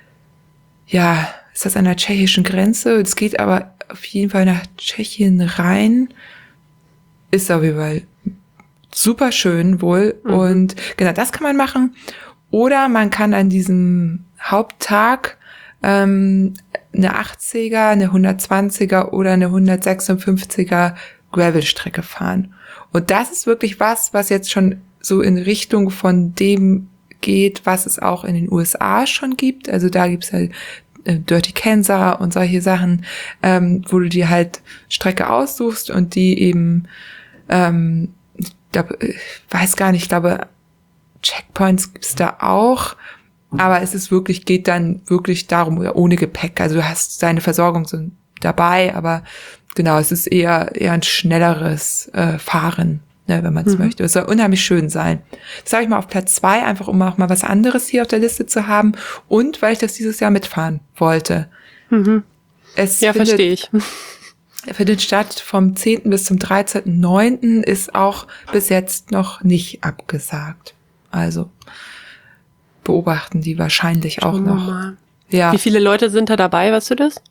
Speaker 2: ja, ist das an der tschechischen Grenze? Es geht aber auf jeden Fall nach Tschechien rein. Ist auf jeden Fall super schön wohl. Mhm. Und genau, das kann man machen. Oder man kann an diesem Haupttag ähm, eine achtziger, eine hundertzwanziger oder eine hundertsechsundfünfziger Gravelstrecke fahren. Und das ist wirklich was, was jetzt schon so in Richtung von dem geht, was es auch in den U S A schon gibt. Also da gibt's halt äh, Dirty Kansas und solche Sachen, ähm, wo du dir halt Strecke aussuchst und die eben ähm, da, ich weiß gar nicht, ich glaube, Checkpoints gibt's da auch, aber es ist wirklich, geht dann wirklich darum, ohne Gepäck, also du hast deine Versorgung so dabei, aber genau, es ist eher eher ein schnelleres äh, Fahren, ne, wenn man es mhm. möchte. Es soll unheimlich schön sein. Das habe ich mal auf Platz zwei, einfach um auch mal was anderes hier auf der Liste zu haben und weil ich das dieses Jahr mitfahren wollte.
Speaker 3: Mhm.
Speaker 2: Es
Speaker 3: ja, verstehe ich.
Speaker 2: Findet statt vom zehnten bis zum dreizehnten neunten ist auch bis jetzt noch nicht abgesagt. Also beobachten die wahrscheinlich auch
Speaker 3: Schauen wir
Speaker 2: noch.
Speaker 3: Mal.
Speaker 2: Ja.
Speaker 3: Wie viele Leute sind da dabei, weißt du das?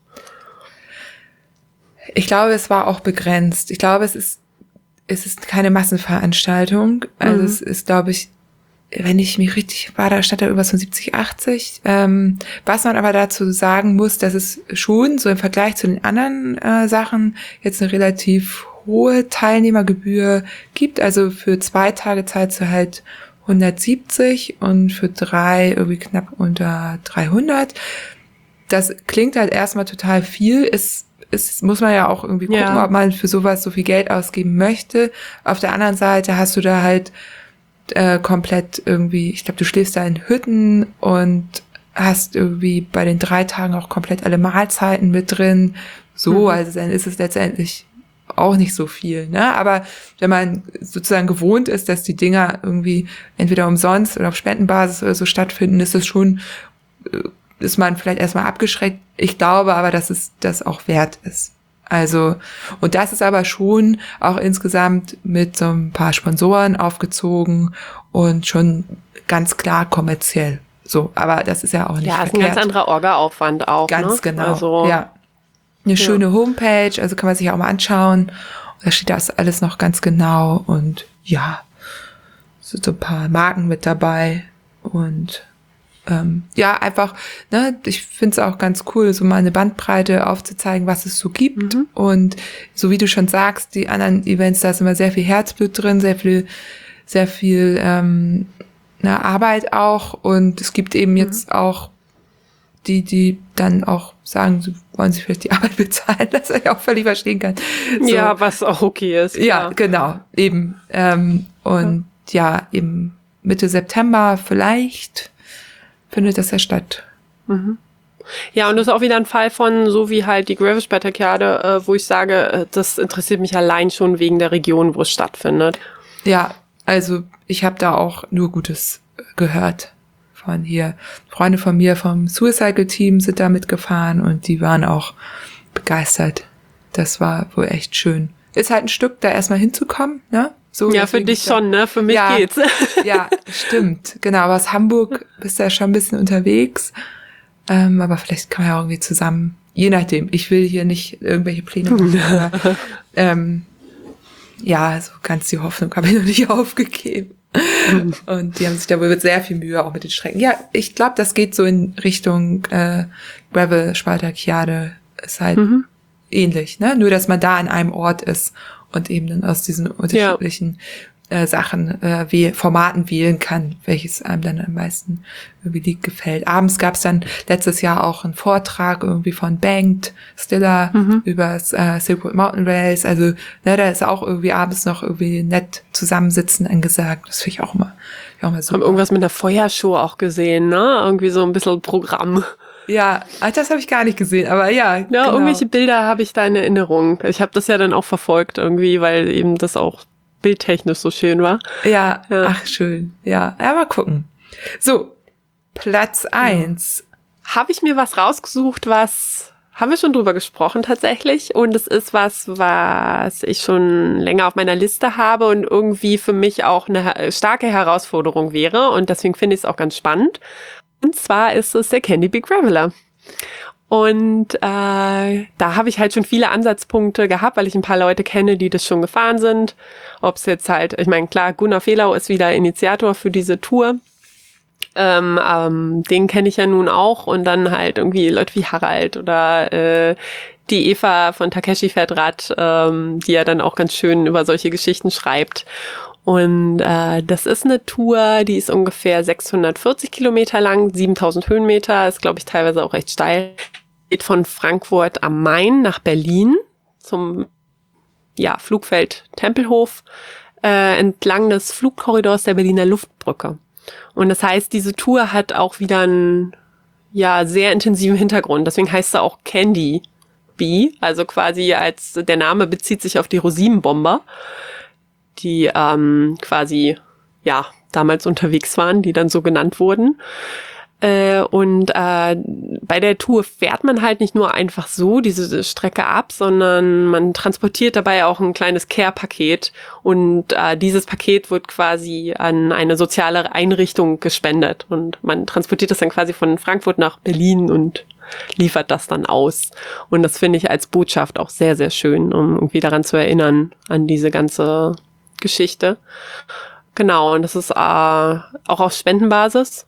Speaker 2: Ich glaube, es war auch begrenzt. Ich glaube, es ist es ist keine Massenveranstaltung. Also mhm. es ist, glaube ich, wenn ich mich richtig war, da stand da irgendwas von siebzig, achtzig. Ähm, was man aber dazu sagen muss, dass es schon so im Vergleich zu den anderen äh, Sachen jetzt eine relativ hohe Teilnehmergebühr gibt. Also für zwei Tage zahlst du halt hundertsiebzig und für drei irgendwie knapp unter dreihundert. Das klingt halt erstmal total viel. Es, es muss man ja auch irgendwie gucken, ja. ob man für sowas so viel Geld ausgeben möchte. Auf der anderen Seite hast du da halt Äh, komplett irgendwie, ich glaube, du schläfst da in Hütten und hast irgendwie bei den drei Tagen auch komplett alle Mahlzeiten mit drin. So, mhm. also dann ist es letztendlich auch nicht so viel, ne? Aber wenn man sozusagen gewohnt ist, dass die Dinger irgendwie entweder umsonst oder auf Spendenbasis oder so stattfinden, ist es schon, ist man vielleicht erstmal abgeschreckt. Ich glaube aber, dass es das auch wert ist. Also, und das ist aber schon auch insgesamt mit so ein paar Sponsoren aufgezogen und schon ganz klar kommerziell. So, aber das ist ja auch nicht
Speaker 3: ja,
Speaker 2: verkehrt.
Speaker 3: Ja, ist ein ganz anderer Orga-Aufwand auch.
Speaker 2: Ganz
Speaker 3: ne?
Speaker 2: genau,
Speaker 3: also,
Speaker 2: ja. Eine
Speaker 3: ja.
Speaker 2: schöne Homepage, also kann man sich auch mal anschauen. Da steht das alles noch ganz genau und ja, sind so ein paar Marken mit dabei und ähm, ja, einfach, ne, ich finde es auch ganz cool, so mal eine Bandbreite aufzuzeigen, was es so gibt. Mhm. Und so wie du schon sagst, die anderen Events, da ist immer sehr viel Herzblut drin, sehr viel, sehr viel ähm, na, Arbeit auch. Und es gibt eben mhm. jetzt auch die, die dann auch sagen, sie wollen sich vielleicht die Arbeit bezahlen, das ich auch völlig verstehen kann. So.
Speaker 3: Ja, was auch okay ist.
Speaker 2: Ja, klar. Genau, eben. Ähm, und ja. ja, eben Mitte September vielleicht findet das ja statt.
Speaker 3: Mhm. Ja, und das ist auch wieder ein Fall von, so wie halt die Gravel-Spartakiade, äh, wo ich sage, äh, das interessiert mich allein schon wegen der Region, wo es stattfindet.
Speaker 2: Ja, also ich habe da auch nur Gutes gehört von hier. Freunde von mir vom Suicycle-Team sind da mitgefahren und die waren auch begeistert. Das war wohl echt schön. Ist halt ein Stück, da erstmal hinzukommen, ne? So,
Speaker 3: ja, für dich schon, ne? Für mich
Speaker 2: ja,
Speaker 3: geht's.
Speaker 2: Ja, stimmt. Genau, aber aus Hamburg bist du ja schon ein bisschen unterwegs. Ähm, aber vielleicht kann man ja irgendwie zusammen, je nachdem. Ich will hier nicht irgendwelche Pläne machen, aber ähm, ja, so ganz die Hoffnung habe ich noch nicht aufgegeben. Und die haben sich da wohl mit sehr viel Mühe auch mit den Strecken. Ja, ich glaube, das geht so in Richtung äh, Gravel-Spartakiade. Ist halt mhm. ähnlich, ne? Nur, dass man da an einem Ort ist und eben dann aus diesen unterschiedlichen ja. äh, Sachen, äh, wie Formaten wählen kann, welches einem dann am meisten irgendwie liegt, gefällt. Abends gab es dann letztes Jahr auch einen Vortrag irgendwie von Banked Stiller mhm. über äh, Silk Road Mountain Rails. Also ne, da ist auch irgendwie abends noch irgendwie nett zusammensitzen angesagt. Das finde ich auch immer, auch mal super.
Speaker 3: Haben irgendwas mit einer Feuershow auch gesehen, ne? Irgendwie so ein bisschen Programm.
Speaker 2: Ja, das habe ich gar nicht gesehen, aber ja.
Speaker 3: Ja,
Speaker 2: genau.
Speaker 3: Irgendwelche Bilder habe ich da in Erinnerung. Ich habe das ja dann auch verfolgt irgendwie, weil eben das auch bildtechnisch so schön war.
Speaker 2: Ja, ja. Ach schön. Ja, ja, mal gucken. So, Platz eins.
Speaker 3: Ja. Habe ich mir was rausgesucht, was, haben wir schon drüber gesprochen tatsächlich. Und es ist was, was ich schon länger auf meiner Liste habe und irgendwie für mich auch eine starke Herausforderung wäre. Und deswegen finde ich es auch ganz spannend. Und zwar ist es der Candy Big Graveler. Und äh, da habe ich halt schon viele Ansatzpunkte gehabt, weil ich ein paar Leute kenne, die das schon gefahren sind. Ob es jetzt halt, ich meine, klar, Gunnar Fehlau ist wieder Initiator für diese Tour. Ähm, ähm, den kenne ich ja nun auch. Und dann halt irgendwie Leute wie Harald oder äh, die Eva von Takeshi fährt Rad, ähm, die ja dann auch ganz schön über solche Geschichten schreibt. Und äh, das ist eine Tour, die ist ungefähr sechshundertvierzig Kilometer lang, siebentausend Höhenmeter, ist glaube ich teilweise auch recht steil. Geht von Frankfurt am Main nach Berlin zum ja, Flugfeld Tempelhof äh, entlang des Flugkorridors der Berliner Luftbrücke. Und das heißt, diese Tour hat auch wieder einen ja, sehr intensiven Hintergrund. Deswegen heißt sie auch Candy Bee, also quasi als der Name bezieht sich auf die Rosinenbomber, die ähm, quasi ja damals unterwegs waren, die dann so genannt wurden. Äh, und äh, bei der Tour fährt man halt nicht nur einfach so diese Strecke ab, sondern man transportiert dabei auch ein kleines Care-Paket. Und äh, dieses Paket wird quasi an eine soziale Einrichtung gespendet. Und man transportiert das dann quasi von Frankfurt nach Berlin und liefert das dann aus. Und das finde ich als Botschaft auch sehr, sehr schön, um irgendwie daran zu erinnern, an diese ganze Geschichte. Genau, und das ist äh, auch auf Spendenbasis.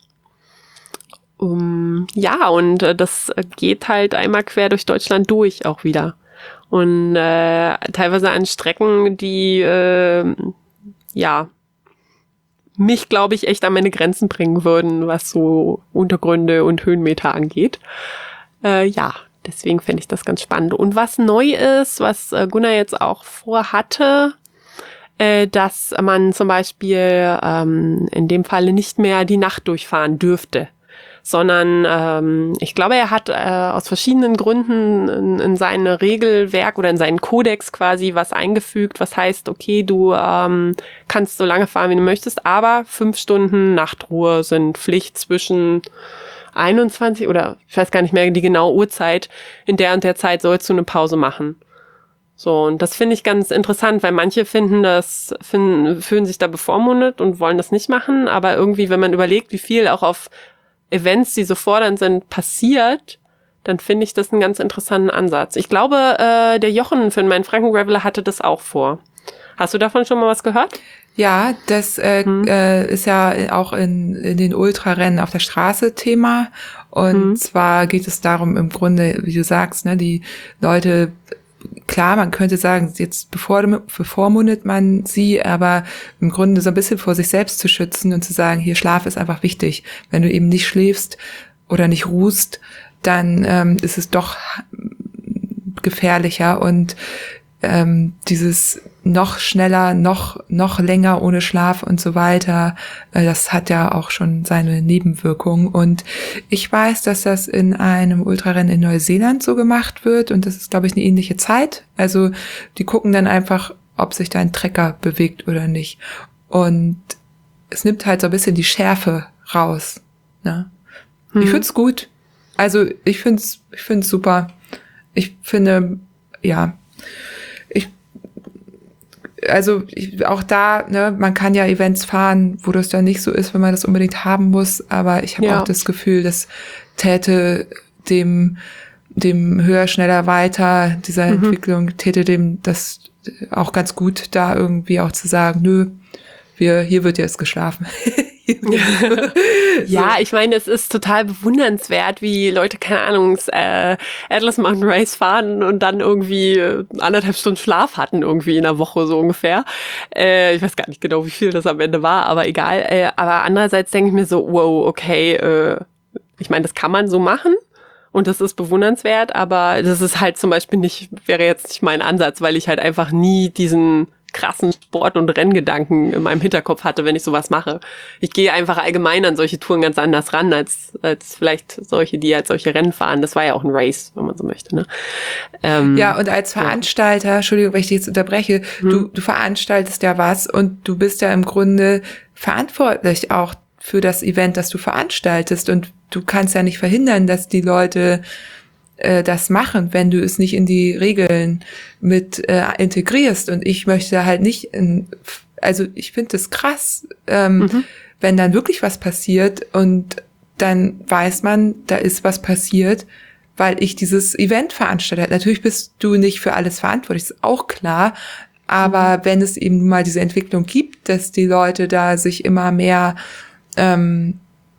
Speaker 3: Um, ja, und äh, das geht halt einmal quer durch Deutschland durch auch wieder. Und äh, teilweise an Strecken, die äh, ja mich, glaube ich, echt an meine Grenzen bringen würden, was so Untergründe und Höhenmeter angeht. Äh, ja, deswegen fände ich das ganz spannend. Und was neu ist, was äh, Gunnar jetzt auch vorhatte, äh, dass man zum Beispiel ähm, in dem Falle nicht mehr die Nacht durchfahren dürfte, sondern ähm, ich glaube, er hat äh, aus verschiedenen Gründen in, in sein Regelwerk oder in seinen Kodex quasi was eingefügt, was heißt, okay, du ähm, kannst so lange fahren, wie du möchtest, aber fünf Stunden Nachtruhe sind Pflicht zwischen einundzwanzig oder ich weiß gar nicht mehr die genaue Uhrzeit, in der und der Zeit sollst du eine Pause machen. So, und das finde ich ganz interessant, weil manche finden das, finden, fühlen sich da bevormundet und wollen das nicht machen, aber irgendwie, wenn man überlegt, wie viel auch auf Events, die so fordernd sind, passiert, dann finde ich das einen ganz interessanten Ansatz. Ich glaube, äh, der Jochen für meinen Franken-Graveler hatte das auch vor. Hast du davon schon mal was gehört?
Speaker 2: Ja, das äh, hm. äh, ist ja auch in, in den Ultrarennen auf der Straße Thema. Und hm. zwar geht es darum, im Grunde, wie du sagst, ne, die Leute, klar, man könnte sagen, jetzt bevormundet man sie, aber im Grunde so ein bisschen vor sich selbst zu schützen und zu sagen, hier, Schlaf ist einfach wichtig. Wenn du eben nicht schläfst oder nicht ruhst, dann ähm, ist es doch gefährlicher und ähm, dieses noch schneller, noch noch länger ohne Schlaf und so weiter, äh, das hat ja auch schon seine Nebenwirkungen. Und ich weiß, dass das in einem Ultrarennen in Neuseeland so gemacht wird und das ist, glaube ich, eine ähnliche Zeit. Also die gucken dann einfach, ob sich dein Trecker bewegt oder nicht. Und es nimmt halt so ein bisschen die Schärfe raus. Ne? Hm. Ich find's gut. Also ich find's, ich find's super. Ich finde, ja, ich also ich, auch da, ne, man kann ja Events fahren, wo das dann nicht so ist, wenn man das unbedingt haben muss, aber ich habe ja. auch das Gefühl, das täte dem dem höher, schneller, weiter dieser mhm. Entwicklung, täte dem das auch ganz gut, da irgendwie auch zu sagen, nö, wir hier wird jetzt geschlafen.
Speaker 3: Ja, ich meine, es ist total bewundernswert, wie Leute, keine Ahnung, äh, Atlas Mountain Race fahren und dann irgendwie anderthalb Stunden Schlaf hatten, irgendwie in der Woche so ungefähr. Äh, ich weiß gar nicht genau, wie viel das am Ende war, aber egal. Äh, aber andererseits denke ich mir so, wow, okay, äh, ich meine, das kann man so machen. Und das ist bewundernswert, aber das ist halt zum Beispiel nicht, wäre jetzt nicht mein Ansatz, weil ich halt einfach nie diesen krassen Sport- und Renngedanken in meinem Hinterkopf hatte, wenn ich sowas mache. Ich gehe einfach allgemein an solche Touren ganz anders ran, als als vielleicht solche, die halt solche Rennen fahren. Das war ja auch ein Race, wenn man so möchte. Ne? Ähm,
Speaker 2: ja, und als Veranstalter, ja. Entschuldigung, wenn ich dich jetzt unterbreche, hm. du, du veranstaltest ja was und du bist ja im Grunde verantwortlich auch für das Event, das du veranstaltest und du kannst ja nicht verhindern, dass die Leute äh, das machen, wenn du es nicht in die Regeln mit äh, integrierst. Und ich möchte halt nicht, in, also ich finde das krass, ähm, mhm. wenn dann wirklich was passiert und dann weiß man, da ist was passiert, weil ich dieses Event veranstaltet habe. Natürlich bist du nicht für alles verantwortlich, ist auch klar. Aber mhm. wenn es eben mal diese Entwicklung gibt, dass die Leute da sich immer mehr ähm,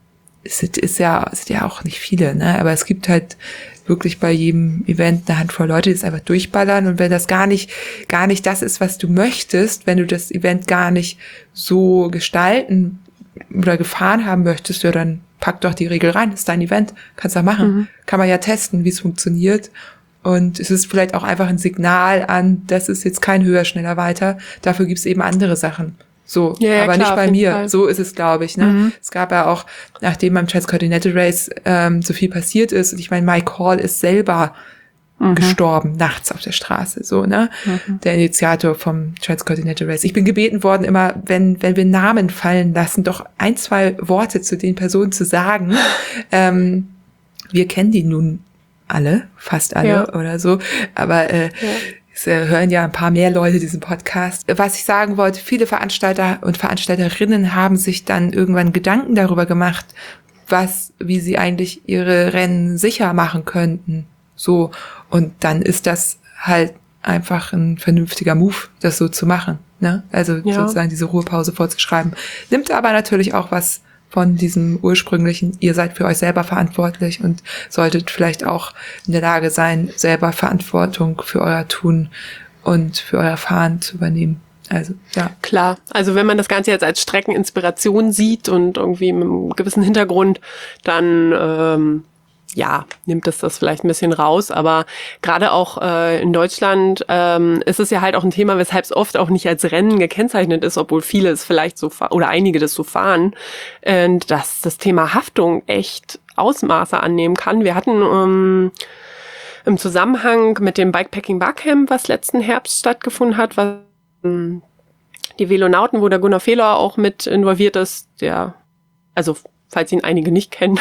Speaker 2: es ist ja, es sind ja auch nicht viele, ne, aber es gibt halt wirklich bei jedem Event eine Handvoll Leute, die es einfach durchballern und wenn das gar nicht, gar nicht das ist, was du möchtest, wenn du das Event gar nicht so gestalten oder gefahren haben möchtest, ja, dann pack doch die Regel rein, das ist dein Event, kannst du machen, mhm. kann man ja testen, wie es funktioniert und es ist vielleicht auch einfach ein Signal an, das ist jetzt kein höher, schneller, weiter, dafür gibt's eben andere Sachen. So, ja, ja, aber klar, nicht bei mir. Fall. So ist es, glaube ich. Ne? Mhm. Es gab ja auch, nachdem beim Transcontinental Race ähm, so viel passiert ist, und ich meine, Mike Hall ist selber mhm. gestorben, nachts auf der Straße, so, ne? Mhm. Der Initiator vom Transcontinental Race. Ich bin gebeten worden, immer, wenn wenn wir Namen fallen lassen, doch ein, zwei Worte zu den Personen zu sagen. ähm, wir kennen die nun alle, fast alle ja. oder so, aber äh, ja. es äh, hören ja ein paar mehr Leute diesen Podcast. Was ich sagen wollte, viele Veranstalter und Veranstalterinnen haben sich dann irgendwann Gedanken darüber gemacht, was, wie sie eigentlich ihre Rennen sicher machen könnten. So. Und dann ist das halt einfach ein vernünftiger Move, das so zu machen, ne? Also ja. sozusagen diese Ruhepause vorzuschreiben. Nimmt aber natürlich auch was von diesem ursprünglichen, ihr seid für euch selber verantwortlich und solltet vielleicht auch in der Lage sein, selber Verantwortung für euer Tun und für euer Fahren zu übernehmen. Also, ja.
Speaker 3: Klar. Also, wenn man das Ganze jetzt als Streckeninspiration sieht und irgendwie mit einem gewissen Hintergrund, dann, ähm, ja, nimmt es das vielleicht ein bisschen raus, aber gerade auch äh, in Deutschland ähm, ist es ja halt auch ein Thema, weshalb es oft auch nicht als Rennen gekennzeichnet ist, obwohl viele es vielleicht so fahren oder einige das so fahren, äh, dass das Thema Haftung echt Ausmaße annehmen kann. Wir hatten ähm, im Zusammenhang mit dem Bikepacking Barcamp, was letzten Herbst stattgefunden hat, was ähm, die Velonauten, wo der Gunnar Fehler auch mit involviert ist, der, also falls ihn einige nicht kennen,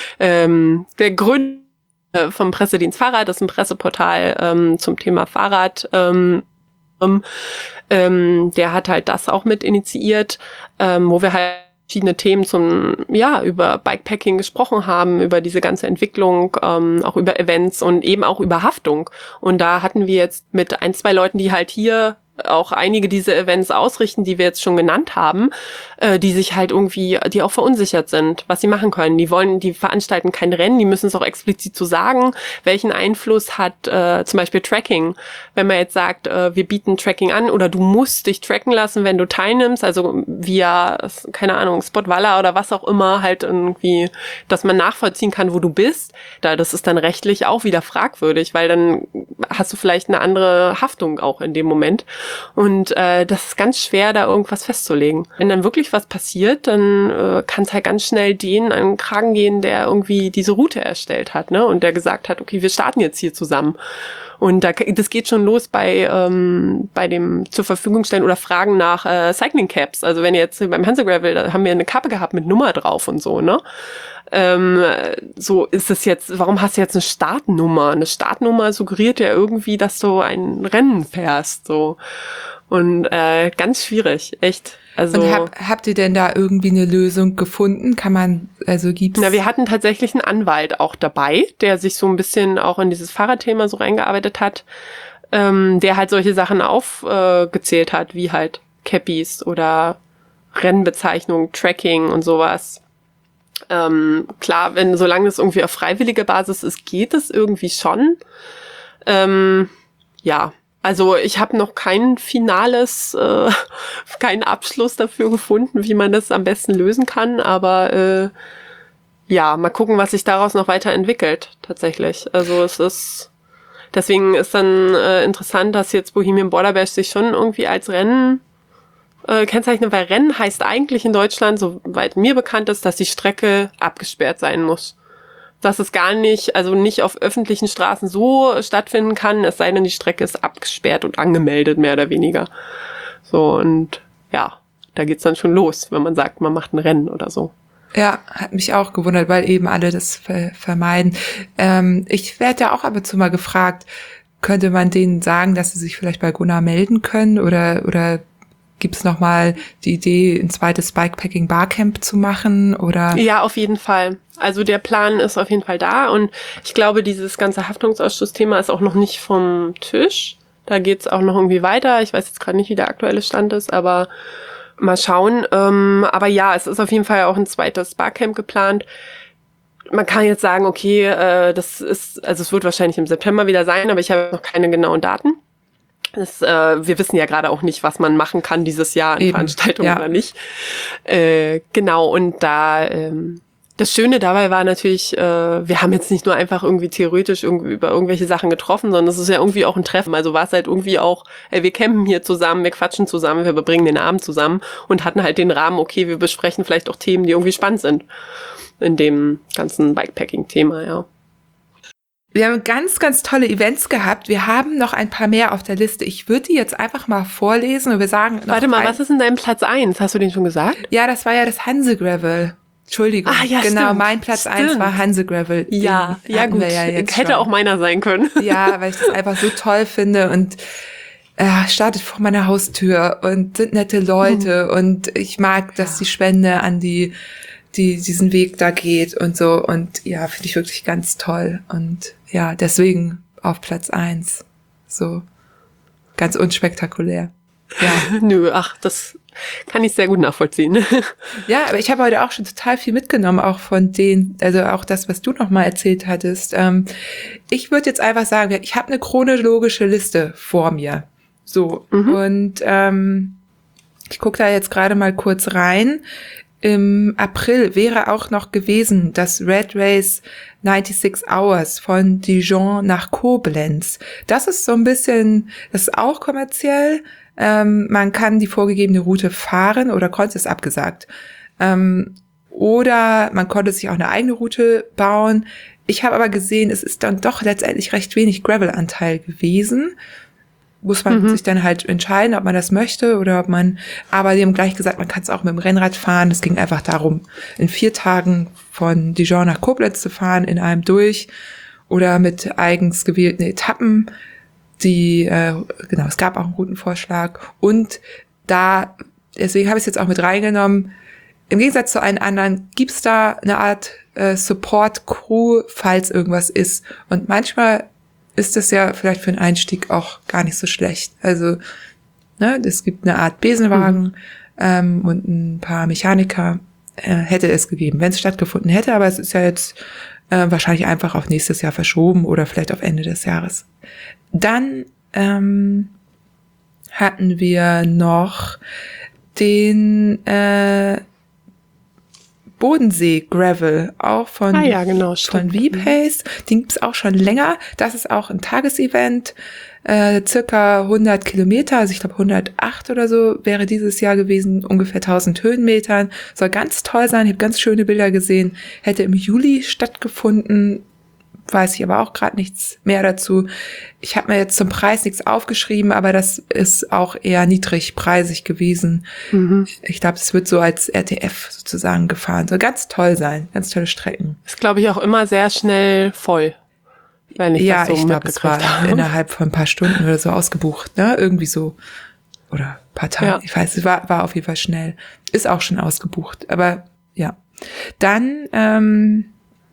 Speaker 3: ähm, der Gründer vom Pressedienst Fahrrad, das ist ein Presseportal ähm, zum Thema Fahrrad, ähm, ähm, der hat halt das auch mit initiiert, ähm, wo wir halt verschiedene Themen zum, ja, über Bikepacking gesprochen haben, über diese ganze Entwicklung, ähm, auch über Events und eben auch über Haftung. Und da hatten wir jetzt mit ein, zwei Leuten, die halt hier auch einige dieser Events ausrichten, die wir jetzt schon genannt haben, äh, die sich halt irgendwie, die auch verunsichert sind, was sie machen können. Die wollen, die veranstalten kein Rennen, die müssen es auch explizit so sagen, welchen Einfluss hat äh, zum Beispiel Tracking. Wenn man jetzt sagt, äh, wir bieten Tracking an oder du musst dich tracken lassen, wenn du teilnimmst, also via, keine Ahnung, Spotwalla oder was auch immer, halt irgendwie, dass man nachvollziehen kann, wo du bist, da das ist dann rechtlich auch wieder fragwürdig, weil dann hast du vielleicht eine andere Haftung auch in dem Moment. Und äh, das ist ganz schwer, da irgendwas festzulegen. Wenn dann wirklich was passiert, dann äh, kann es halt ganz schnell denen an den Kragen gehen, der irgendwie diese Route erstellt hat, ne? Und der gesagt hat, okay, wir starten jetzt hier zusammen. Und da, das geht schon los bei ähm, bei dem zur Verfügung stellen oder Fragen nach äh, Cycling Caps. Also wenn jetzt beim Hansegravel, da haben wir eine Kappe gehabt mit Nummer drauf und so, ne? Ähm, so ist es jetzt, warum hast du jetzt eine Startnummer? Eine Startnummer suggeriert ja irgendwie, dass du ein Rennen fährst, so. Und äh, ganz schwierig, echt. Also,
Speaker 2: und hab, habt ihr denn da irgendwie eine Lösung gefunden? Kann man, also gibt's?
Speaker 3: Na, wir hatten tatsächlich einen Anwalt auch dabei, der sich so ein bisschen auch in dieses Fahrradthema so reingearbeitet hat, ähm, der halt solche Sachen aufgezählt äh, hat, wie halt Cappies oder Rennbezeichnung, Tracking und sowas. Ähm, klar, wenn, solange es irgendwie auf freiwilliger Basis ist, geht es irgendwie schon. Ähm, ja, also ich habe noch kein finales, äh, keinen Abschluss dafür gefunden, wie man das am besten lösen kann, aber äh, ja, mal gucken, was sich daraus noch weiterentwickelt, tatsächlich. Also es ist, deswegen ist dann äh, interessant, dass jetzt Bohemian Border Bash sich schon irgendwie als Rennen Äh, kennzeichnen, weil Rennen heißt eigentlich in Deutschland, soweit mir bekannt ist, dass die Strecke abgesperrt sein muss. Dass es gar nicht, also nicht auf öffentlichen Straßen so stattfinden kann, es sei denn, die Strecke ist abgesperrt und angemeldet, mehr oder weniger. So, und ja, da geht's dann schon los, wenn man sagt, man macht ein Rennen oder so.
Speaker 2: Ja, hat mich auch gewundert, weil eben alle das ver- vermeiden. Ähm, ich werde ja auch ab und zu mal gefragt, könnte man denen sagen, dass sie sich vielleicht bei Gunnar melden können oder, oder gibt es nochmal die Idee, ein zweites Bikepacking Barcamp zu machen oder?
Speaker 3: Ja, auf jeden Fall. Also der Plan ist auf jeden Fall da und ich glaube, dieses ganze Haftungsausschussthema ist auch noch nicht vom Tisch. Da geht's auch noch irgendwie weiter. Ich weiß jetzt gerade nicht, wie der aktuelle Stand ist, aber mal schauen. Ähm, aber ja, es ist auf jeden Fall auch ein zweites Barcamp geplant. Man kann jetzt sagen, okay, äh, das ist, also es wird wahrscheinlich im September wieder sein, aber ich habe noch keine genauen Daten. Das, äh, wir wissen ja gerade auch nicht, was man machen kann dieses Jahr an
Speaker 2: Eben,
Speaker 3: Veranstaltungen
Speaker 2: ja.
Speaker 3: oder nicht. Äh, genau, und da ähm, das Schöne dabei war natürlich, äh, wir haben jetzt nicht nur einfach irgendwie theoretisch irgendwie über irgendwelche Sachen getroffen, sondern es ist ja irgendwie auch ein Treffen. Also war es halt irgendwie auch, ey, wir campen hier zusammen, wir quatschen zusammen, wir verbringen den Abend zusammen und hatten halt den Rahmen, okay, wir besprechen vielleicht auch Themen, die irgendwie spannend sind in dem ganzen Bikepacking-Thema, ja.
Speaker 2: Wir haben ganz, ganz tolle Events gehabt. Wir haben noch ein paar mehr auf der Liste. Ich würde die jetzt einfach mal vorlesen und wir sagen noch
Speaker 3: Warte mal,
Speaker 2: ein-
Speaker 3: was ist in deinem Platz eins? Hast du den schon gesagt?
Speaker 2: Ja, das war ja das Hansegravel. Entschuldigung.
Speaker 3: Ah, ja,
Speaker 2: genau,
Speaker 3: stimmt.
Speaker 2: mein Platz
Speaker 3: Stimmt.
Speaker 2: eins war Hansegravel. Den
Speaker 3: Ja, ja
Speaker 2: hatten
Speaker 3: gut.
Speaker 2: wir ja jetzt
Speaker 3: Hätte
Speaker 2: schon.
Speaker 3: auch meiner sein können.
Speaker 2: Ja, weil ich das einfach so toll finde und äh, startet vor meiner Haustür und sind nette Leute
Speaker 3: Hm.
Speaker 2: und ich mag, dass die Spende an die, die diesen Weg da geht und so und ja, finde ich wirklich ganz toll und ja, deswegen auf Platz eins. So ganz unspektakulär. Ja.
Speaker 3: Nö, ach, das kann ich sehr gut nachvollziehen.
Speaker 2: Ja, aber ich habe heute auch schon total viel mitgenommen, auch von denen, also auch das, was du noch mal erzählt hattest. Ähm, ich würde jetzt einfach sagen, ich habe eine chronologische Liste vor mir. So,
Speaker 3: Mhm.
Speaker 2: und ähm, ich gucke da jetzt gerade mal kurz rein. Im April wäre auch noch gewesen das Red Race sechsundneunzig Hours von Dijon nach Koblenz. Das ist so ein bisschen, das ist auch kommerziell. Ähm, man kann die vorgegebene Route fahren oder konnte es abgesagt. Ähm, oder man konnte sich auch eine eigene Route bauen. Ich habe aber gesehen, es ist dann doch letztendlich recht wenig Gravel-Anteil gewesen. Muss man
Speaker 3: Mhm.
Speaker 2: sich dann halt entscheiden, ob man das möchte oder ob man, aber die haben gleich gesagt, man kann es auch mit dem Rennrad fahren. Es ging einfach darum, in vier Tagen von Dijon nach Koblenz zu fahren, in einem durch oder mit eigens gewählten Etappen. Die, äh, genau, es gab auch einen Routenvorschlag und da, deswegen habe ich es jetzt auch mit reingenommen, im Gegensatz zu allen anderen gibt's da eine Art äh, Support-Crew, falls irgendwas ist. Und manchmal ist das ja vielleicht für einen Einstieg auch gar nicht so schlecht. Also, ne, es gibt eine Art Besenwagen mhm. ähm, und ein paar Mechaniker äh, hätte es gegeben, wenn es stattgefunden hätte. Aber es ist ja jetzt äh, wahrscheinlich einfach auf nächstes Jahr verschoben oder vielleicht auf Ende des Jahres. Dann ähm, hatten wir noch den äh, Bodensee Gravel, auch von,
Speaker 3: ah, ja, genau,
Speaker 2: von V-Pace. Den gibt's auch schon länger. Das ist auch ein Tagesevent, äh, circa hundert Kilometer, also ich glaube hundertacht oder so wäre dieses Jahr gewesen, ungefähr tausend Höhenmetern. Soll ganz toll sein, ich habe ganz schöne Bilder gesehen. Hätte im Juli stattgefunden, weiß ich aber auch gerade nichts mehr dazu. Ich habe mir jetzt zum Preis nichts aufgeschrieben, aber das ist auch eher niedrigpreisig gewesen. Mhm. Ich glaube, es wird so als R T F sozusagen gefahren. Soll ganz toll sein, ganz tolle Strecken.
Speaker 3: Ist, glaube ich, auch immer sehr schnell voll, wenn ich
Speaker 2: ja,
Speaker 3: das so
Speaker 2: ich glaube, es war
Speaker 3: habe.
Speaker 2: innerhalb von ein paar Stunden oder so ausgebucht, ne? Irgendwie so. Oder ein paar Tage. Ja. Ich weiß, es war, war auf jeden Fall schnell. Ist auch schon ausgebucht, aber ja. Dann, ähm,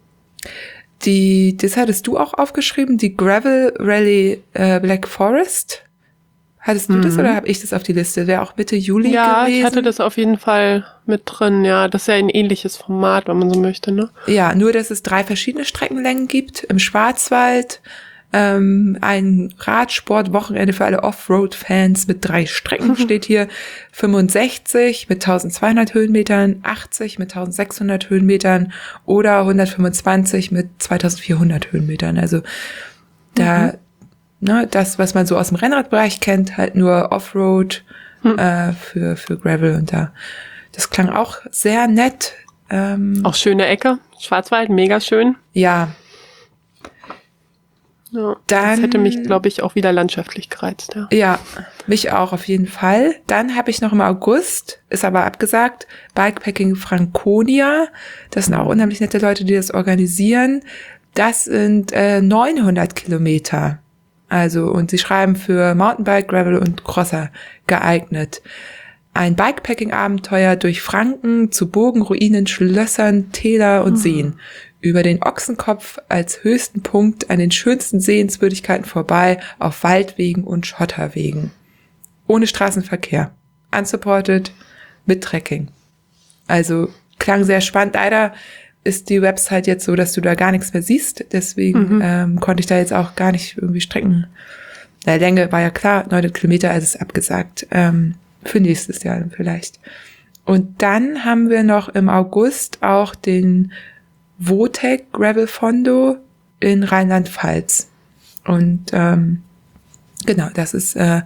Speaker 2: Die, das hattest du auch aufgeschrieben, die Gravel Rally äh, Black Forest. Hattest du mhm. das oder habe ich das auf die Liste? Wäre auch Mitte Juli
Speaker 3: ja,
Speaker 2: gewesen.
Speaker 3: Ja, ich hatte das auf jeden Fall mit drin. Ja, das ist ja ein ähnliches Format, wenn man so möchte, ne?
Speaker 2: Ja, nur dass es drei verschiedene Streckenlängen gibt. Im Schwarzwald, ähm, ein Radsport-Wochenende für alle Offroad-Fans mit drei Strecken steht hier. fünfundsechzig mit tausendzweihundert Höhenmetern, achtzig mit tausendsechshundert Höhenmetern oder hundertfünfundzwanzig mit zweitausendvierhundert Höhenmetern. Also da, mhm. ne, das, was man so aus dem Rennradbereich kennt, halt nur Offroad mhm. äh, für, für Gravel. Und da, das klang auch sehr nett. Ähm,
Speaker 3: auch schöne Ecke, Schwarzwald, mega schön.
Speaker 2: Ja.
Speaker 3: Ja, dann, das hätte mich, glaube ich, auch wieder landschaftlich gereizt. Ja.
Speaker 2: ja, mich auch auf jeden Fall. Dann habe ich noch im August, ist aber abgesagt, Bikepacking Franconia. Das sind auch unheimlich nette Leute, die das organisieren. Das sind äh, neunhundert Kilometer. Also, und sie schreiben für Mountainbike, Gravel und Crosser geeignet. Ein Bikepacking-Abenteuer durch Franken zu Burgen, Ruinen, Schlössern, Täler und mhm. Seen. Über den Ochsenkopf als höchsten Punkt an den schönsten Sehenswürdigkeiten vorbei auf Waldwegen und Schotterwegen. Ohne Straßenverkehr. Unsupported, mit Trekking. Also klang sehr spannend. Leider ist die Website jetzt so, dass du da gar nichts mehr siehst. Deswegen mhm. ähm, konnte ich da jetzt auch gar nicht irgendwie Strecken. Na, Länge war ja klar, neunhundert Kilometer, also ist abgesagt. Ähm, für nächstes Jahr vielleicht. Und dann haben wir noch im August auch den Votec Gravel Fondo in Rheinland-Pfalz. Und ähm, genau, das ist, äh,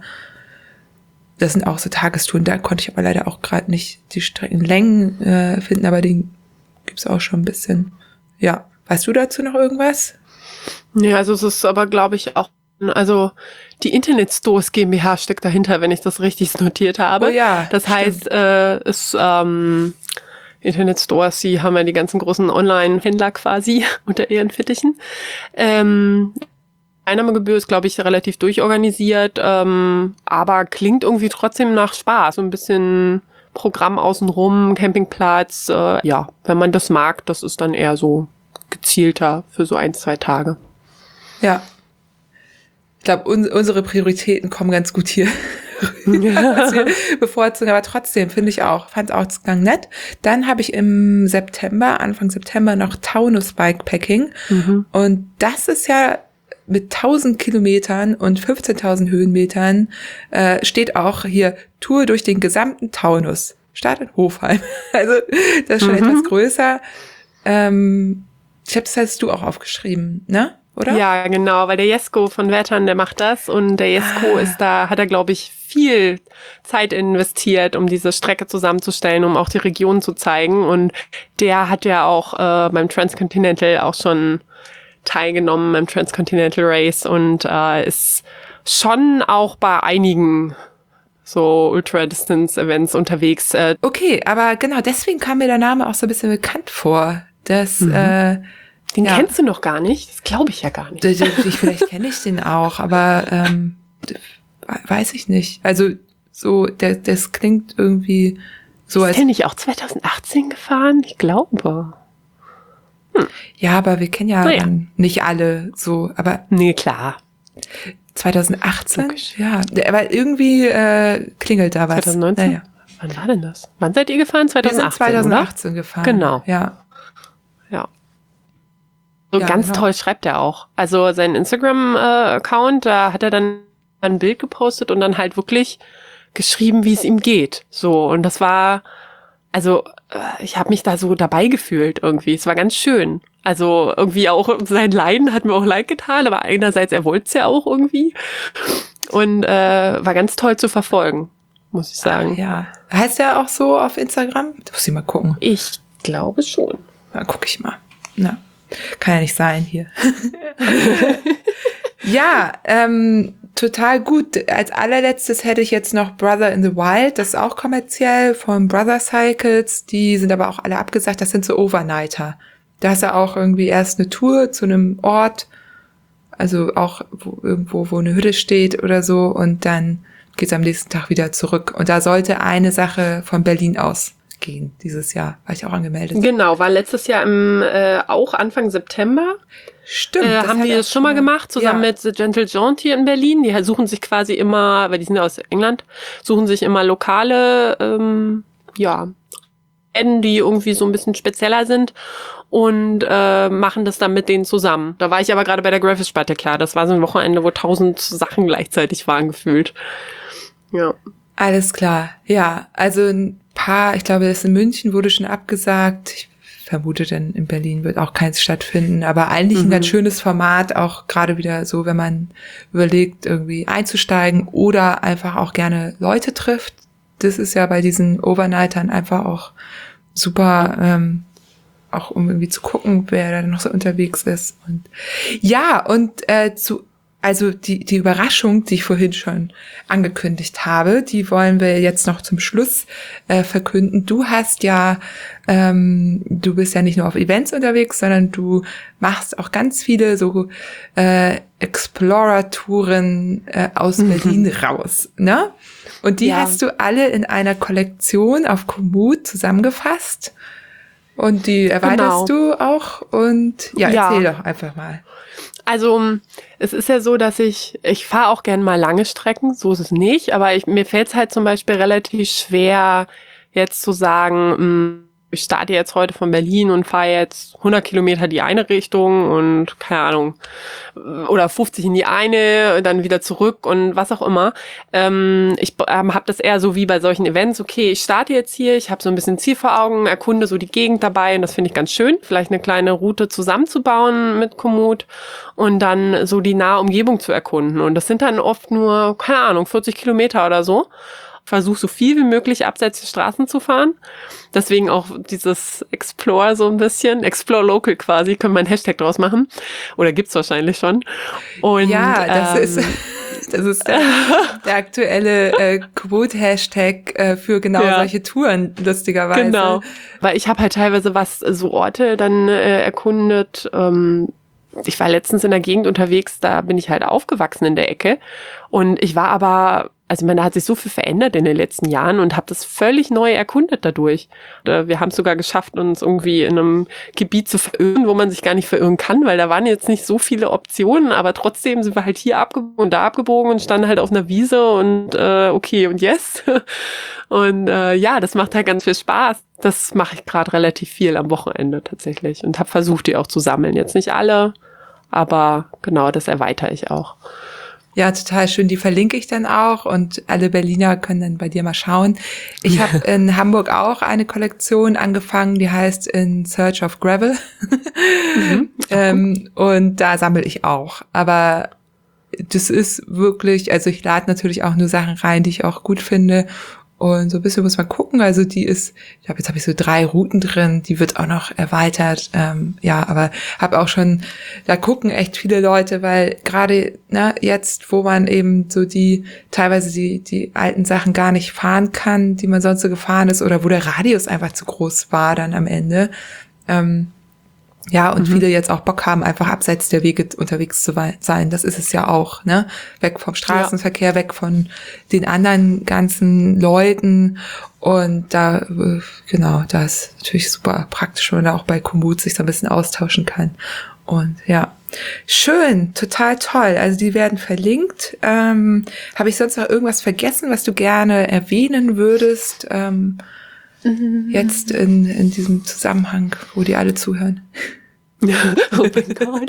Speaker 2: das sind auch so Tagestouren. Da konnte ich aber leider auch gerade nicht die Streckenlängen äh, finden, aber den gibt's auch schon ein bisschen. Ja, weißt du dazu noch irgendwas?
Speaker 3: Ja, also es ist aber, glaube ich, auch, also die Internet Stores GmbH steckt dahinter, wenn ich das richtig notiert habe.
Speaker 2: Oh ja.
Speaker 3: Das heißt, äh, es ähm, Internet Stores, die haben ja die ganzen großen Online-Händler quasi unter ihren Fittichen. Ähm, Einnahmegebühr ist, glaube ich, relativ durchorganisiert, ähm, aber klingt irgendwie trotzdem nach Spaß. So ein bisschen Programm außenrum, Campingplatz. Äh, ja, wenn man das mag, das ist dann eher so gezielter für so ein, zwei Tage.
Speaker 2: Ja. Ich glaube, un- unsere Prioritäten kommen ganz gut hier. Ja. Was wir bevorzugen, aber trotzdem finde ich auch, fand es auch ganz nett. Dann habe ich im September, Anfang September noch Taunus Bikepacking. Mhm. Und das ist ja mit tausend Kilometern und fünfzehntausend Höhenmetern, äh, steht auch hier Tour durch den gesamten Taunus. Start in Hofheim. Also das ist schon mhm. etwas größer. Ähm, ich habe das hast du auch aufgeschrieben, ne? Oder?
Speaker 3: Ja, genau, weil der Jesko von Wettern, der macht das und der Jesko ah. ist da, hat er, glaube ich, viel Zeit investiert, um diese Strecke zusammenzustellen, um auch die Region zu zeigen, und der hat ja auch äh, beim Transcontinental auch schon teilgenommen, beim Transcontinental Race, und äh, ist schon auch bei einigen so Ultra-Distance-Events unterwegs. Äh.
Speaker 2: Okay, aber genau, deswegen kam mir der Name auch so ein bisschen bekannt vor, dass mhm. äh,
Speaker 3: Den
Speaker 2: ja.
Speaker 3: kennst du noch gar nicht? Das glaube ich ja gar nicht.
Speaker 2: Ich, vielleicht kenne ich den auch, aber ähm, weiß ich nicht. Also so, der, das klingt irgendwie So
Speaker 3: ist
Speaker 2: als,
Speaker 3: der nicht auch zwanzig achtzehn gefahren? Ich glaube.
Speaker 2: Hm. Ja, aber wir kennen ja
Speaker 3: naja.
Speaker 2: nicht alle so, aber.
Speaker 3: Nee, klar.
Speaker 2: zwanzig achtzehn? Logisch. Ja, aber irgendwie äh, klingelt da was.
Speaker 3: zwanzig neunzehn?
Speaker 2: Naja.
Speaker 3: Wann war denn das? Wann seid ihr gefahren? zwanzig achtzehn,
Speaker 2: wir sind zwanzig achtzehn
Speaker 3: oder?
Speaker 2: gefahren.
Speaker 3: Genau.
Speaker 2: Ja.
Speaker 3: Ja. So
Speaker 2: ja,
Speaker 3: ganz
Speaker 2: genau.
Speaker 3: toll schreibt er auch. Also sein Instagram-Account, da hat er dann ein Bild gepostet und dann halt wirklich geschrieben, wie es ihm geht. So, und das war, also ich habe mich da so dabei gefühlt irgendwie. Es war ganz schön. Also irgendwie auch sein Leiden hat mir auch leid getan, aber einerseits, er wollte es ja auch irgendwie. Und äh, war ganz toll zu verfolgen, muss ich sagen.
Speaker 2: Ach, ja. Heißt der auch so auf Instagram? Da muss ich mal gucken.
Speaker 3: Ich glaube schon.
Speaker 2: Na, guck ich mal. Na, kann ja nicht sein hier. Ja, ähm, total gut. Als allerletztes hätte ich jetzt noch Brother in the Wild. Das ist auch kommerziell von Brother Cycles. Die sind aber auch alle abgesagt. Das sind so Overnighter. Da hast du auch irgendwie erst eine Tour zu einem Ort, also auch wo, irgendwo, wo eine Hütte steht oder so, und dann geht's am nächsten Tag wieder zurück. Und da sollte eine Sache von Berlin aus gehen dieses Jahr, war ich auch angemeldet.
Speaker 3: Genau, war letztes Jahr im äh, auch Anfang September.
Speaker 2: Stimmt.
Speaker 3: Äh, haben die das schon mal gemacht, zusammen
Speaker 2: ja.
Speaker 3: mit The Gentle Jaunt hier in Berlin. Die suchen sich quasi immer, weil die sind ja aus England, suchen sich immer lokale, ähm, ja, Enden, die irgendwie so ein bisschen spezieller sind und äh, machen das dann mit denen zusammen. Da war ich aber gerade bei der Gravel-Spalte, klar. Das war so ein Wochenende, wo tausend Sachen gleichzeitig waren gefühlt. Ja.
Speaker 2: Alles klar. Ja, also ein paar, ich glaube, das in München wurde schon abgesagt. Ich vermute, dann in Berlin wird auch keins stattfinden. Aber eigentlich mhm. ein ganz schönes Format, auch gerade wieder so, wenn man überlegt, irgendwie einzusteigen oder einfach auch gerne Leute trifft. Das ist ja bei diesen Overnightern einfach auch super, ähm, auch um irgendwie zu gucken, wer da noch so unterwegs ist. Und ja, und äh, zu also die die Überraschung, die ich vorhin schon angekündigt habe, die wollen wir jetzt noch zum Schluss äh, verkünden. Du hast ja, ähm, du bist ja nicht nur auf Events unterwegs, sondern du machst auch ganz viele so äh, Explorer-Touren äh, aus mhm. Berlin raus, ne? Und die ja. hast du alle in einer Kollektion auf Komoot zusammengefasst. Und die erweiterst genau. du auch. Und ja, erzähl ja. doch einfach mal.
Speaker 3: Also es ist ja so, dass ich, ich fahre auch gern mal lange Strecken, so ist es nicht, aber ich, mir fällt es halt zum Beispiel relativ schwer, jetzt zu sagen, mh, ich starte jetzt heute von Berlin und fahre jetzt hundert Kilometer die eine Richtung und keine Ahnung, oder fünfzig in die eine, dann wieder zurück und was auch immer. Ähm, ich ähm, habe das eher so wie bei solchen Events, okay, ich starte jetzt hier, ich habe so ein bisschen Ziel vor Augen, erkunde so die Gegend dabei und das finde ich ganz schön, vielleicht eine kleine Route zusammenzubauen mit Komoot und dann so die nahe Umgebung zu erkunden. Und das sind dann oft nur, keine Ahnung, vierzig Kilometer oder so. Versuche so viel wie möglich abseits der Straßen zu fahren. Deswegen auch dieses Explore so ein bisschen. Explore Local quasi, können wir einen Hashtag draus machen. Oder gibt's wahrscheinlich schon. Und,
Speaker 2: ja, das
Speaker 3: ähm,
Speaker 2: ist das ist der, der aktuelle äh, Quote-Hashtag äh, für genau ja. solche Touren, lustigerweise.
Speaker 3: Genau, weil ich habe halt teilweise was, so Orte dann äh, erkundet. Ähm, ich war letztens in der Gegend unterwegs, da bin ich halt aufgewachsen in der Ecke. Und ich war aber... Also ich meine, da hat sich so viel verändert in den letzten Jahren und habe das völlig neu erkundet dadurch. Wir haben es sogar geschafft, uns irgendwie in einem Gebiet zu verirren, wo man sich gar nicht verirren kann, weil da waren jetzt nicht so viele Optionen, aber trotzdem sind wir halt hier abgebogen und da abgebogen und standen halt auf einer Wiese und äh, okay und yes. Und äh, ja, das macht halt ganz viel Spaß. Das mache ich gerade relativ viel am Wochenende tatsächlich und habe versucht, die auch zu sammeln. Jetzt nicht alle, aber genau, das erweitere ich auch.
Speaker 2: Ja, total schön. Die verlinke ich dann auch und alle Berliner können dann bei dir mal schauen. Ich habe in Hamburg auch eine Kollektion angefangen, die heißt In Search of Gravel. Mhm. ähm, und da sammle ich auch. Aber das ist wirklich, also ich lade natürlich auch nur Sachen rein, die ich auch gut finde. Und so ein bisschen muss man gucken. Also die ist, ich glaube, jetzt habe ich so drei Routen drin, die wird auch noch erweitert. Ähm, ja, aber habe auch schon, da gucken echt viele Leute, weil gerade ne, jetzt, wo man eben so die, teilweise die die alten Sachen gar nicht fahren kann, die man sonst so gefahren ist, oder wo der Radius einfach zu groß war dann am Ende, ähm, Ja, und
Speaker 3: Mhm.
Speaker 2: viele jetzt auch Bock haben, einfach abseits der Wege unterwegs zu wei- sein. Das ist es ja auch, ne? Weg vom Straßenverkehr, weg von den anderen ganzen Leuten. Und da, äh, genau, da ist natürlich super praktisch, wenn man da auch bei Komoot sich so ein bisschen austauschen kann. Und ja, schön, total toll. Also die werden verlinkt. Ähm, habe ich sonst noch irgendwas vergessen, was du gerne erwähnen würdest? Ähm, Jetzt in, in diesem Zusammenhang, wo die alle zuhören.
Speaker 3: Oh mein Gott.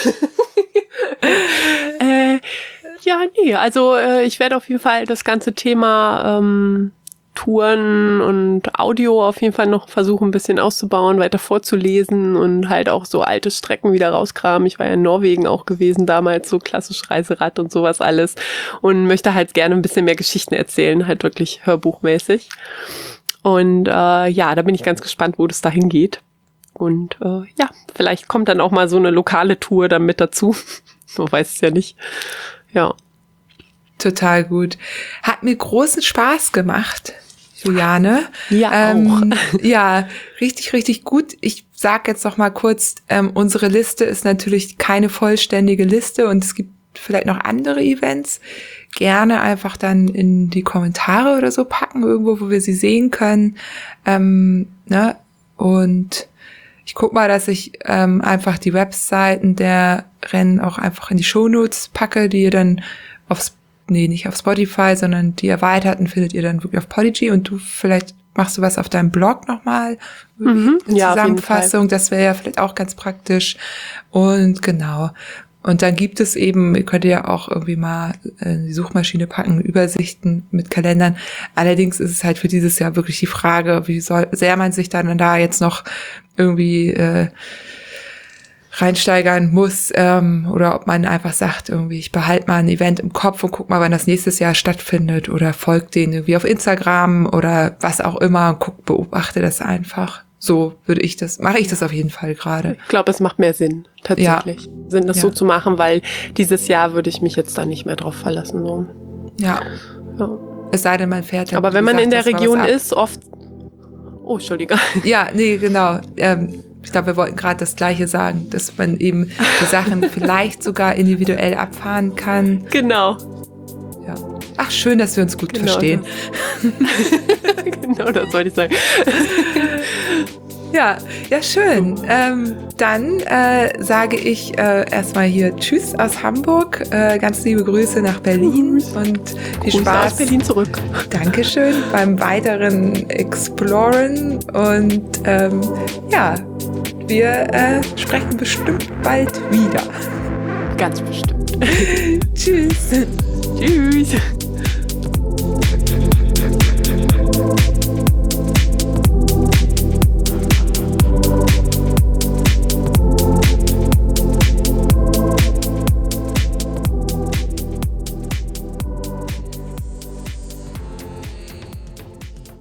Speaker 3: äh, ja, nee, also äh, ich werde auf jeden Fall das ganze Thema ähm, Touren und Audio auf jeden Fall noch versuchen, ein bisschen auszubauen, weiter vorzulesen und halt auch so alte Strecken wieder rauskramen. Ich war ja in Norwegen auch gewesen damals, so klassisch Reiserad und sowas alles und möchte halt gerne ein bisschen mehr Geschichten erzählen, halt wirklich hörbuchmäßig. Und äh, ja, da bin ich ganz gespannt, wo das dahin geht. Und äh, ja, vielleicht kommt dann auch mal so eine lokale Tour dann mit dazu. Man weiß es ja nicht. Ja.
Speaker 2: Total gut. Hat mir großen Spaß gemacht, Juliane.
Speaker 3: Ja,
Speaker 2: ähm, ja, richtig, richtig gut. Ich sag jetzt noch mal kurz, ähm, unsere Liste ist natürlich keine vollständige Liste und es gibt vielleicht noch andere Events. Gerne einfach dann in die Kommentare oder so packen, irgendwo, wo wir sie sehen können. Ähm, ne? Und ich guck mal, dass ich ähm, einfach die Webseiten der Rennen auch einfach in die Shownotes packe, die ihr dann aufs, nee, nicht auf Spotify, sondern die erweiterten findet ihr dann wirklich auf Podigy und du vielleicht machst du was auf deinem Blog nochmal,
Speaker 3: Mhm.
Speaker 2: eine
Speaker 3: Ja, auf jeden
Speaker 2: Zusammenfassung, das wäre ja vielleicht auch ganz praktisch. Und genau. Und dann gibt es eben, ihr könnt ja auch irgendwie mal in die Suchmaschine packen, Übersichten mit Kalendern. Allerdings ist es halt für dieses Jahr wirklich die Frage, wie soll, sehr man sich dann da jetzt noch irgendwie äh, reinsteigern muss ähm, oder ob man einfach sagt, irgendwie ich behalte mal ein Event im Kopf und guck mal, wann das nächstes Jahr stattfindet oder folgt denen irgendwie auf Instagram oder was auch immer und guck, beobachte das einfach. So würde ich das, mache ich das auf jeden Fall gerade.
Speaker 3: Ich glaube, es macht mehr Sinn, tatsächlich. Sinn, das
Speaker 2: Ja.
Speaker 3: so zu machen, weil dieses Jahr würde ich mich jetzt da nicht mehr drauf verlassen. So.
Speaker 2: Ja.
Speaker 3: Ja.
Speaker 2: Es sei denn, man fährt ja.
Speaker 3: Aber
Speaker 2: wie
Speaker 3: wenn man
Speaker 2: gesagt,
Speaker 3: in der
Speaker 2: das war was
Speaker 3: Region
Speaker 2: ab-
Speaker 3: ist, oft... Oh, Entschuldigung.
Speaker 2: Ja, nee, genau. Ähm, ich glaube, wir wollten gerade das Gleiche sagen, dass man eben die Sachen vielleicht sogar individuell abfahren kann.
Speaker 3: Genau.
Speaker 2: Ja. Ach, schön, dass wir uns gut
Speaker 3: Genau
Speaker 2: verstehen.
Speaker 3: Genau, das wollte ich sagen.
Speaker 2: Ja, ja, schön. Ähm, dann äh, sage ich äh, erstmal hier Tschüss aus Hamburg. Äh, ganz liebe Grüße nach Berlin und viel
Speaker 3: Grüße
Speaker 2: Spaß.
Speaker 3: aus Berlin zurück.
Speaker 2: Dankeschön beim weiteren Exploren und ähm, ja, wir äh, sprechen bestimmt bald wieder.
Speaker 3: Ganz bestimmt.
Speaker 2: Tschüss.
Speaker 3: Tschüss.